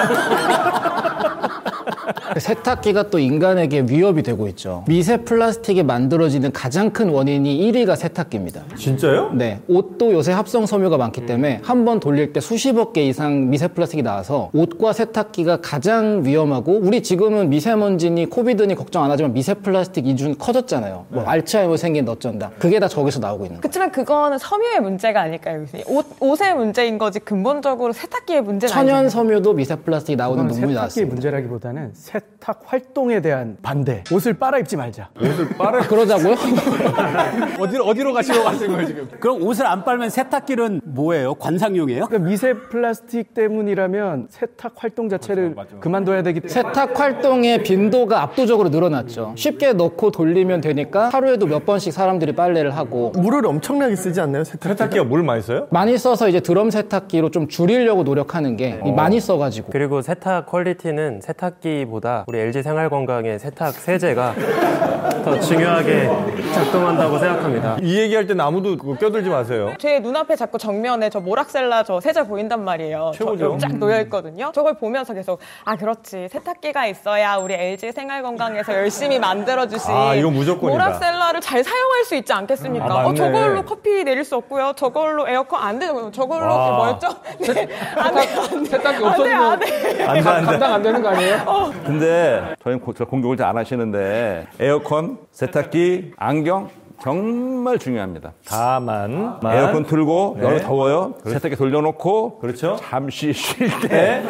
세탁기가 또 인간에게 위협이 되고 있죠. 미세 플라스틱이 만들어지는 가장 큰 원인이 1위가 세탁기입니다. 진짜요? 네. 옷도 요새 합성 섬유가 많기 때문에 한 번 돌릴 때 수십억 개 이상 미세 플라스틱이 나와서 옷과 세탁기가 가장 위험하고 우리 지금은 미세먼지니 코비드니 걱정 안 하지만 미세 플라스틱 이준 커졌잖아요. 뭐 알츠하이머 생긴 어쩐다. 그게 다 저기서 나오고 있는 거예요. 그렇지만 그거는 섬유의 문제가 아닐까요? 옷의 문제인 거지 근본적으로 세탁기의 문제는 천연 아니잖아요. 섬유도 미세 플라스틱이 나오는 논문이 세탁기의 나왔습니다. 문제라기보다는 세탁 활동에 대한 반대. 옷을 빨아 입지 말자. 옷을 빨아 그러자고요? 어디로 가시려고 하시는 거예요 지금? 그럼 옷을 안 빨면 세탁기는 뭐예요? 관상용이에요? 그러니까 미세 플라스틱 때문이라면 세탁 활동 자체를 그만둬야 되기 때문에 세탁 활동의 빈도가 압도적으로 늘어났죠. 쉽게 넣고 돌리면 되니까 하루에도 몇 번씩 사람들이 빨래를 하고 물을 엄청나게 쓰지 않나요? 세탁기가 물 많이 써요? 많이 써서 이제 드럼 세탁기로 좀 줄이려고 노력하는 게 많이 써가지고 그리고 세탁 퀄리티는 세탁기보다 우리 LG 생활건강의 세탁 세제가 더 중요하게 작동한다고 생각합니다. 이 얘기할 때는 아무도 껴들지 마세요. 제 눈앞에 자꾸 정면에 저 모락셀라 저 세제 보인단 말이에요. 최고죠. 쫙 놓여있거든요. 저걸 보면서 계속 그렇지 세탁기가 있어야 우리 LG 생활건강에서 열심히 만들어주신 이건 무조건이다. 모락셀라를 잘 사용할 수 있지 않겠습니까? 맞네. 저걸로 커피 내릴 수 없고요. 저걸로 에어컨 안 되는 저걸로 뭐였죠? 네. 안 돼. 세탁기 없어지면 감당 안 되는 거 아니에요? 근데 저희는 공격을 잘 안 하시는데 에어컨, 세탁기, 안경 정말 중요합니다. 다만 에어컨 틀고 너무 더워요. 세탁기 돌려놓고 그렇죠. 잠시 쉴 때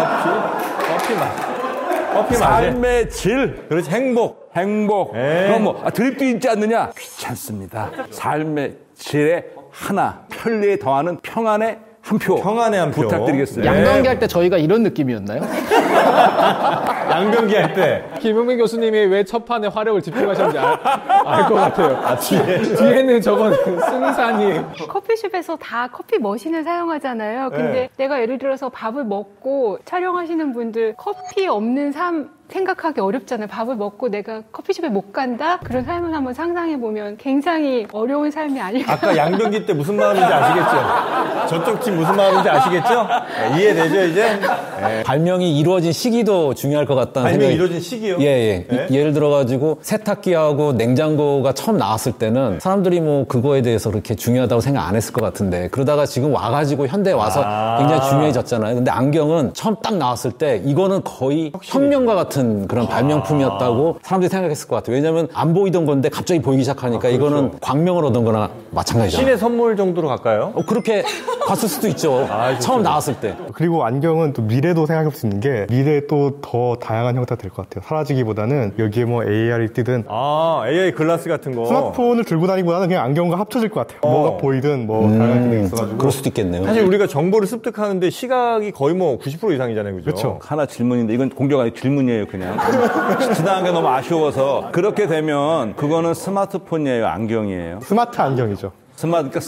커피 맛. 삶의 질. 그렇지. 행복. 그럼 뭐 드립도 있지 않느냐? 귀찮습니다. 삶의 질의 하나, 편리에 더하는 평안의 한 표. 평안의 한 표. 부탁드리겠습니다. 양변기 할 때 저희가 이런 느낌이었나요? 양변기 할 때. 김용민 교수님이 왜 첫 판에 화력을 집중하셨는지 알 것 같아요. 뒤에는 저건 승산이. 커피숍에서 다 커피 머신을 사용하잖아요. 근데 내가 예를 들어서 밥을 먹고 촬영하시는 분들 커피 없는 삶 생각하기 어렵잖아요. 밥을 먹고 내가 커피숍에 못 간다? 그런 삶을 한번 상상해보면 굉장히 어려운 삶이 아닐까. 아까 양변기 때 무슨 마음인지 아시겠죠? 저쪽 팀 무슨 마음인지 아시겠죠? 이해되죠, 이제? 발명이 이루어진 시기도 중요할 것 같다는 발명이 생각이. 이루어진 시기요? 예. 예를 들어가지고 세탁기하고 냉장고가 처음 나왔을 때는 사람들이 뭐 그거에 대해서 그렇게 중요하다고 생각 안 했을 것 같은데 그러다가 지금 와가지고 현대에 와서 굉장히 중요해졌잖아요. 근데 안경은 처음 딱 나왔을 때 이거는 거의 혁명과 같은 그런 발명품이었다고 사람들이 생각했을 것 같아요. 왜냐하면 안 보이던 건데 갑자기 보이기 시작하니까 그렇죠. 이거는 광명을 얻은 거나 마찬가지잖아요. 신의 선물 정도로 갈까요? 그렇게 봤을 수도 있죠. 처음 나왔을 때. 그리고 안경은 또 미래도 생각할 수 있는 게 미래에 또 더 다양한 형태가 될 것 같아요. 사라지기보다는 여기에 뭐 AR이 뜨든 AI 글라스 같은 거. 스마트폰을 들고 다니기보다는 그냥 안경과 합쳐질 것 같아요. 뭐가 보이든 뭐 다양한 기능이 있어가지고. 그럴 수도 있겠네요. 사실 우리가 정보를 습득하는데 시각이 거의 뭐 90% 이상이잖아요. 그죠? 그렇죠. 하나 질문인데 이건 공격 아니고 질문이에요 그냥. 지나간 게 너무 아쉬워서 그렇게 되면 그거는 스마트폰이에요 안경이에요? 스마트 안경이죠. 스마트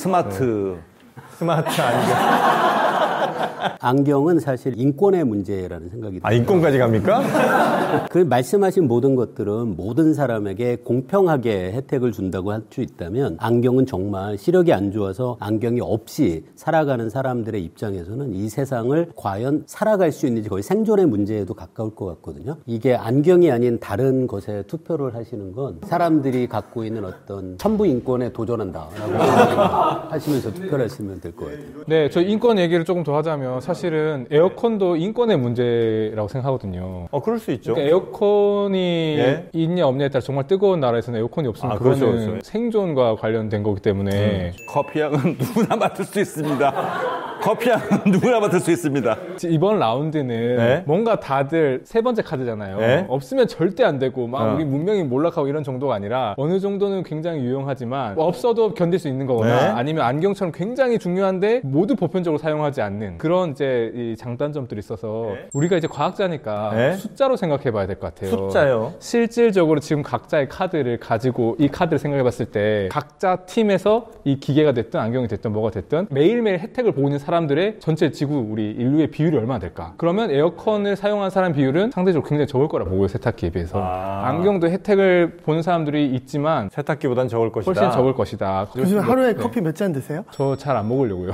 안경. 안경은 사실 인권의 문제라는 생각이 들어요. 인권까지 갑니까? 그 말씀하신 모든 것들은 모든 사람에게 공평하게 혜택을 준다고 할 수 있다면 안경은 정말 시력이 안 좋아서 안경이 없이 살아가는 사람들의 입장에서는 이 세상을 과연 살아갈 수 있는지 거의 생존의 문제에도 가까울 것 같거든요. 이게 안경이 아닌 다른 것에 투표를 하시는 건 사람들이 갖고 있는 어떤 천부 인권에 도전한다라고 하시면서 투표를 하시면 될 것 같아요. 네, 저 인권 얘기를 조금 더 하자면 보자면 사실은 에어컨도 인권의 문제라고 생각하거든요. 그럴 수 있죠. 그러니까 에어컨이 있냐 없냐에 따라 정말 뜨거운 나라에서는 에어컨이 없으면 그거는 그렇죠. 생존과 관련된 거기 때문에 커피향은 누구나 맡을 수 있습니다. 커피향은 누구나 맡을 수 있습니다. 이번 라운드는 뭔가 다들 세 번째 카드잖아요. 없으면 절대 안 되고 막 우리 문명이 몰락하고 이런 정도가 아니라 어느 정도는 굉장히 유용하지만 없어도 견딜 수 있는 거거나 아니면 안경처럼 굉장히 중요한데 모두 보편적으로 사용하지 않는 그런 이제 이 장단점들이 있어서 우리가 이제 과학자니까 숫자로 생각해 봐야 될 것 같아요. 숫자요? 실질적으로 지금 각자의 카드를 가지고 이 카드를 생각해 봤을 때 각자 팀에서 이 기계가 됐든 안경이 됐든 뭐가 됐든 매일매일 혜택을 보고 있는 사람들의 전체 지구 우리 인류의 비율이 얼마나 될까? 그러면 에어컨을 사용한 사람 비율은 상대적으로 굉장히 적을 거라 보고요. 세탁기에 비해서. 안경도 혜택을 보는 사람들이 있지만 세탁기보단 적을 것이다. 훨씬 적을 것이다. 요즘 하루에 커피 몇 잔 드세요? 저 잘 안 먹으려고요.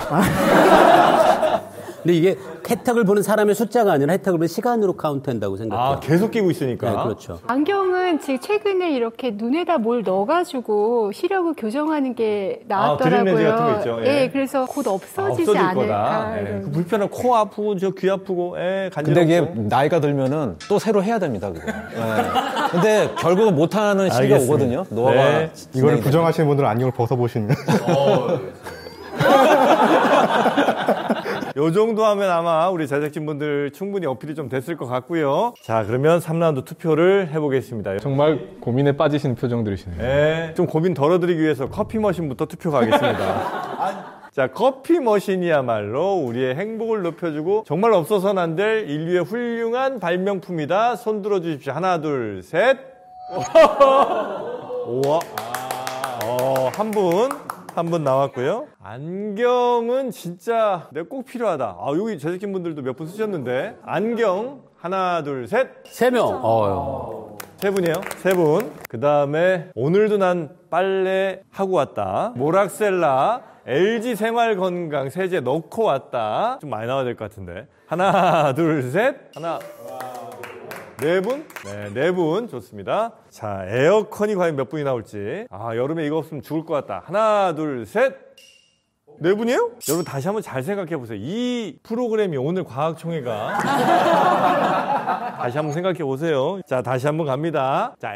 근데 이게 혜택을 보는 사람의 숫자가 아니라 혜택을 보는 시간으로 카운트한다고 생각해요. 계속 끼고 있으니까. 네, 그렇죠. 안경은 지금 최근에 이렇게 눈에다 뭘 넣어가지고 시력을 교정하는 게 나왔더라고요. 드림렌즈 같은 거 있죠. 예, 그래서 곧 없어지지 않을까. 그 불편한 코 아프고 저 귀 아프고 간지럽고. 근데 이게 나이가 들면은 또 새로 해야 됩니다. 그거. 근데 결국은 못하는 시기가 오거든요. 노화가. 이거를 부정하시는 분들은 안경을 벗어보시면. 요 정도 하면 아마 우리 제작진분들 충분히 어필이 좀 됐을 것 같고요. 자, 그러면 3라운드 투표를 해보겠습니다. 정말 고민에 빠지시는 표정들이시네요. 좀 고민 덜어드리기 위해서 커피 머신부터 투표 가겠습니다. 자, 커피 머신이야말로 우리의 행복을 높여주고 정말 없어서는 안 될 인류의 훌륭한 발명품이다. 손 들어주십시오. 하나, 둘, 셋. 우와. 한 분 나왔고요. 안경은 진짜 내가 꼭 필요하다. 여기 제작진분들도 몇 분 쓰셨는데. 안경 하나, 둘, 셋. 3명. 세 분이에요. 세 분. 그 다음에 오늘도 난 빨래 하고 왔다. 모락셀라 LG 생활건강 세제 넣고 왔다. 좀 많이 나와야 될 것 같은데. 하나, 둘, 셋. 하나. 네 분? 네 분. 좋습니다. 자, 에어컨이 과연 몇 분이 나올지. 여름에 이거 없으면 죽을 것 같다. 하나, 둘, 셋. 네 분이에요? 여러분 다시 한번 잘 생각해 보세요. 이 프로그램이 오늘 과학총회가 다시 한번 생각해 보세요. 자, 다시 한번 갑니다. 자,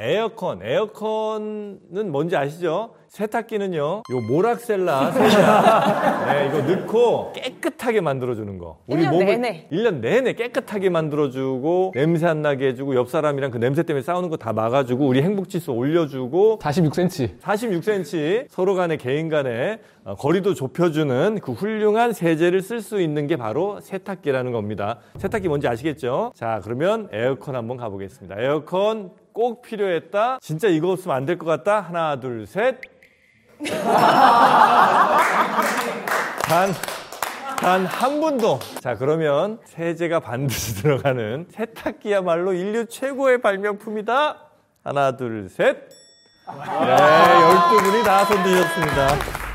에어컨은 뭔지 아시죠? 세탁기는요, 요 모락셀라 세제 이거 넣고 깨끗하게 만들어주는 거. 우리 1년 내내. 1년 내내 깨끗하게 만들어주고 냄새 안 나게 해주고 옆 사람이랑 그 냄새 때문에 싸우는 거 다 막아주고 우리 행복지수 올려주고 46cm 서로 간에 개인 간에 거리도 좁혀주는 그 훌륭한 세제를 쓸 수 있는 게 바로 세탁기라는 겁니다. 세탁기 뭔지 아시겠죠? 자, 그러면 에어컨 한번 가보겠습니다. 에어컨 꼭 필요했다. 진짜 이거 없으면 안 될 것 같다. 하나, 둘, 셋. 단 한 분도. 자, 그러면 세제가 반드시 들어가는 세탁기야말로 인류 최고의 발명품이다. 하나, 둘, 셋. 네, 12분이 다 손드셨습니다.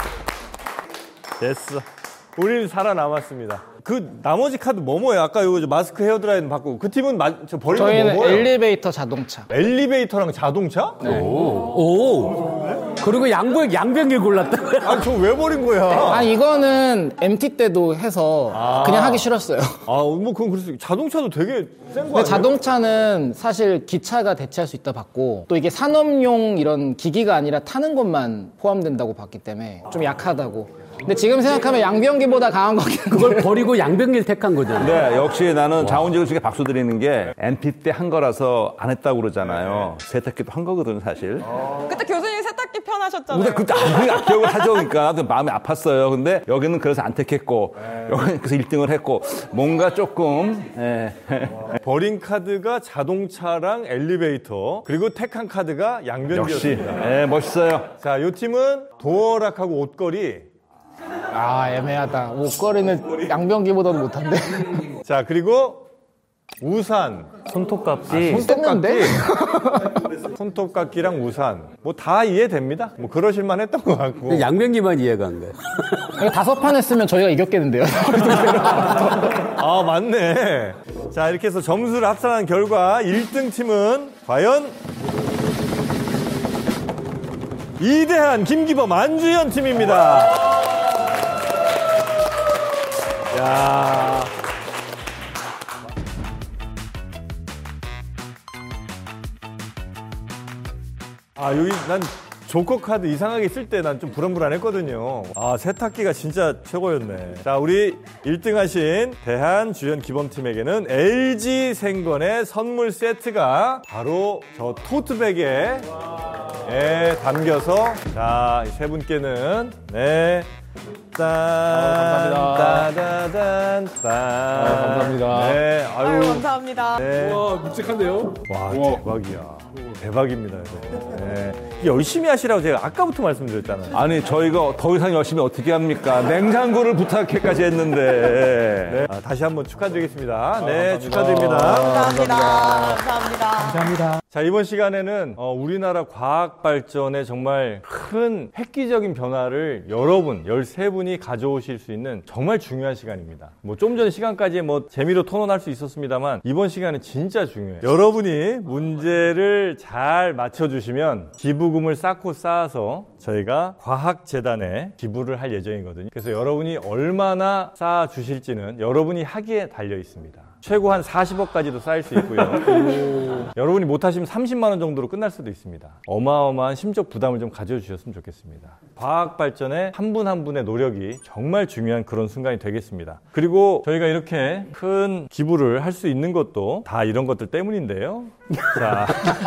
됐어. 우리는 살아남았습니다. 그 나머지 카드 뭐예요? 아까 이거 마스크 헤어드라이는 바꾸고 그 팀은 저 버리는 거 저희는 뭐예요? 엘리베이터 자동차. 엘리베이터랑 자동차? 네. 오. 그리고 양변기를 골랐다. 아니, 저 왜 버린 거야? 이거는 MT 때도 해서 그냥 하기 싫었어요. 뭐 그건 그럴 수 있고 자동차도 되게 센 거 근데 아니에요? 자동차는 사실 기차가 대체할 수 있다 봤고 또 이게 산업용 이런 기기가 아니라 타는 것만 포함된다고 봤기 때문에 좀 약하다고. 근데 지금 생각하면 양변기보다 강한 거긴 한데 그걸 버리고 양변기를 택한 거잖아요. 네, 역시 나는 장훈직을 중에 박수 드리는 게 NP 때 한 거라서 안 했다고 그러잖아요. 세탁기도 한 거거든요, 사실. 그때 교수님 세탁기 편하셨잖아요. 근데 그때 기억을 하죠. 그러니까 마음이 아팠어요. 근데 여기는 그래서 안 택했고 여기는 그래서 1등을 했고 뭔가 조금 버린 카드가 자동차랑 엘리베이터 그리고 택한 카드가 양변기였습니다. 역시 멋있어요. 자, 요 팀은 도어락하고 옷걸이. 애매하다. 옷걸이는 양변기보다도 못한데. 자, 그리고 우산. 손톱깎이. 손톱깎이랑 우산. 뭐 다 이해됩니다. 뭐 그러실만 했던 것 같고. 양변기만 이해가 안 돼. 5판 했으면 저희가 이겼겠는데요. 맞네. 자, 이렇게 해서 점수를 합산한 결과 1등 팀은 과연 이대한, 김기범, 안주현 팀입니다. 야. 여기 난 조커 카드 이상하게 쓸 때 난 좀 불안불안했거든요. 세탁기가 진짜 최고였네. 자, 우리 1등 하신 대한주연기범팀에게는 LG생건의 선물 세트가 바로 저 토트백에 담겨서, 자, 이 세 분께는, 네. 감사합니다. 따다단, 감사합니다. 네, 아유, 감사합니다. 네. 와, 묵직한데요? 와, 대박이야. 대박입니다. 네. 열심히 하시라고 제가 아까부터 말씀드렸잖아요. 아니, 저희가 더 이상 열심히 어떻게 합니까? 냉장고를 부탁해까지 했는데. 네. 다시 한번 축하드리겠습니다. 네, 축하드립니다. 감사합니다. 자, 이번 시간에는 우리나라 과학 발전에 정말 큰 획기적인 변화를 여러분 13분이 가져오실 수 있는 정말 중요한 시간입니다. 좀 전 시간까지 재미로 토론할 수 있었습니다만 이번 시간은 진짜 중요해요. 여러분이 문제를 잘 맞춰주시면 기부금을 쌓고 쌓아서 저희가 과학재단에 기부를 할 예정이거든요. 그래서 여러분이 얼마나 쌓아주실지는 여러분이 하기에 달려 있습니다. 최고 한 40억까지도 쌓일 수 있고요. 여러분이 못하시면 30만 원 정도로 끝날 수도 있습니다. 어마어마한 심적 부담을 좀 가져주셨으면 좋겠습니다. 과학 발전에 한 분 한 분의 노력이 정말 중요한 그런 순간이 되겠습니다. 그리고 저희가 이렇게 큰 기부를 할 수 있는 것도 다 이런 것들 때문인데요. 자,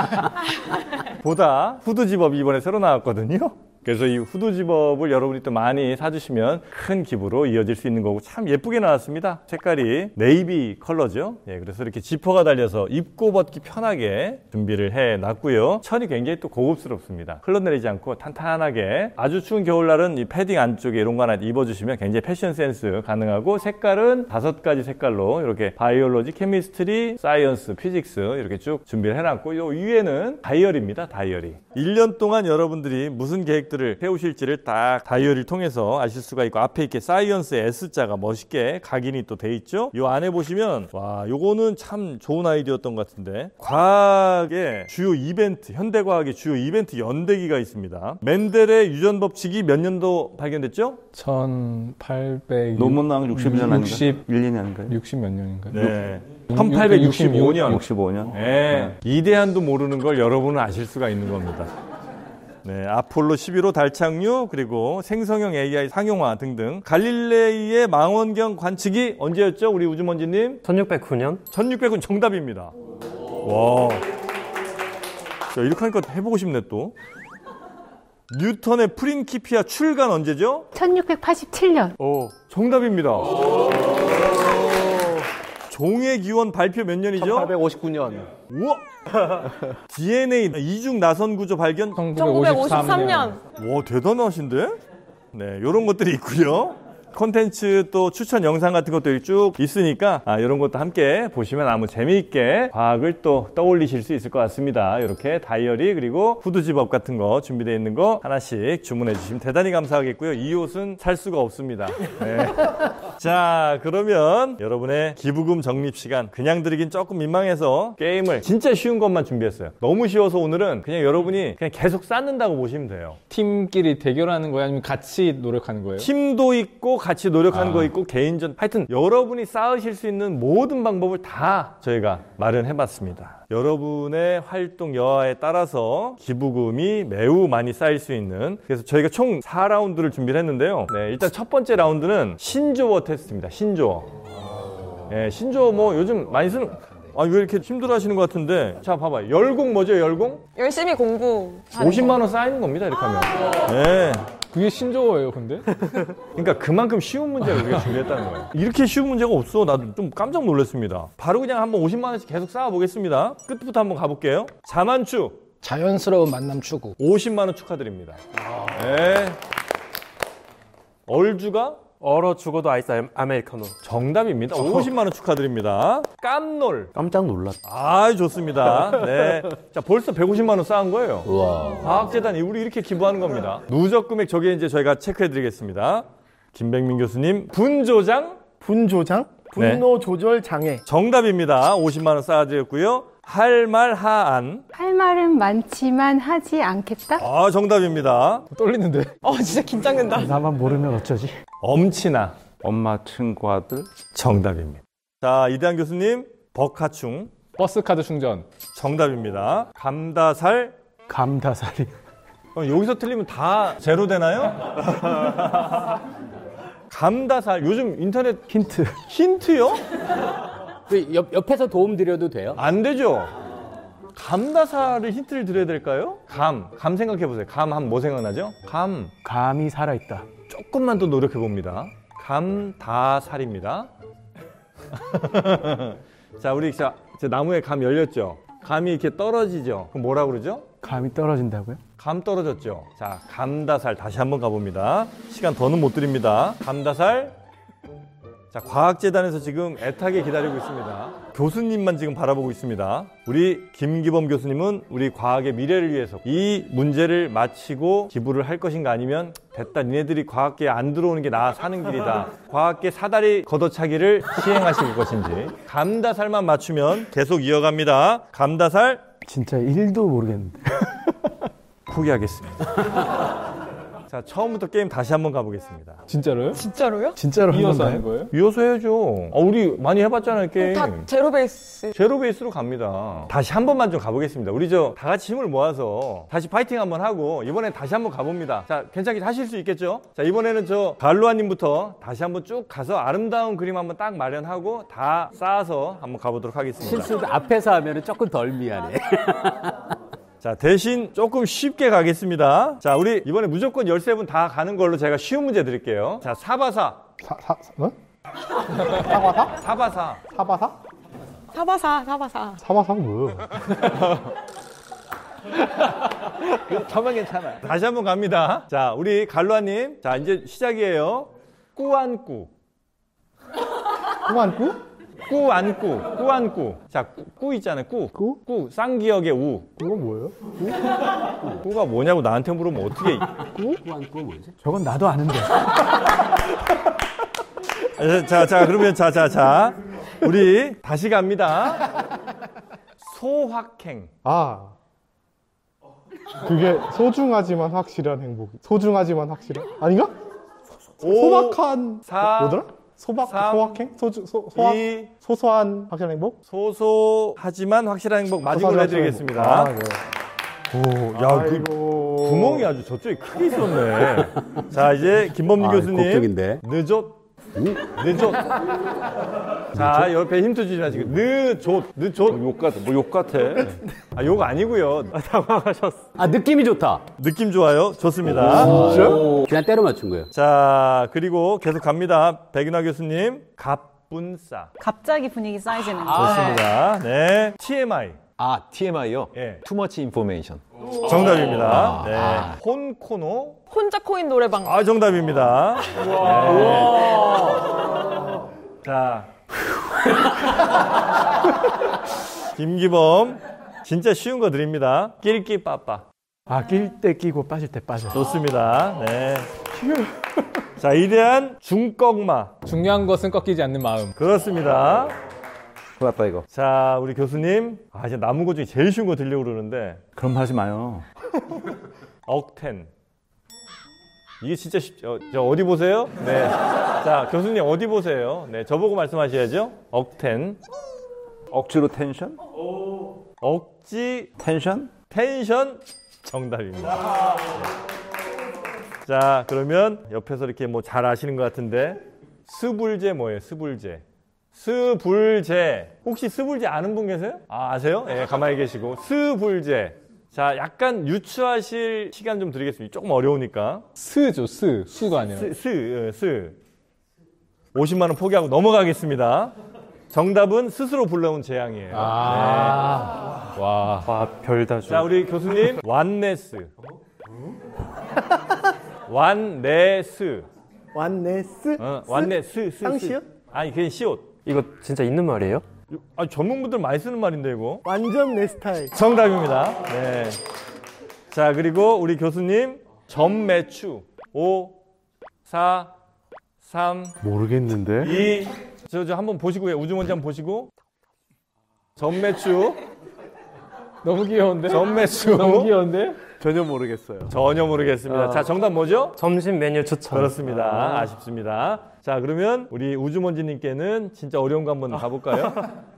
보다 후드집업이 이번에 새로 나왔거든요. 그래서 이 후드집업을 여러분이 또 많이 사주시면 큰 기부로 이어질 수 있는 거고 참 예쁘게 나왔습니다. 색깔이 네이비 컬러죠. 그래서 이렇게 지퍼가 달려서 입고 벗기 편하게 준비를 해놨고요. 천이 굉장히 또 고급스럽습니다. 흘러내리지 않고 탄탄하게 아주 추운 겨울날은 이 패딩 안쪽에 이런 거 하나 입어주시면 굉장히 패션 센스 가능하고 색깔은 5가지 색깔로 이렇게 바이올로지, 케미스트리, 사이언스, 피직스 이렇게 쭉 준비를 해놨고 요 위에는 다이어리입니다. 다이어리. 1년 동안 여러분들이 무슨 계획들을 세우실지를 딱 다이어리를 통해서 아실 수가 있고 앞에 이렇게 사이언스 S자가 멋있게 각인이 또 돼 있죠. 요 안에 보시면 와 요거는 참 좋은 아이디어였던 것 같은데 과학의 주요 이벤트, 현대과학의 주요 이벤트 연대기가 있습니다. 멘델의 유전 법칙이 몇 년도 발견됐죠? 1800 논문 나온 게 60년 아닌가요? 61년이 아닌가요? 60 몇 년인가요? 네. 1865년. 65년. 네. 이대한도 모르는 걸 여러분은 아실 수가 있는 겁니다. 네, 아폴로 11호 달 착륙 그리고 생성형 AI 상용화 등등 갈릴레이의 망원경 관측이 언제였죠? 우리 우주먼지님? 1609년? 1609년 정답입니다. 와, 자, 이렇게 하니까 해보고 싶네 또. 뉴턴의 프린키피아 출간 언제죠? 1687년. 정답입니다. 종의 기원 발표 몇 년이죠? 1859년. 우와! DNA 이중 나선 구조 발견 1953년. 와, 대단하신데? 네, 요런 것들이 있고요. 콘텐츠 또 추천 영상 같은 것들이 쭉 있으니까 이런 것도 함께 보시면 아무 재미있게 과학을 또 떠올리실 수 있을 것 같습니다. 이렇게 다이어리 그리고 후드집업 같은 거 준비되어 있는 거 하나씩 주문해 주시면 대단히 감사하겠고요. 이 옷은 살 수가 없습니다. 네. 자, 그러면 여러분의 기부금 적립 시간 그냥 드리긴 조금 민망해서 게임을 진짜 쉬운 것만 준비했어요. 너무 쉬워서 오늘은 그냥 여러분이 그냥 계속 쌓는다고 보시면 돼요. 팀끼리 대결하는 거예요? 아니면 같이 노력하는 거예요? 팀도 있고 같이 노력하는 거 있고 개인전 하여튼 여러분이 쌓으실 수 있는 모든 방법을 다 저희가 마련해봤습니다. 여러분의 활동 여하에 따라서 기부금이 매우 많이 쌓일 수 있는 그래서 저희가 총 4라운드를 준비를 했는데요. 네, 일단 첫 번째 라운드는 신조어 테스트입니다. 신조어. 네, 신조어 뭐 요즘 많이 쓰는 왜 이렇게 힘들어 하시는 것 같은데 자 봐봐요. 열공 뭐죠? 열공? 열심히 공부. 50만 원 쌓이는 겁니다. 이렇게 하면. 네. 그게 신조어예요, 근데? 그러니까 그만큼 쉬운 문제를 우리가 준비했다는 거예요. 이렇게 쉬운 문제가 없어. 나도 좀 깜짝 놀랐습니다. 바로 그냥 한번 50만 원씩 계속 쌓아보겠습니다. 끝부터 한번 가볼게요. 자만추. 자연스러운 만남 추구. 50만 원 축하드립니다. 네. 얼주가? 얼어 죽어도 아이스 아메리카노. 정답입니다. 50만 원 축하드립니다. 깜놀. 깜짝 놀랐다. 좋습니다. 네. 자, 벌써 150만 원 쌓은 거예요. 우와. 과학재단이 우리 이렇게 기부하는 겁니다. 누적 금액 저게 이제 저희가 체크해드리겠습니다. 김백민 교수님, 분조장? 분조장? 분노 조절 장애. 정답입니다. 50만 원 쌓아드렸고요. 할 말 하안. 할 말은 많지만 하지 않겠다? 정답입니다. 떨리는데. 진짜 긴장된다. 나만 모르면 어쩌지? 엄친아. 엄마 친구 아들. 정답입니다. 자, 이대한 교수님, 버카충. 버스카드 충전. 정답입니다. 감다살. 감다살이. 여기서 틀리면 다 제로 되나요? 감다살. 요즘 인터넷 힌트. 힌트요? 옆에서 도움 드려도 돼요? 안 되죠. 감다살을 힌트를 드려야 될까요? 감 생각해보세요. 감 하면 뭐 생각나죠? 감이 살아있다. 조금만 더 노력해봅니다. 감다살입니다. 자, 우리 저 나무에 감 열렸죠? 감이 이렇게 떨어지죠? 그럼 뭐라 그러죠? 감이 떨어진다고요? 감 떨어졌죠? 자, 감다살 다시 한번 가봅니다. 시간 더는 못 드립니다. 감다살. 자, 과학재단에서 지금 애타게 기다리고 있습니다. 교수님만 지금 바라보고 있습니다. 우리 김기범 교수님은 우리 과학의 미래를 위해서 이 문제를 마치고 기부를 할 것인가, 아니면 됐다, 니네들이 과학계에 안 들어오는 게 나 사는 길이다, 과학계 사다리 걷어차기를 시행하실 것인지. 감다살만 맞추면 계속 이어갑니다. 감다살. 진짜 1도 모르겠는데. 포기하겠습니다. 자, 처음부터 게임 다시 한번 가보겠습니다. 진짜로요? 진짜로요? 진짜로 이어서 한 하는 건가요? 거예요? 이어서 해야죠. 우리 많이 해봤잖아요, 게임. 다 제로 베이스. 제로 베이스로 갑니다. 다시 한 번만 좀 가보겠습니다. 우리 다 같이 힘을 모아서 다시 파이팅 한번 하고, 이번엔 다시 한번 가봅니다. 자, 괜찮게 하실 수 있겠죠? 자, 이번에는 갈로아님부터 다시 한번 쭉 가서 아름다운 그림 한번 딱 마련하고 다 쌓아서 한번 가보도록 하겠습니다. 실수 앞에서 하면 조금 덜 미안해. 자, 대신 조금 쉽게 가겠습니다. 자, 우리 이번에 무조건 13분 다 가는 걸로 제가 쉬운 문제 드릴게요. 자, 사바사. 뭐? 사바사. 사바사 뭐예요? 저만 괜찮아요. 다시 한번 갑니다. 자, 우리 갈로아님. 자, 이제 시작이에요. 꾸안꾸. 꾸안꾸. 자, 꾸 있잖아요. 꾸. 쌍기역의 우. 그건 뭐예요? 꾸가 뭐냐고 나한테 물으면 어떻게. 꾸안꾸 뭐지? 저건 나도 아는데. 자, 그러면 자. 우리 다시 갑니다. 소확행. 그게 소중하지만 확실한 행복. 아닌가? 소박한. 뭐더라? 소확행? 소소한 확실한 행복? 소소하지만 확실한 행복. 맞은 걸로 해드리겠습니다. 네. 구멍이 아주 저쪽에 크게 있었네. 자, 이제 김범민 교수님. 걱정인데. 늦었. 자, 옆에 힌트 주지 마시고. 늦었. 욕 같아. 욕 아니고요. 당황하셨어. 느낌이 좋다. 느낌 좋아요. 좋습니다. 그냥 때려 맞춘 거예요. 자, 그리고 계속 갑니다. 백윤아 교수님. 갑분싸. 갑자기 분위기 쌓이지는 거. 좋습니다. 네. TMI. TMI요? 예. Too much information. 정답입니다. 네. 혼코노. 혼자 코인 노래방. 정답입니다. 자. 김기범. 진짜 쉬운 거 드립니다. 낄끼 빠빠. 낄 때 끼고 빠질 때 빠져. 좋습니다. 네. 자, 이대한 중꺽마. 중요한 것은 꺾이지 않는 마음. 그렇습니다. 좋았다 이거. 자, 우리 교수님. 이제 남은 것 중에 제일 쉬운 거 드리려고 그러는데. 그럼 하지 마요. 억텐. 이게 진짜 쉽죠. 어디 보세요? 네. 자, 교수님 어디 보세요? 네, 저보고 말씀하셔야죠. 억텐. 억지로 텐션? 억지 텐션? 정답입니다. 네. 자, 그러면 옆에서 이렇게 잘 아시는 것 같은데, 스불제 뭐예요? 스불제. 혹시 스불제 아는 분 계세요? 아세요? 예, 가만히 계시고. 스불제. 자, 약간 유추하실 시간 좀 드리겠습니다. 조금 어려우니까. 수가 아니라. 50만 원 포기하고 넘어가겠습니다. 정답은 스스로 불러온 재앙이에요. 와, 별다주. 자, 우리 교수님. 완네스. 완네스. 쌍시옷? 아니, 그게 시옷. 이거 진짜 있는 말이에요? 전문분들 많이 쓰는 말인데, 이거. 완전 내 스타일. 정답입니다. 네. 자, 그리고 우리 교수님. 전매추. 5, 4, 3. 모르겠는데. 2. 저 한번 보시고요. 우주먼지 한번 보시고. 전매추. 너무 귀여운데? 전매추. 너무 귀여운데? 전혀 모르겠어요. 전혀 모르겠습니다. 자, 정답 뭐죠? 점심 메뉴 추천. 그렇습니다. 아쉽습니다. 자, 그러면 우리 우주먼지님께는 진짜 어려운 거 한번 가볼까요?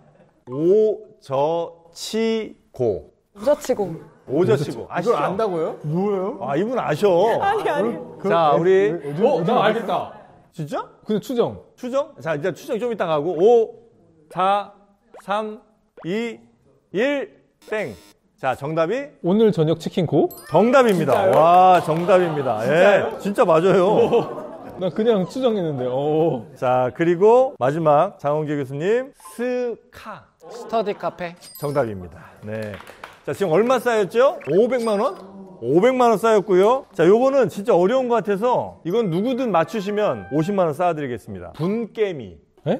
오저치고. 오저치고. 오저치고. 아시죠? 이걸 안다고요? 뭐예요? 아, 이분 아셔. 아니. 자, 우리. 나 알겠다. 진짜? 근데 추정. 추정? 자, 이제 추정 좀 이따 가고. 5, 4, 3, 2, 1, 땡. 자, 정답이? 오늘 저녁 치킨 고? 정답입니다. 진짜요? 와, 정답입니다. 예, 진짜 맞아요. 나 그냥 추정했는데. 자, 그리고 마지막 장홍재 교수님 스카. 스터디 카페. 정답입니다. 네. 자, 지금 얼마 쌓였죠? 500만 원? 500만 원 쌓였고요. 자, 요거는 진짜 어려운 것 같아서 이건 누구든 맞추시면 50만 원 쌓아드리겠습니다. 분깨미. 에?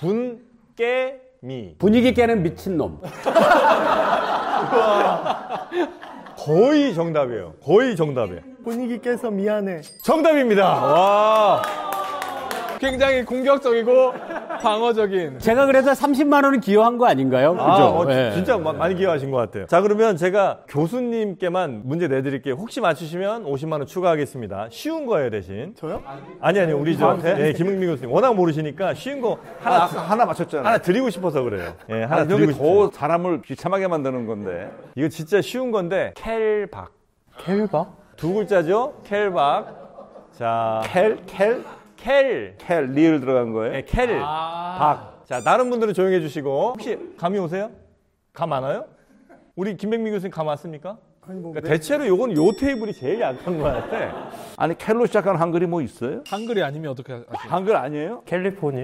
분깨미. 분위기 깨는 미친놈. 거의 정답이에요. 거의 정답이에요. 분위기 깨서 미안해. 정답입니다. 와. 굉장히 공격적이고 방어적인. 제가 그래서 30만 원은 기여한 거 아닌가요? 그죠? 네. 진짜 많이 기여하신 것 같아요. 자, 그러면 제가 교수님께만 문제 내드릴게요. 혹시 맞추시면 50만 원 추가하겠습니다. 쉬운 거예요, 대신. 저요? 아니, 우리 네, 김흥민 교수님. 워낙 모르시니까 쉬운 거 하나 맞췄잖아요. 하나 드리고 싶어서 그래요. 네, 하나 이게 드리고 싶어요. 더 사람을 비참하게 만드는 건데. 이거 진짜 쉬운 건데 켈박. 켈박? 두 글자죠? 켈박. 자, 켈. 리을 들어간 거예요? 네, 박. 자, 다른 분들은 조용해 주시고. 혹시 감이 오세요? 감 안 와요? 우리 김백민 교수님 감 왔습니까? 그러니까 대체로 요건 요 테이블이 제일 약한 것 같아. 아니, 켈로 시작하는 한글이 뭐 있어요? 한글이 아니면 어떻게 하세요? 한글 아니에요? 캘리포니아.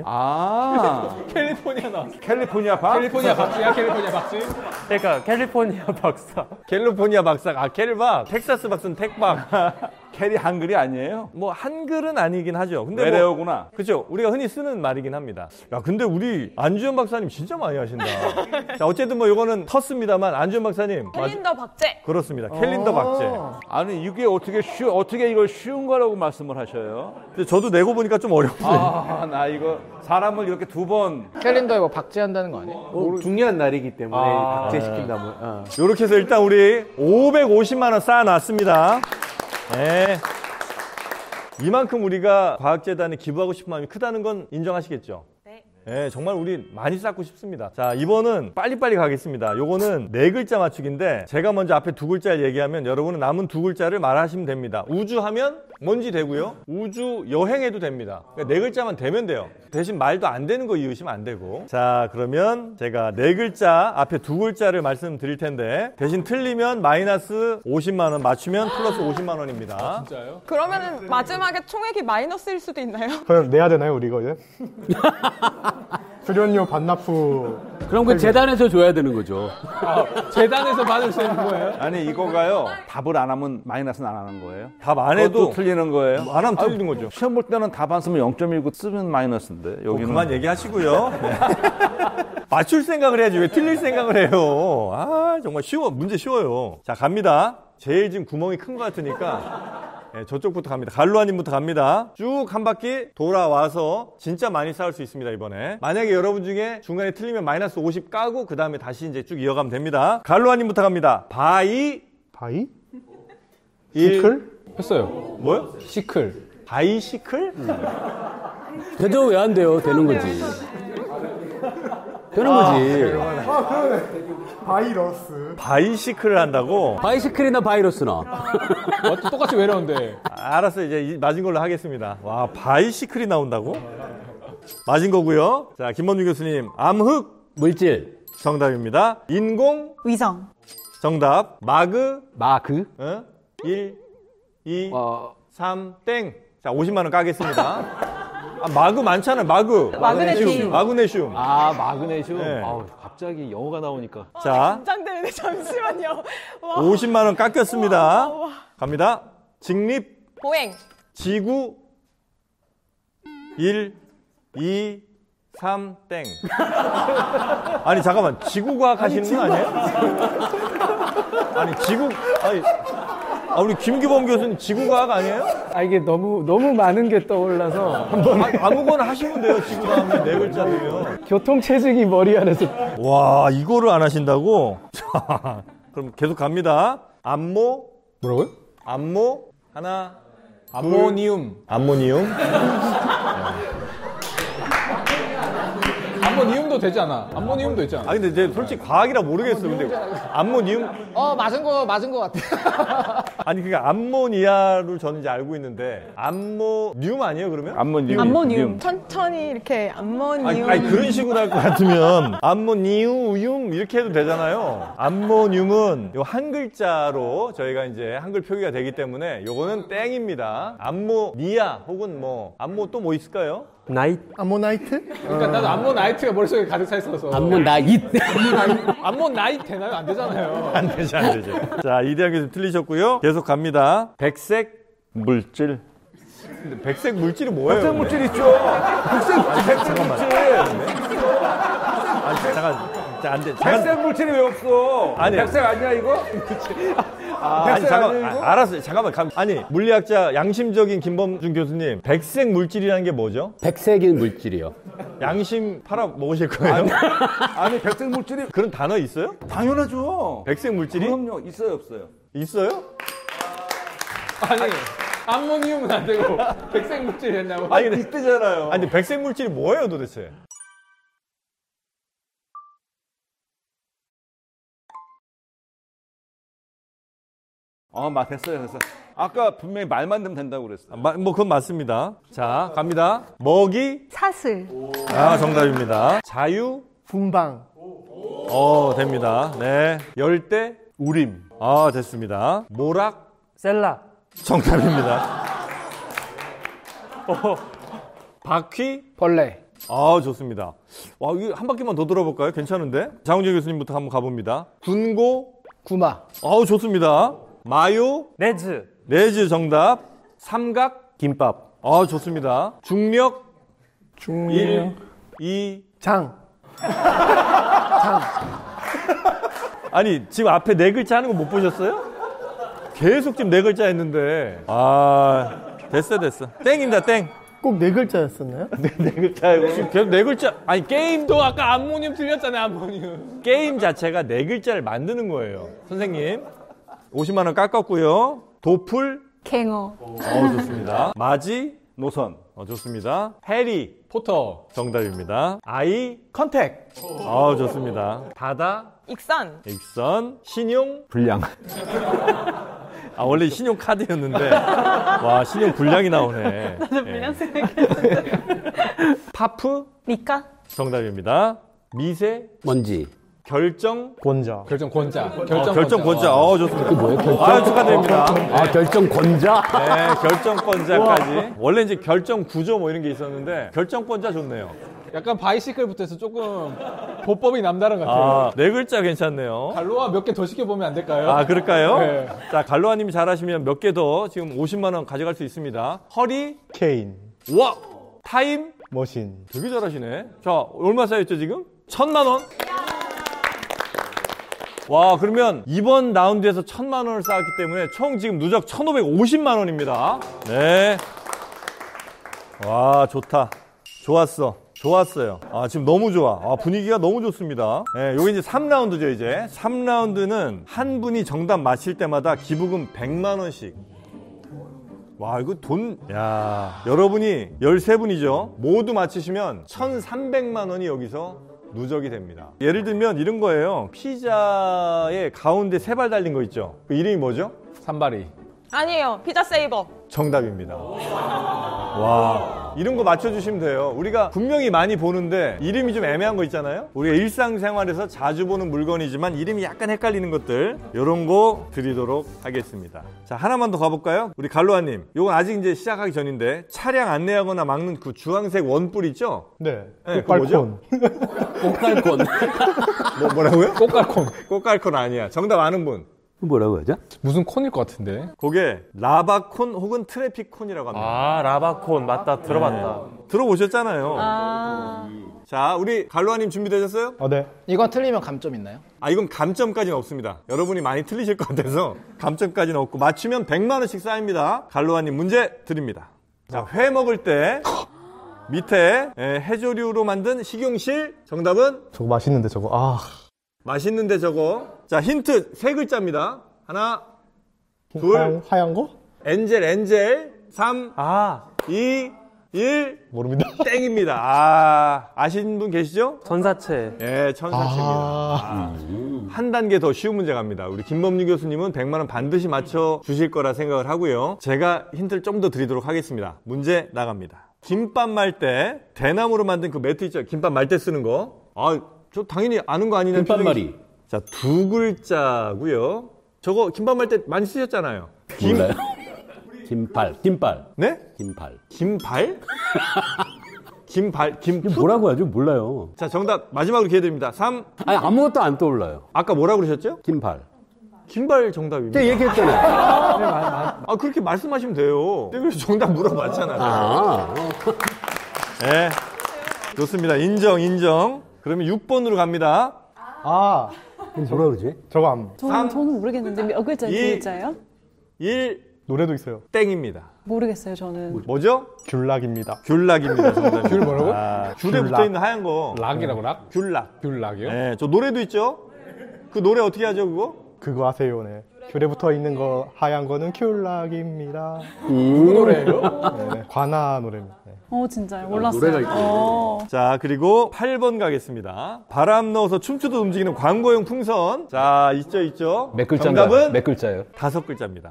캘리포니아 나왔어. 캘리포니아 박? 캘리포니아 박쥐야? 캘리포니아 박쥐? 그러니까 캘리포니아 박사. 캘리포니아 박사. 켈박. 텍사스 박사는 텍박. 켈이 한글이 아니에요? 뭐 한글은 아니긴 하죠. 근데 외래어구나. 그렇죠. 우리가 흔히 쓰는 말이긴 합니다. 야, 근데 우리 안주현 박사님 진짜 많이 하신다. 자, 어쨌든 뭐 이거는 텄습니다만 안주현 박사님. 캘린더 박제. 그렇습니다. 캘린더 박제. 아니, 이게 어떻게 이걸 쉬운 거라고 말씀을 하셔요? 근데 저도 내고 보니까 좀 어렵네요. 나 이거 사람을 이렇게 두 번 캘린더에 뭐 박제한다는 거 아니에요? 중요한 날이기 때문에 박제시킨다면. 이렇게 해서 일단 우리 550만 원 쌓아놨습니다. 네. 이만큼 우리가 과학재단에 기부하고 싶은 마음이 크다는 건 인정하시겠죠? 네, 정말 우리 많이 쌓고 싶습니다. 자, 이번은 빨리빨리 가겠습니다. 요거는 4글자 맞추기인데 제가 먼저 앞에 2글자를 얘기하면 여러분은 남은 2글자를 말하시면 됩니다. 우주 하면 뭔지 되고요. 우주 여행해도 됩니다. 그러니까 4글자만 되면 돼요. 대신 말도 안 되는 거 이으시면 안 되고. 자, 그러면 제가 4글자 앞에 2글자를 말씀드릴 텐데 대신 틀리면 마이너스 50만 원, 맞추면 플러스 50만 원입니다. 진짜요? 그러면은 마지막에 총액이 마이너스일 수도 있나요? 그럼 내야 되나요, 우리 이거 이제? 출연료 반납후. 그럼 그 재단에서 줘야 되는 거죠. 재단에서 받을 수 있는 거예요? 아니, 이거가요. 답을 안 하면 마이너스는 안 하는 거예요? 답 안 해도 틀리는 거예요? 안 하면 틀리는 거죠. 시험 볼 때는 답 안 쓰면 0.19 쓰면 마이너스인데 여기는 그만 얘기하시고요. 네. 맞출 생각을 해야지 왜 틀릴 생각을 해요. 아, 정말 문제 쉬워요. 자, 갑니다. 제일 지금 구멍이 큰 것 같으니까 네, 저쪽부터 갑니다. 갈루아님부터 갑니다. 쭉 한 바퀴 돌아와서 진짜 많이 쌓을 수 있습니다, 이번에. 만약에 여러분 중에 중간에 틀리면 마이너스 50 까고 그 다음에 다시 이제 쭉 이어가면 됩니다. 갈루아님부터 갑니다. 바이? 시클? 했어요. 뭐요? 시클. 바이시클? 되죠? 왜 안 돼요? 되는 거지. 되는 거지. 바이러스. 바이시클을 한다고? 바이시클이나 바이러스나. 똑같이 외로운데. 알았어, 이제 맞은 걸로 하겠습니다. 와, 바이시클이 나온다고? 맞은 거고요. 자, 김범준 교수님, 암흑 물질 정답입니다. 인공 위성. 정답. 마그 1, 2, 3, 땡. 자, 50만 원 까겠습니다. 아, 마그 많잖아요. 마그네슘. 마그네슘. 네. 갑자기 영어가 나오니까. 자, 긴장되는데 잠시만요. 와. 50만 원 깎였습니다. 갑니다. 직립 보행. 지구 1, 2, 3, 땡. 아니, 잠깐만. 지구과학 하시는 분 아니에요? 우리 김규범 교수님 지구과학 아니에요? 이게 너무 많은 게 떠올라서 한번 아무거나 하시면 돼요. 지구 다음에 4글자면. 교통체증이 머리 안에서. 와, 이거를 안 하신다고? 자, 그럼 계속 갑니다. 안모 뭐라고요? 암모 하나. 암모니움. 암모니움. 암모니움도 되지 않아? 암모니움도 있잖아. 근데 이제 솔직히 과학이라 모르겠어. 근데 암모니움? 맞은 거 같아. 아니 그러니까 암모니아를 저는 이제 알고 있는데 암모늄 아니에요 그러면? 암모늄. 천천히 이렇게 암모늄. 아니 그런 식으로 할 것 같으면 암모니움 이렇게 해도 되잖아요. 암모늄은 요 한 글자로 저희가 이제 한글 표기가 되기 때문에 요거는 땡입니다. 암모니아 혹은 뭐 암모 또 뭐 있을까요? 암모나이트? 그러니까 나도 암모나이트가 머릿속에 가득 차 있어서. 암모나이트. 암모나이트 되나요? 안 되잖아요. 안 되죠. 자, 이대한 교수님 틀리셨고요. 계속 갑니다. 백색 물질. 근데 백색 물질이 뭐예요? 백색 물질 있죠. 백색 물질. 안 돼. 백색 물질이 왜 없어? 아니. 백색 아니야 이거? 아니 잠깐만. 알았어요. 잠깐만. 아니 물리학자 양심적인 김범준 교수님, 백색 물질이라는 게 뭐죠? 백색인 물질이요. 양심 팔아 먹으실 거예요? 아니 백색 물질이 그런 단어 있어요? 당연하죠. 백색 물질이? 그럼요. 있어요 없어요? 있어요? 아니 암모니움은 안 되고 백색 물질이 됐냐고. 아니 근데 이때잖아요. 아니 백색 물질이 뭐예요 도대체? 됐어요. 아까 분명히 말만 들면 된다고 그랬어. 뭐 그건 맞습니다. 자, 갑니다. 먹이 사슬. 정답입니다. 자유 분방. 됩니다. 네. 열대 우림. 됐습니다. 모락 셀라. 정답입니다. 바퀴 벌레. 좋습니다. 와, 이거 한 바퀴만 더 돌아볼까요? 괜찮은데? 장훈재 교수님부터 한번 가봅니다. 군고 구마. 좋습니다. 마요 레즈 정답. 삼각 김밥. 좋습니다. 중력 1, 2 장. 아니 지금 앞에 네 글자 하는 거 못 보셨어요? 계속 지금 네 글자 했는데 됐어 땡입니다. 땡. 꼭 네 글자였었나요? 네 글자이고 지금 계속 네 글자. 아니 게임도 아까 암모늄 틀렸잖아요. 암모늄. 게임 자체가 네 글자를 만드는 거예요. 선생님 50만 원 깎았고요. 도플 갱어. 좋습니다. 마지 노선. 좋습니다. 해리 포터 정답입니다. 아이 컨택. 좋습니다. 바다 익선 신용 불량. 원래 신용 카드였는데 와 신용 불량이 나오네. 나도 불량 생각했는데. 파프 미카 정답입니다. 미세 먼지. 결정권자. 결정권자. 좋습니다. 뭐예요? 결정? 축하드립니다. 결정권자? 네, 결정권자까지. 원래 이제 결정구조 뭐 이런 게 있었는데 결정권자 좋네요. 약간 바이시클부터 해서 조금 보법이 남다른 것 같아요. 네 글자 괜찮네요. 갈로아 몇 개 더 시켜보면 안 될까요? 그럴까요? 네. 자, 갈로아님이 잘하시면 몇 개 더 지금 50만 원 가져갈 수 있습니다. 허리 케인. 와 타임 머신. 되게 잘하시네. 자, 얼마 쌓였죠 지금? 1,000만 원. 와, 그러면 이번 라운드에서 1,000만 원을 쌓았기 때문에 총 지금 누적 1,550만 원입니다. 네. 와, 좋다. 좋았어요. 지금 너무 좋아. 분위기가 너무 좋습니다. 네, 요게 이제 3라운드죠, 이제. 3라운드는 한 분이 정답 맞힐 때마다 기부금 100만 원씩. 와, 이거 여러분이 13분이죠. 모두 맞히시면 1,300만 원이 여기서 누적이 됩니다. 예를 들면 이런 거예요. 피자의 가운데 세 발 달린 거 있죠. 그 이름이 뭐죠? 산발이. 아니에요. 피자 세이버. 정답입니다. 와, 이런 거 맞춰주시면 돼요. 우리가 분명히 많이 보는데 이름이 좀 애매한 거 있잖아요. 우리가 일상생활에서 자주 보는 물건이지만 이름이 약간 헷갈리는 것들, 이런 거 드리도록 하겠습니다. 자, 하나만 더 가볼까요? 우리 갈로아님, 요건 아직 이제 시작하기 전인데 차량 안내하거나 막는 그 주황색 원뿔 있죠? 네. 꽃갈콘. 꽃갈콘. 뭐라고요? 꽃갈콘. 꽃갈콘 아니야. 정답 아는 분. 뭐라고 하죠? 무슨 콘일 것 같은데? 그게 라바콘 혹은 트래픽콘이라고 합니다. 라바콘 맞다. 들어봤다. 들어보셨잖아요. 자, 우리 갈로아님 준비되셨어요? 네. 이건 틀리면 감점 있나요? 이건 감점까지는 없습니다. 여러분이 많이 틀리실 것 같아서 감점까지는 없고 맞추면 100만 원씩 쌓입니다. 갈로아님 문제 드립니다. 자, 회 먹을 때 밑에 해조류로 만든 식용실. 정답은? 저거 맛있는데 저거. 맛있는데 저거. 자, 힌트 3글자입니다. 하나, 둘. 하얀 거? 엔젤. 3, 2, 1. 모릅니다. 땡입니다. 아시는 분 계시죠? 천사채. 예, 천사채입니다. 한 단계 더 쉬운 문제 갑니다. 우리 김범유 교수님은 100만 원 반드시 맞춰 주실 거라 생각을 하고요. 제가 힌트를 좀 더 드리도록 하겠습니다. 문제 나갑니다. 김밥 말 때 대나무로 만든 그 매트 있죠? 김밥 말 때 쓰는 거. 저 당연히 아는 거 아니냐는 김밥말이. 자, 2글자고요. 저거 김밥 말 때 많이 쓰셨잖아요. 몰라요? 김발. 네? 김발. 김 뭐라고 하죠? 몰라요. 자, 정답 마지막으로 기회 드립니다. 3. 아니, 아무것도 안 떠올라요. 아까 뭐라고 그러셨죠? 김발. 김발 정답입니다. 제가 얘기했잖아요. 그렇게 말씀하시면 돼요. 그래서 정답 물어봤잖아요. 네. 좋습니다. 인정. 그러면 6번으로 갑니다. 뭐라 그러지? 저거 안. 저는 모르겠는데 몇 글자, 몇 글자예요? 1. 노래도 있어요. 땡입니다. 모르겠어요, 저는. 뭐죠? 귤락입니다. 정답. 귤 뭐라고? 귤에 붙어있는 하얀 거. 락이라고 락? 귤락이요? 귤락이요? 네, 저 노래도 있죠? 그 노래 어떻게 하죠, 그거? 그거 아세요, 네. 귤에 붙어 있는 거 하얀 거는 귤락입니다. 그 노래예요? 네, 관아 노래입니다. 네. 진짜요? 몰랐어요. 노래가 있군요. 자, 그리고 8번 가겠습니다. 바람 넣어서 춤추듯 움직이는 광고용 풍선. 자, 있죠. 몇 글자인가요? 정답은 몇 글자예요? 5글자입니다.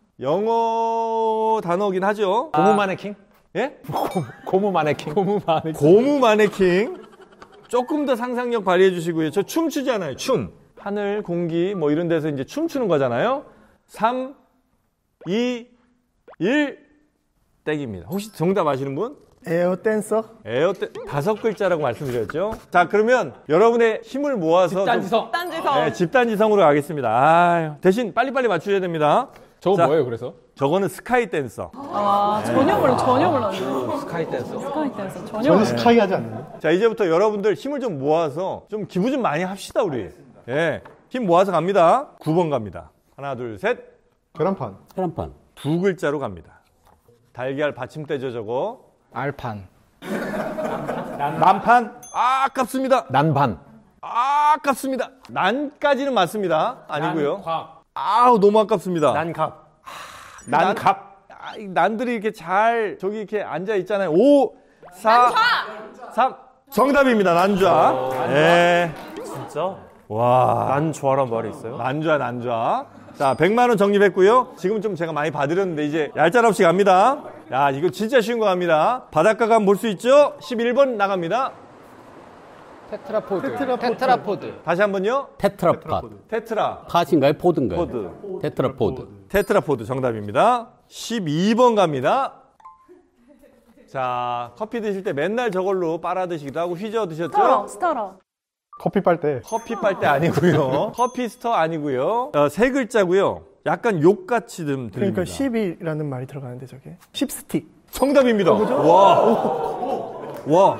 영어 단어긴 하죠. 고무 마네킹? 예? 고무 마네킹? 고무 마네킹. 조금 더 상상력 발휘해 주시고요. 저 춤추잖아요. 춤. 하늘, 공기 뭐 이런 데서 이제 춤추는 거잖아요. 3, 2, 1. 땡입니다. 혹시 정답 아시는 분? 에어 댄서? 5글자라고 말씀드렸죠. 자, 그러면 여러분의 힘을 모아서 집단지성. 네, 집단지성으로 가겠습니다. 대신 빨리빨리 맞추셔야 됩니다. 저거 뭐예요, 그래서? 저거는 스카이 댄서. 전혀 몰랐네. 스카이 댄서? 전혀 저는 스카이 하지 않나요? 자, 이제부터 여러분들 힘을 좀 모아서 좀 기부 좀 많이 합시다, 우리. 예. 힘 모아서 갑니다. 9번 갑니다. 하나, 둘, 셋. 계란판. 2글자로 갑니다. 달걀 받침대죠, 저거. 알판. 난판. 아깝습니다. 난반. 아깝습니다. 난까지는 맞습니다. 아니고요. 난곽. 너무 아깝습니다. 난갑. 난갑. 난들이 이렇게 잘 저기 이렇게 앉아 있잖아요. 5, 4, 3. 정답입니다. 난좌. 예. 진짜? 와. 난좌란 말이 있어요? 난좌. 자, 100만 원 적립했고요. 지금은 좀 제가 많이 봐드렸는데 이제 얄짤없이 갑니다. 야, 이거 진짜 쉬운 거 갑니다. 바닷가 가면 볼 수 있죠? 11번 나갑니다. 테트라포드. 다시 한번요. 테트라팟. 테트라. 팟인가요? 포드인가요? 포드. 테트라포드. 테트라포드 정답입니다. 12번 갑니다. 자, 커피 드실 때 맨날 저걸로 빨아 드시기도 하고 휘저어 드셨죠? 스타러. 커피 빨대. 커피 빨대 아니고요. 커피 스터 아니고요. 3글자고요. 약간 욕같이 좀 들립니다. 그러니까 10이라는 말이 들어가는데 저게. 10스틱. 정답입니다. 와.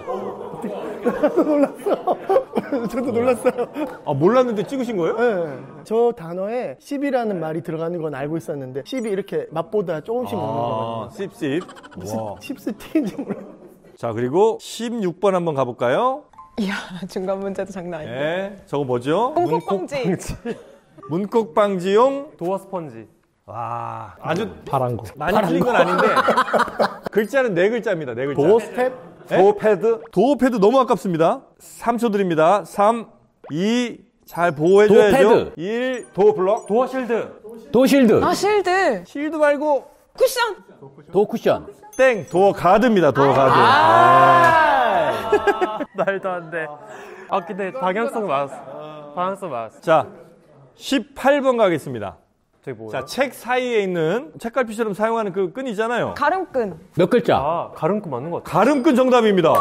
저도 놀랐어요. 몰랐는데 찍으신 거예요? 네. 저 단어에 10이라는 말이 들어가는 건 알고 있었는데 10이 이렇게 맛보다 조금씩 먹는 거거든요. 씹씹. 와. 10스틱인지 몰랐어요. 자, 그리고 16번 한번 가볼까요? 이야, 중간 문제도 장난 아니에요. 네, 저거 뭐죠? 콩콩방지. 문콕방지용 도어 스펀지. 와, 아주 파란 거. 많이 틀린 건 아닌데 글자는 4글자입니다. 4글자. 도어스텝? 도어패드? 도어패드 너무 아깝습니다. 3초 드립니다. 3, 2, 잘 보호해줘야죠. 도어패드. 1, 도어블럭. 도어실드. 도어실드. 실드. 실드 말고 쿠션. 도어쿠션. 땡. 도어가드입니다. 도어가드. 말도 안 돼. 근데 방향성 맞았어. 자, 18번 가겠습니다. 저게 뭐예요? 자, 책 사이에 있는 책갈피처럼 사용하는 그 끈 있잖아요. 가름끈. 몇 글자? 가름끈 맞는 것 같아요. 가름끈 정답입니다.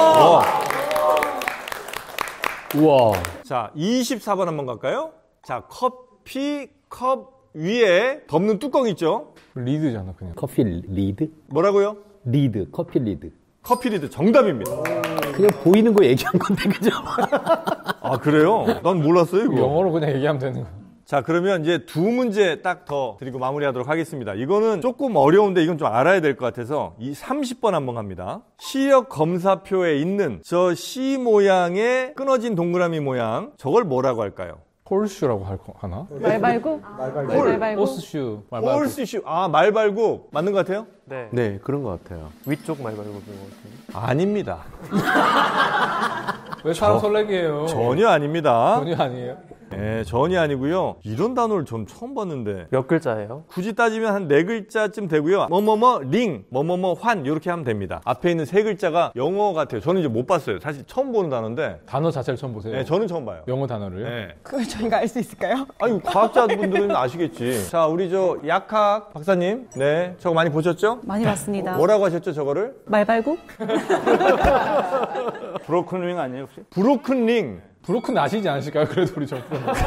우와. 자, 24번 한번 갈까요? 자, 커피 컵 위에 덮는 뚜껑 있죠? 리드잖아, 그냥. 커피 리드? 뭐라고요? 리드. 커피 리드. 커피 리드 정답입니다. 그냥 보이는 거 얘기한 건데, 그죠? 아, 그래요? 난 몰랐어요, 이거. 영어로 그냥 얘기하면 되는 거. 자, 그러면 이제 2문제 딱 더 드리고 마무리하도록 하겠습니다. 이거는 조금 어려운데 이건 좀 알아야 될 것 같아서 이 30번 한번 갑니다. 시력 검사표에 있는 저 C 모양의 끊어진 동그라미 모양, 저걸 뭐라고 할까요? 홀슈라고 하나? 말발굽? 말발굽. 호스슈. 말발굽. 홀스슈. 아, 말발굽. 맞는 것 같아요? 네. 네, 그런 것 같아요. 위쪽 말발굽인 것 같은데. 아닙니다. 왜 사람 설레게 해요? 전혀 아닙니다. 전혀 아니에요. 네, 전혀 아니고요. 이런 단어를 전 처음 봤는데. 몇 글자예요? 굳이 따지면 한 4글자쯤 되고요. 뭐뭐뭐 링, 뭐뭐뭐 환 이렇게 하면 됩니다. 앞에 있는 3글자가 영어 같아요. 저는 이제 못 봤어요. 사실 처음 보는 단어인데. 단어 자체를 처음 보세요? 네, 저는 처음 봐요. 영어 단어를요? 네. 그걸 저희가 알 수 있을까요? 아니, 과학자분들은 아시겠지. 자, 우리 저 약학 박사님. 네, 저거 많이 보셨죠? 많이 봤습니다. 뭐라고 하셨죠, 저거를? 말발굽? 브로큰 링 아니에요, 혹시? 브로큰 링. 브로큰 아시지 않으실까요? 그래도 우리 저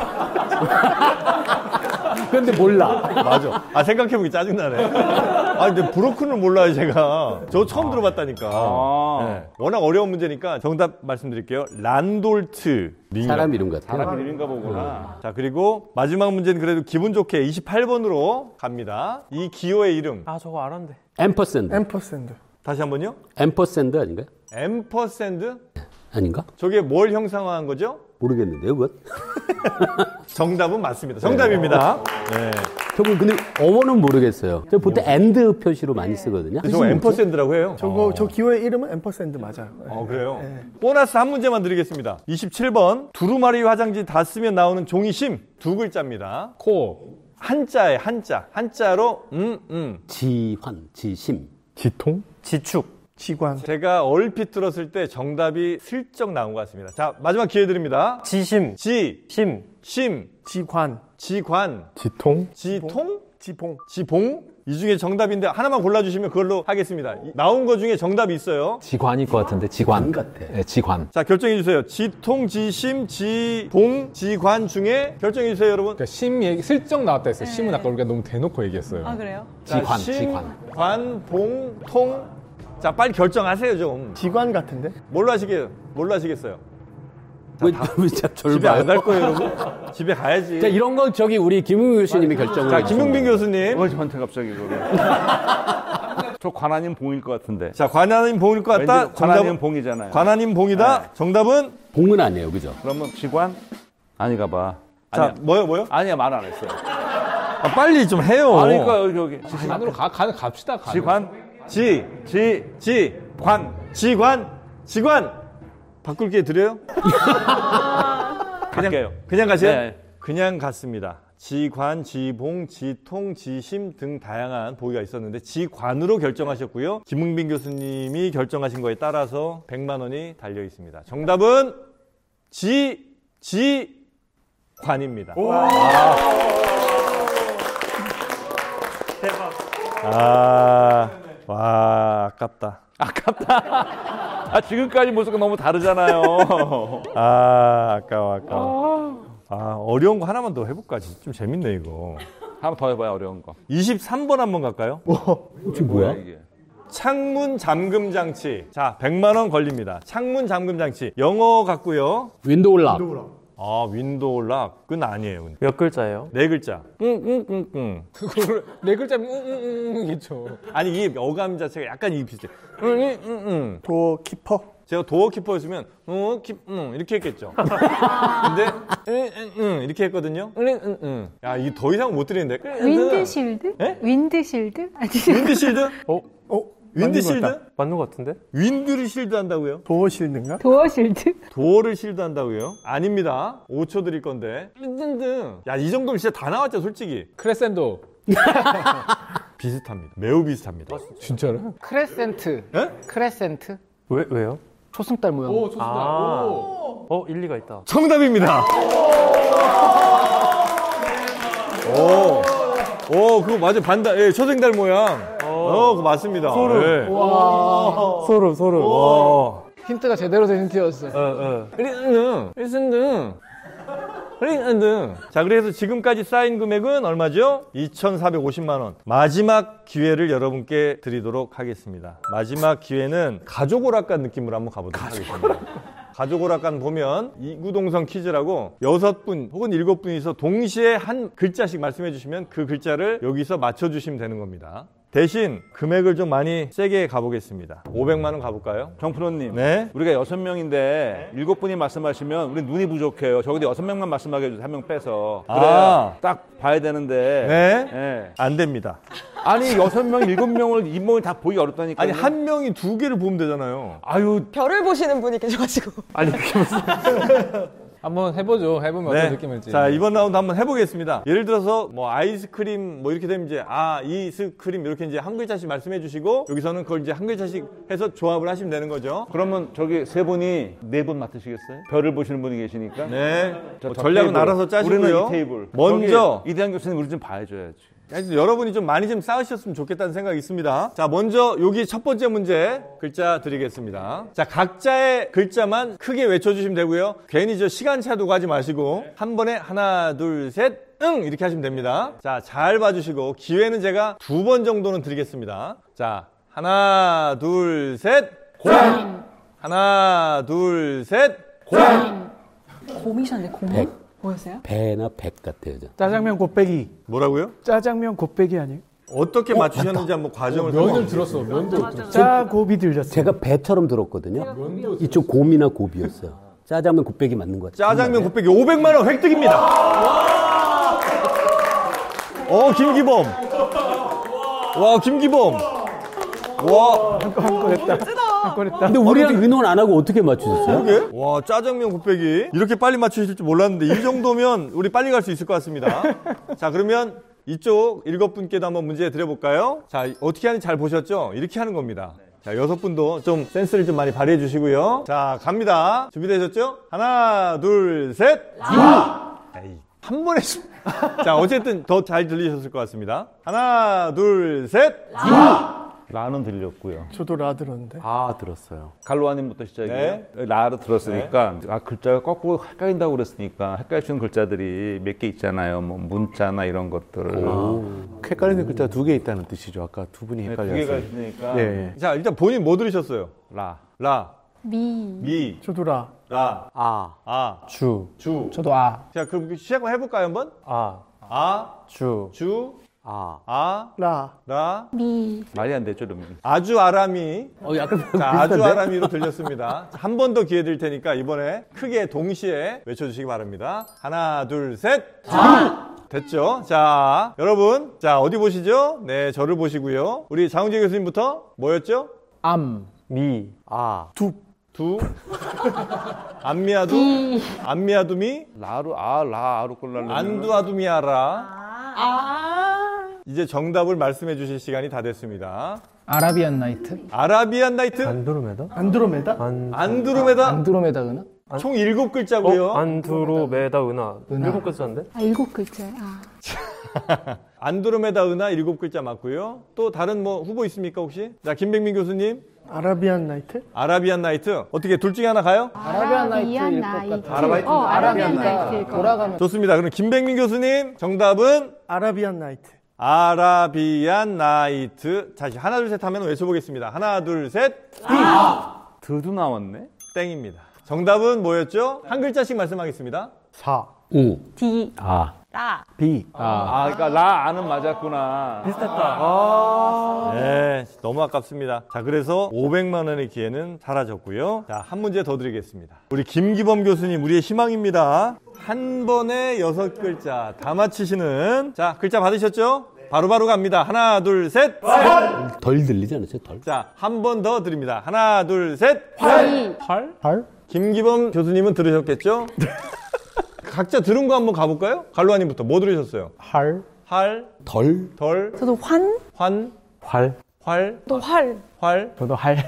근데 몰라. 맞아. 아, 생각해보기 짜증나네. 아, 근데 브로큰을 몰라요, 제가. 저 처음 들어봤다니까. 네. 워낙 어려운 문제니까 정답 말씀드릴게요. 란돌트. 사람 이름 같아요. 사람 이름인가 보구나. 자, 그리고 마지막 문제는 그래도 기분 좋게 28번으로 갑니다. 이 기호의 이름. 아, 저거 알았는데. 앰퍼샌드. 앰퍼샌드. 다시 한 번요. 앰퍼샌드 아닌가요? 앰퍼샌드? 아닌가? 저게 뭘 형상화한 거죠? 모르겠는데요, 그것? 정답은 맞습니다. 정답입니다. 네. 저거 근데 어원은 모르겠어요. 저 보통 엔드 표시로 많이 쓰거든요. 저거 앰퍼샌드라고 해요. 저 기호의 이름은 앰퍼샌드 맞아요. 그래요? 보너스 한 문제만 드리겠습니다. 27번. 두루마리 화장지 다 쓰면 나오는 종이심. 2글자입니다. 코. 한자에 한자. 한자로 지환, 지심. 지통? 지축. 지관. 제가 얼핏 들었을 때 정답이 슬쩍 나온 것 같습니다. 자, 마지막 기회 드립니다. 지심. 심. 지관. 지관. 지통? 지통? 지봉. 지봉? 이 중에 정답인데 하나만 골라주시면 그걸로 하겠습니다. 나온 거 중에 정답이 있어요. 지관일 것 같은데 지관 같아. 네, 지관. 자, 결정해 주세요. 지통, 지심, 지봉, 지관 중에 결정해 주세요, 여러분. 그러니까 심 얘기 슬쩍 나왔다 했어요. 심은 아까 우리가 너무 대놓고 얘기했어요. 아, 그래요? 자, 심, 관, 봉, 통. 자, 빨리 결정하세요, 좀. 지관 같은데? 뭘로 하시겠어요? 왜 저를 집에 안 봐요? 갈 거예요, 여러분? 집에 가야지. 자, 이런 건 저기 우리 김웅 교수님이 결정을 자, 김용빈 교수님. 왜 저한테 갑자기 이거를? 저 관아님 봉일 것 같은데. 자, 관아님 봉일 것 같다. 왠지 관아님 봉이잖아요. 관아님 봉이다. 네. 정답은? 봉은 아니에요, 그죠? 그러면 지관? 아닌가 봐. 자, 뭐요? 아니야, 말 안 했어요. 아, 빨리 좀 해요. 아니까 여기. 관으로 갑시다. 관. 지관? 지관. 바꿀 기회 드려요? 갈게요. 그냥 가세요? 네. 그냥 갔습니다. 지관, 지봉, 지통, 지심 등 다양한 보기가 있었는데 지관으로 결정하셨고요. 김웅빈 교수님이 결정하신 거에 따라서 100만 원이 달려 있습니다. 정답은 지관입니다. 대박. 와, 아깝다. 아, 지금까지 모습과 너무 다르잖아요. 아까워. 어려운 거 하나만 더 해볼까? 좀 재밌네, 이거. 한번 더 해봐요, 어려운 거. 23번 한번 갈까요? 이게 뭐야? 이게? 창문 잠금 장치. 자, 100만 원 걸립니다. 창문 잠금 장치. 영어 같고요. 윈도우 락. 아, 윈도우 락은 아니에요. 근데. 몇 글자예요? 4글자. 그걸 4글자면 이겠죠. 아니, 이 어감 자체가 약간 이 비슷해. 도어키퍼. 제가 도어키퍼였으면 이렇게 했겠죠. 근데 이렇게 했거든요. 야, 이게 더 이상 못 드리는데. 윈드실드? 예? 윈드실드? 아니, 윈드실드? 윈드실드? 맞는 것 같은데? 윈드를 실드 한다고요? 도어실드인가? 도어실드? 도어를 실드 한다고요? 아닙니다. 5초 드릴 건데. 야, 이 정도면 진짜 다 나왔죠, 솔직히. 크레센도. 비슷합니다. 매우 비슷합니다. 진짜로? 크레센트. 예? 크레센트. 왜요? 초승달 모양. 오, 좋습니다. 일리가 있다. 정답입니다. 그거 맞아요. 예, 초생달 모양. 그거 맞습니다. 소름. 예. 소름. 와. 힌트가 제대로 된 힌트였어. 자, 그래서 지금까지 쌓인 금액은 얼마죠? 2,450만 원. 마지막 기회를 여러분께 드리도록 하겠습니다. 마지막 기회는 가족 오락관 느낌으로 한번 가보도록 하겠습니다. 가족 오락관 보면 이구동성 퀴즈라고 6분 혹은 7분이서 동시에 한 글자씩 말씀해 주시면 그 글자를 여기서 맞춰 주시면 되는 겁니다. 대신 금액을 좀 많이 세게 가보겠습니다. 500만 원 가볼까요? 정프로님, 네. 우리가 6명인데 7분이 말씀하시면 우리 눈이 부족해요. 적어도 6명만 말씀하게 해주세요. 1명 빼서. 그래야 딱 봐야 되는데. 네? 네. 안 됩니다. 아니 6명, 7명을 잇몸을 다 보기 어렵다니까. 아니 한 명이 2개를 보면 되잖아요. 아유, 별을 보시는 분이 계셔가지고. 아니 그게 무슨 한번 해보죠. 해보면 네. 어떤 느낌일지. 자, 이번 라운드 한번 해보겠습니다. 예를 들어서 뭐 아이스크림 뭐 이렇게 되면 이제 이스크림 이렇게 이제 한 글자씩 말씀해 주시고 여기서는 그걸 이제 한 글자씩 해서 조합을 하시면 되는 거죠. 그러면 저기 세 분이 4분 맡으시겠어요? 별을 보시는 분이 계시니까. 네. 자, 전략은 테이블. 알아서 짜시고요. 우리는 이 테이블. 먼저 저기 이대한 교수님 우리 좀 봐줘야지. 여러분이 좀 많이 좀 쌓으셨으면 좋겠다는 생각이 있습니다. 자, 먼저 여기 첫 번째 문제 글자 드리겠습니다. 자, 각자의 글자만 크게 외쳐주시면 되고요. 괜히 저 시간차도 가지 마시고 한 번에 하나, 둘, 셋, 응! 이렇게 하시면 됩니다. 자, 잘 봐주시고 기회는 제가 2번 정도는 드리겠습니다. 자, 하나, 둘, 셋, 고양! 하나, 둘, 셋, 고양! 곰이셨네, 곰. 백. 뭐였어요? 배나 백 같아요. 짜장면 곱빼기. 뭐라고요? 짜장면 곱빼기 아니에요? 어떻게 맞추셨는지 한번 과정을 면을 들었어. 면도 들었어. 짜곱이 들렸어요. 제가 배처럼 들었거든요. 이쪽 곰이나 곱이었어요. 짜장면 곱빼기 맞는 것 같아요. 짜장면 곱빼기 500만 원 획득입니다. 김기범. 와, 김기범. 와, 한건 했다. 근데 우리랑 의논 안 하고 어떻게 맞추셨어요? 그러게? 와, 짜장면 곱빼기. 이렇게 빨리 맞추실 줄 몰랐는데 이 정도면 우리 빨리 갈 수 있을 것 같습니다. 자, 그러면 이쪽 7분께도 한번 문제 드려볼까요? 자, 어떻게 하는지 잘 보셨죠? 이렇게 하는 겁니다. 자, 6분도 좀 센스를 좀 많이 발휘해 주시고요. 자, 갑니다. 준비되셨죠? 하나, 둘, 셋. 에이, 한 번에. 자, 어쨌든 더 잘 들리셨을 것 같습니다. 하나, 둘, 셋. 라는 들렸고요. 저도 라 들었는데. 들었어요. 갈로아님부터 시작이에요. 네. 라를 들었으니까 글자가 거꾸로 헷갈린다고 그랬으니까 헷갈리는 글자들이 몇 개 있잖아요. 뭐 문자나 이런 것들. 헷갈리는 글자 2개 있다는 뜻이죠. 아까 두 분이 네, 헷갈렸어요. 2개가 있으니까. 네. 자, 일단 본인 뭐 들으셨어요? 라. 미. 저도 라. 주. 저도 아. 자, 그럼 시작을 해볼까요, 한번? 주. 라. 말이 안 되죠, 그러면. 아주 아람이. 약간 자, 아주 아람이로 들렸습니다. 한 번 더 기회 드릴 테니까 이번에 크게 동시에 외쳐주시기 바랍니다. 하나, 둘, 셋. 됐죠? 자, 여러분. 자, 어디 보시죠? 네, 저를 보시고요. 우리 장훈재 교수님부터 뭐였죠? 미. 두. 안미아두미. 라로 끌라면. 안두아두미아라. 이제 정답을 말씀해 주실 시간이 다 됐습니다. 아라비안 나이트? 아라비안 나이트? 안드로메다? 안드로메다? 안드로메다? 은하? 총 7글자고요. 안드로메다 은하. 7글자인데? 7글자요. 안드로메다 은하 7글자 맞고요. 또 다른 뭐 후보 있습니까 혹시? 자, 김백민 교수님. 아라비안 나이트? 아라비안 나이트. 어떻게 둘 중에 하나 가요? 아라비안 나이트일 것 같아요. 아라비안 나이트. 돌아가면. 좋습니다. 그럼 김백민 교수님 정답은 아라비안 나이트. 아라비안 나이트. 다시 하나 둘 셋 하면 외쳐보겠습니다. 하나 둘 셋. 드도 나왔네. 땡입니다. 정답은 뭐였죠? 한 글자씩 말씀하겠습니다. D. 라. 그러니까 라는 맞았구나. 비슷했다. 네, 너무 아깝습니다. 자, 그래서 500만 원의 기회는 사라졌고요. 자, 한 문제 더 드리겠습니다. 우리 김기범 교수님, 우리의 희망입니다. 한 번에 6글자 다 맞히시는. 자, 글자 받으셨죠? 바로바로 갑니다. 하나, 둘, 셋. 덜 들리지 않았어요? 덜? 자, 한 번 더 드립니다. 하나, 둘, 셋. 활? 김기범 교수님은 들으셨겠죠? 각자 들은 거 한번 가볼까요? 갈로아님부터 뭐 들으셨어요? 활? 덜? 저도 환? 또 활. 저도 할.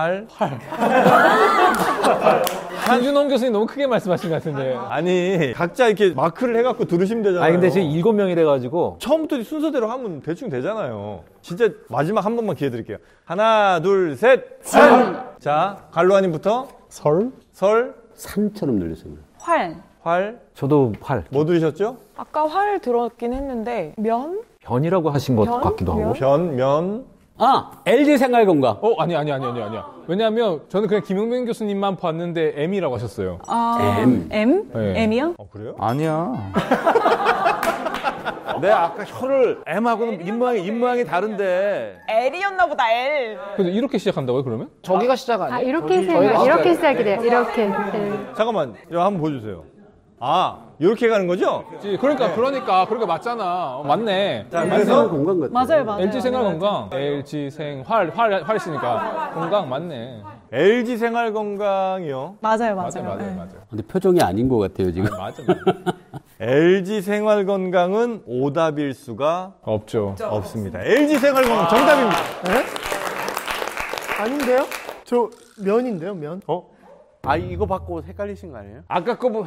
한준홍 교수님 너무 크게 말씀하신 것 같은데. 아니, 각자 이렇게 마크를 해갖고 들으시면 되잖아요. 아니 근데 지금 7명이래 가지고 처음부터 순서대로 하면 대충 되잖아요. 진짜 마지막 한 번만 기회 드릴게요. 하나, 둘, 셋. 자, 갈로아님부터. 설? 산처럼 들렸어요. 활. 저도 활. 뭐 들으셨죠? 아까 활 들었긴 했는데 면? 변이라고 하신 것 변? 같기도 하고. 면. LG 생활건강. 아니야. 왜냐하면 저는 그냥 김용민 교수님만 봤는데 M이라고 하셨어요. M? 네. M이요? 그래요? 아니야. 내 아까 혀를 M하고는 입모양이 다른데. L이었나 보다, L. 근데 이렇게 시작한다고요, 그러면? 저기가 시작 아니에요? 이렇게 시작이 돼요. 이렇게. 잠깐만, 이거 한번 보여주세요. 아, 이렇게 가는 거죠? 그러니까 맞잖아. 맞네. 자, 그래서 건강 같아요. 맞아요. LG 생활 건강, LG 생활 있으니까 건강 맞네. LG 생활 건강이요. 맞아요. 근데 표정이 아닌 것 같아요, 지금. 맞아. LG 생활 건강은 오답일 수가 없죠. 없습니다. LG 생활 건강 정답입니다. 아닌데요? 저 면인데요, 면. 아, 이거 받고 헷갈리신 거 아니에요? 아까 거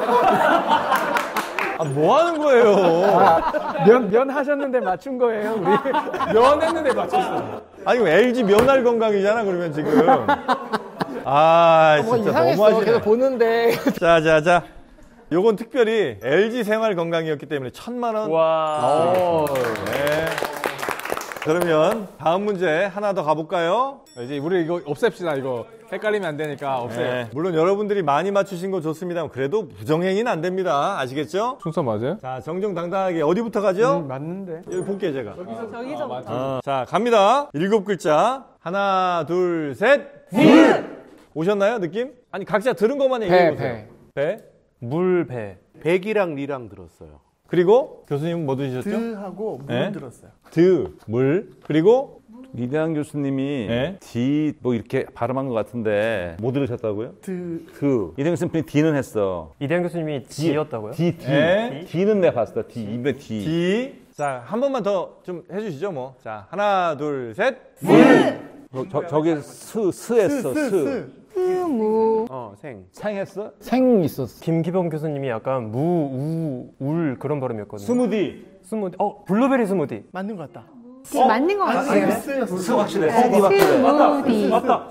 뭐 하는 거예요? 면 하셨는데 맞춘 거예요, 우리. 면 했는데 맞췄어. 아니, LG 면할 건강이잖아, 그러면 지금. 아, 진짜 너무하시네. 계속 보는데. 자. 요건 특별히 LG 생활 건강이었기 때문에 1,000만 원. 와. 네. 그러면 다음 문제 하나 더 가볼까요? 이제 우리 이거 없앱시다. 이거 헷갈리면 안 되니까 없애. 네. 물론 여러분들이 많이 맞추신 거 좋습니다. 그래도 부정행위는 안 됩니다. 아시겠죠? 순서 맞아요? 자, 정정당당하게 어디부터 가죠? 맞는데. 여기 볼게요, 제가. 저기서부터. 자, 갑니다. 7글자. 하나, 둘, 셋. 불! 오셨나요, 느낌? 아니, 각자 들은 것만 얘기해보세요. 배. 물배. 백이랑 리랑 들었어요. 그리고 교수님은 뭐 드셨죠? 드하고 물 들었어요. 물. 그리고 이대한 교수님이 네. D 뭐 이렇게 발음한 것 같은데 뭐 들으셨다고요? 이대한 교수님이 D는 했어. 이대현 교수님이 D였다고요? D는 내가 봤어. 입에 D. D. 자, 한 번만 더 좀 해주시죠, 뭐. 자, 하나, 둘, 셋. 저기 스했어. 스무. 생했어? 생 있었어. 김기범 교수님이 약간 울 그런 발음이었거든요. 스무디. 블루베리 스무디. 맞는 것 같다. 맞는 것 같아요. 스 확실해. 스무디. 맞다.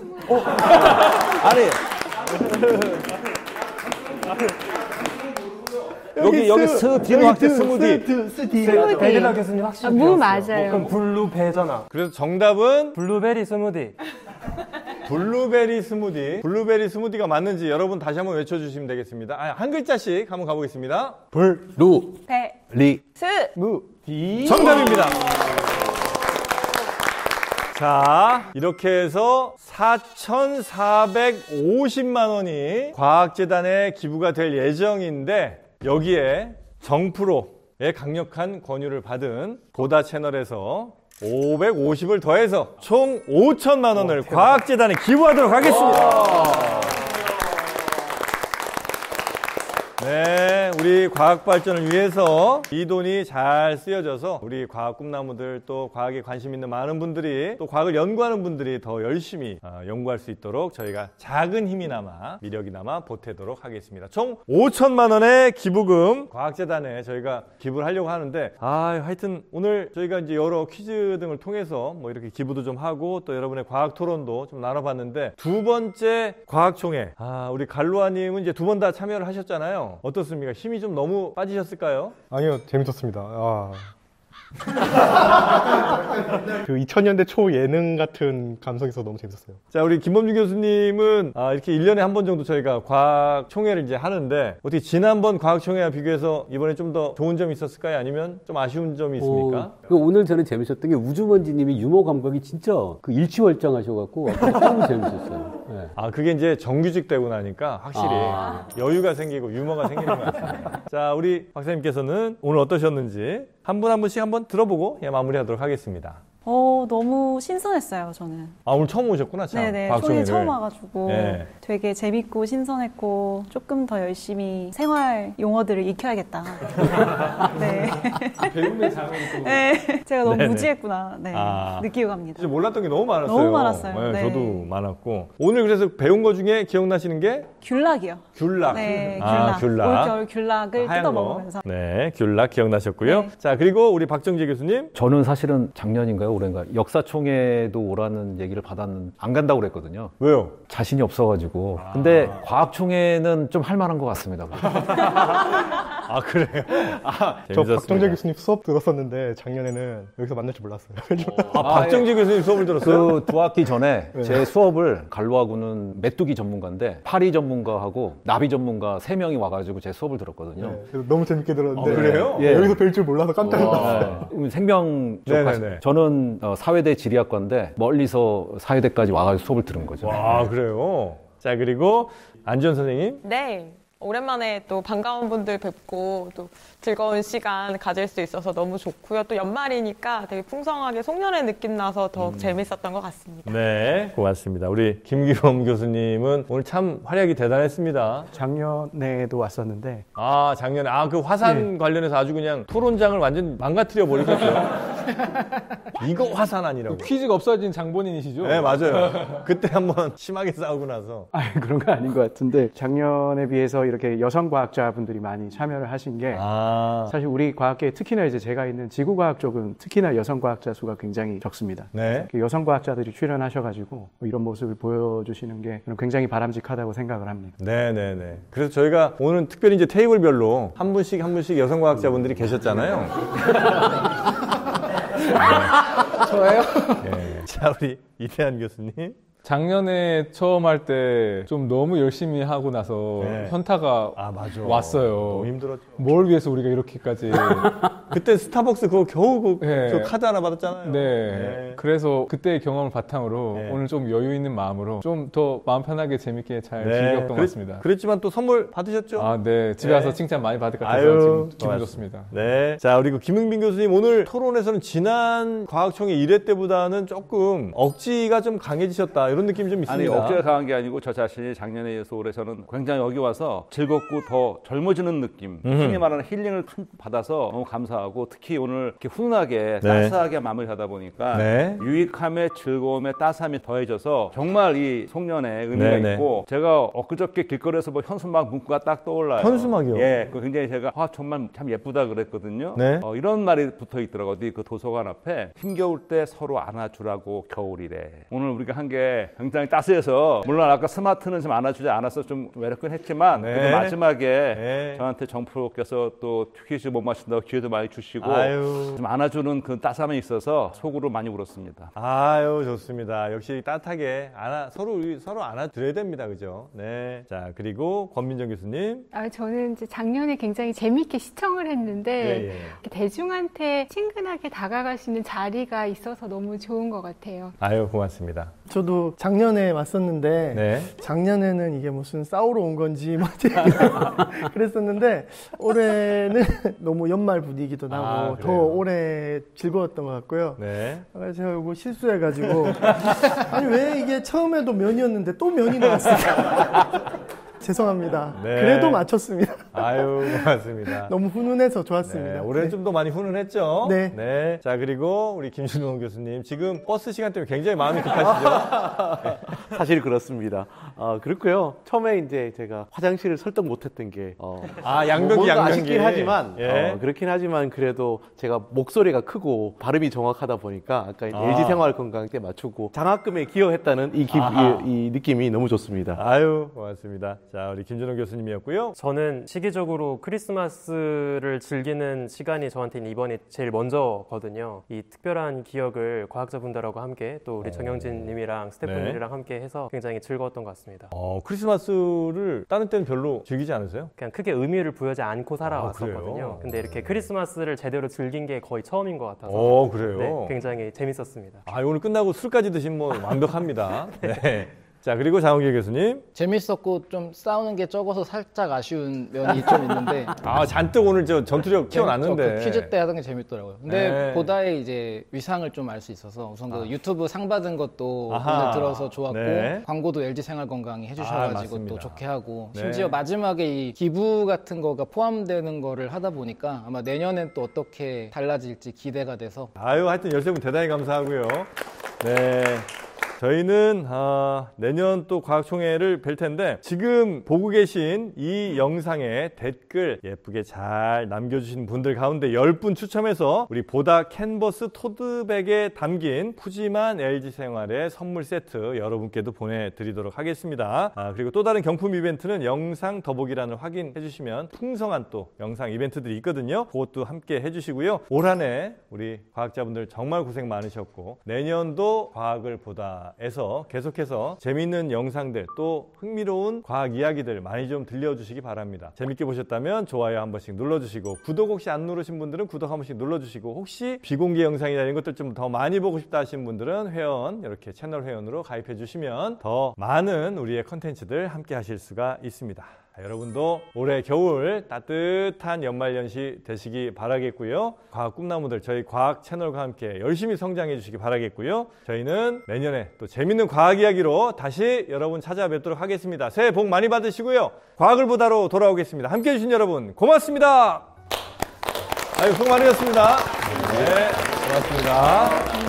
아니. 여기 D는 확실히 스무디. 베리나 교수님 확실히. 무 맞아요. 그럼 블루베잖아. 그래서 정답은 블루베리 스무디. 블루베리 스무디. 블루베리 스무디가 맞는지 여러분 다시 한번 외쳐주시면 되겠습니다. 한 글자씩 한번 가보겠습니다. 리. 스. 정답입니다. 자, 이렇게 해서 4,450만 원이 과학재단에 기부가 될 예정인데 여기에 정프로의 강력한 권유를 받은 보다 채널에서 550을 더해서 총 5천만 원을 과학재단에 기부하도록 하겠습니다. 네, 우리 과학 발전을 위해서 이 돈이 잘 쓰여져서 우리 과학 꿈나무들 또 과학에 관심 있는 많은 분들이 또 과학을 연구하는 분들이 더 열심히 연구할 수 있도록 저희가 작은 힘이나마 미력이나마 보태도록 하겠습니다. 총 5천만 원의 기부금 과학재단에 저희가 기부를 하려고 하는데 하여튼 오늘 저희가 이제 여러 퀴즈 등을 통해서 뭐 이렇게 기부도 좀 하고 또 여러분의 과학 토론도 좀 나눠봤는데 두 번째 과학총회 우리 갈로아님은 이제 두 번 다 참여를 하셨잖아요. 어떻습니까? 힘이 좀 너무 빠지셨을까요? 아니요, 재밌었습니다. 그 2000년대 초 예능 같은 감성이 있어서 너무 재밌었어요. 자, 우리 김범준 교수님은 이렇게 1년에 한 번 정도 저희가 과학총회를 이제 하는데 어떻게 지난번 과학총회와 비교해서 이번에 좀 더 좋은 점이 있었을까요? 아니면 좀 아쉬운 점이 있습니까? 오늘 저는 재밌었던 게 우주먼지님이 유머 감각이 진짜 그 일취월장하셔갖고 너무 재밌었어요. 네. 그게 이제 정규직 되고 나니까 확실히 여유가 생기고 유머가 생기는 것 같습니다. 자, 우리 박사님께서는 오늘 어떠셨는지 한 분 한 분씩 한번 들어보고 마무리하도록 하겠습니다. 너무 신선했어요, 저는. 오늘 처음 오셨구나, 참. 네네, 총회 처음 와가지고 네. 되게 재밌고 신선했고 조금 더 열심히 생활 용어들을 익혀야겠다. 네. 배움의 장을 또. 네, 제가 너무 네네. 무지했구나. 네, 느끼고 갑니다. 진짜 몰랐던 게 너무 많았어요. 너무 많았어요. 네, 네. 저도 많았고. 오늘 그래서 배운 거 중에 기억나시는 게? 귤락이요. 귤락. 네, 귤락. 올겨울 귤락을 하얀 뜯어먹으면서. 네, 귤락 기억나셨고요. 네. 자, 그리고 우리 박정재 교수님. 저는 사실은 작년인가요? 그런가 역사총회도 오라는 얘기를 받았는데 안 간다고 그랬거든요. 왜요? 자신이 없어가지고. 근데 과학총회는 좀 할만한 것 같습니다. 아 그래요? 저 박정재 교수님 수업 들었었는데 작년에는 여기서 만날 줄 몰랐어요. 박정재 교수님 수업을 들었어요? 그 두 학기 전에 제 수업을 갈로하고는 메뚜기 전문가인데 파리 전문가하고 나비 전문가 3명이 와가지고 제 수업을 들었거든요. 네, 너무 재밌게 들었는데 그래요? 예. 여기서 뵐 줄 몰라서 깜짝 놀랐어요. 생명 쪽 저는 사회대 지리학과인데 멀리서 사회대까지 와가지고 수업을 들은 거죠. 와 그래요? 자 그리고 안지원 선생님. 네. 오랜만에 또 반가운 분들 뵙고 또 즐거운 시간 가질 수 있어서 너무 좋고요. 또 연말이니까 되게 풍성하게 송년회 느낌 나서 더 재밌었던 것 같습니다. 네, 고맙습니다. 우리 김기범 교수님은 오늘 참 활약이 대단했습니다. 작년에도 왔었는데. 아, 작년에. 그 화산 관련해서 아주 그냥 토론장을 완전 망가뜨려 버리셨어요. 이거 화산 아니라고. 퀴즈가 없어진 장본인이시죠? 네, 맞아요. 그때 한번 심하게 싸우고 나서. 그런 거 아닌 것 같은데 작년에 비해서 이렇게 여성 과학자분들이 많이 참여를 하신 게 사실 우리 과학계 특히나 이제 제가 있는 지구과학 쪽은 특히나 여성 과학자 수가 굉장히 적습니다. 네. 여성 과학자들이 출연하셔가지고 이런 모습을 보여주시는 게 굉장히 바람직하다고 생각을 합니다. 네네네. 그래서 저희가 오늘 특별히 이제 테이블별로 한 분씩 여성 과학자분들이 계셨잖아요. 저예요? 네. 자, 우리 이태한 교수님. 작년에 처음 할 때 좀 너무 열심히 하고 나서 현타가 왔어요. 너무 힘들었죠. 뭘 위해서 우리가 이렇게까지. 그때 스타벅스 그거 겨우 그 카드 하나 받았잖아요. 네. 그래서 그때의 경험을 바탕으로 오늘 좀 여유 있는 마음으로 좀 더 마음 편하게 재밌게 잘 즐겼던 것 같습니다. 그랬지만 또 선물 받으셨죠? 네. 집에 가서 칭찬 많이 받을 것 같아서 지금 기분 좋습니다. 네. 자, 그리고 김흥빈 교수님 오늘 토론에서는 지난 과학총회 1회 때보다는 조금 억지가 좀 강해지셨다. 이런 느낌이 좀 있습니다. 아니, 억지가 강한 게 아니고 저 자신이 작년에 이어서 올해 저는 굉장히 여기 와서 즐겁고 더 젊어지는 느낌, 흔히 말하는 힐링을 받아서 너무 감사하고 특히 오늘 이렇게 훈훈하게 따스하게 마무리하다 보니까 유익함에 즐거움에 따스함이 더해져서 정말 이 송년회 의미가 있고 제가 엊그저께 길거리에서 뭐 현수막 문구가 딱 떠올라요. 현수막이요? 예, 그 굉장히 제가 정말 참 예쁘다 그랬거든요. 네. 이런 말이 붙어 있더라고요. 어디 그 도서관 앞에 힘겨울 때 서로 안아주라고 겨울이래. 오늘 우리가 한 게 굉장히 따스해서 물론 아까 스마트는 좀 안아주지 않아서 좀 외롭긴 했지만 그래도 마지막에 저한테 정프로께서 또 퀴즈 못 맞춘다고 기회도 많이 주시고 좀 안아주는 그 따스함이 있어서 속으로 많이 울었습니다. 아유, 좋습니다. 역시 따뜻하게 서로 안아드려야 됩니다. 그죠? 네. 자, 그리고 권민정 교수님. 저는 이제 작년에 굉장히 재밌게 시청을 했는데 대중한테 친근하게 다가갈 수 있는 자리가 있어서 너무 좋은 것 같아요. 아유, 고맙습니다. 저도 작년에 왔었는데 작년에는 이게 무슨 싸우러 온 건지 그랬었는데 올해는 너무 연말 분위기도 나고 더 올해 즐거웠던 것 같고요. 제가 이거 실수해가지고 아니 왜 이게 처음에도 면이었는데 또 면이 나왔을까? 죄송합니다. 그래도 맞췄습니다. 아유, 고맙습니다. 너무 훈훈해서 좋았습니다. 올해는 좀 더 많이 훈훈했죠? 네. 자, 그리고 우리 김준호 교수님. 지금 버스 시간 때문에 굉장히 마음이 급하시죠? 사실 그렇습니다. 그렇고요. 처음에 이제 제가 화장실을 설득 못했던 게 양변기. 아쉽긴 하지만 그렇긴 하지만 그래도 제가 목소리가 크고 발음이 정확하다 보니까 아까 LG 생활건강 때 맞추고 장학금에 기여했다는 이 느낌이 너무 좋습니다. 아유, 고맙습니다. 자, 우리 김준호 교수님이었고요. 저는 시기적으로 크리스마스를 즐기는 시간이 저한테는 이번이 제일 먼저거든요. 이 특별한 기억을 과학자분들하고 함께 또 우리 정영진 님이랑 스태프분들이랑 함께 해서 굉장히 즐거웠던 것 같습니다. 크리스마스를 다른 때는 별로 즐기지 않으세요? 그냥 크게 의미를 부여하지 않고 살아왔었거든요. 근데 이렇게 크리스마스를 제대로 즐긴 게 거의 처음인 것 같아서 그래요? 굉장히 재밌었습니다. 오늘 끝나고 술까지 드시면 완벽합니다. 네. 자, 그리고 장우길 교수님. 재밌었고 좀 싸우는 게 적어서 살짝 아쉬운 면이 좀 있는데 잔뜩 오늘 저 전투력 키워놨는데 그 퀴즈 때 하던 게 재밌더라고요. 근데 보다의 이제 위상을 좀 알 수 있어서 우선 그 유튜브 상 받은 것도 오늘 들어서 좋았고 광고도 LG 생활건강이 해주셔가지고 또 좋게 하고 심지어 마지막에 이 기부 같은 거가 포함되는 거를 하다 보니까 아마 내년엔 또 어떻게 달라질지 기대가 돼서 하여튼 13분 대단히 감사하고요. 네. 저희는 내년 또 과학총회를 뵐 텐데 지금 보고 계신 이 영상에 댓글 예쁘게 잘 남겨주신 분들 가운데 10분 추첨해서 우리 보다 캔버스 토드백에 담긴 푸짐한 LG생활의 선물 세트 여러분께도 보내드리도록 하겠습니다. 그리고 또 다른 경품 이벤트는 영상 더보기란을 확인해 주시면 풍성한 또 영상 이벤트들이 있거든요. 그것도 함께 해주시고요. 올 한 해 우리 과학자분들 정말 고생 많으셨고 내년도 과학을 보다에서 계속해서 재미있는 영상들 또 흥미로운 과학 이야기들 많이 좀 들려주시기 바랍니다. 재밌게 보셨다면 좋아요 한 번씩 눌러주시고 구독 혹시 안 누르신 분들은 구독 한 번씩 눌러주시고 혹시 비공개 영상이나 이런 것들 좀 더 많이 보고 싶다 하시는 분들은 회원 이렇게 채널 회원으로 가입해 주시면 더 많은 우리의 컨텐츠들 함께 하실 수가 있습니다. 여러분도 올해 겨울 따뜻한 연말연시 되시기 바라겠고요. 과학 꿈나무들 저희 과학 채널과 함께 열심히 성장해 주시기 바라겠고요. 저희는 내년에 또 재밌는 과학 이야기로 다시 여러분 찾아뵙도록 하겠습니다. 새해 복 많이 받으시고요. 과학을 보다로 돌아오겠습니다. 함께해 주신 여러분 고맙습니다. 수고 많으셨습니다. 네, 고맙습니다.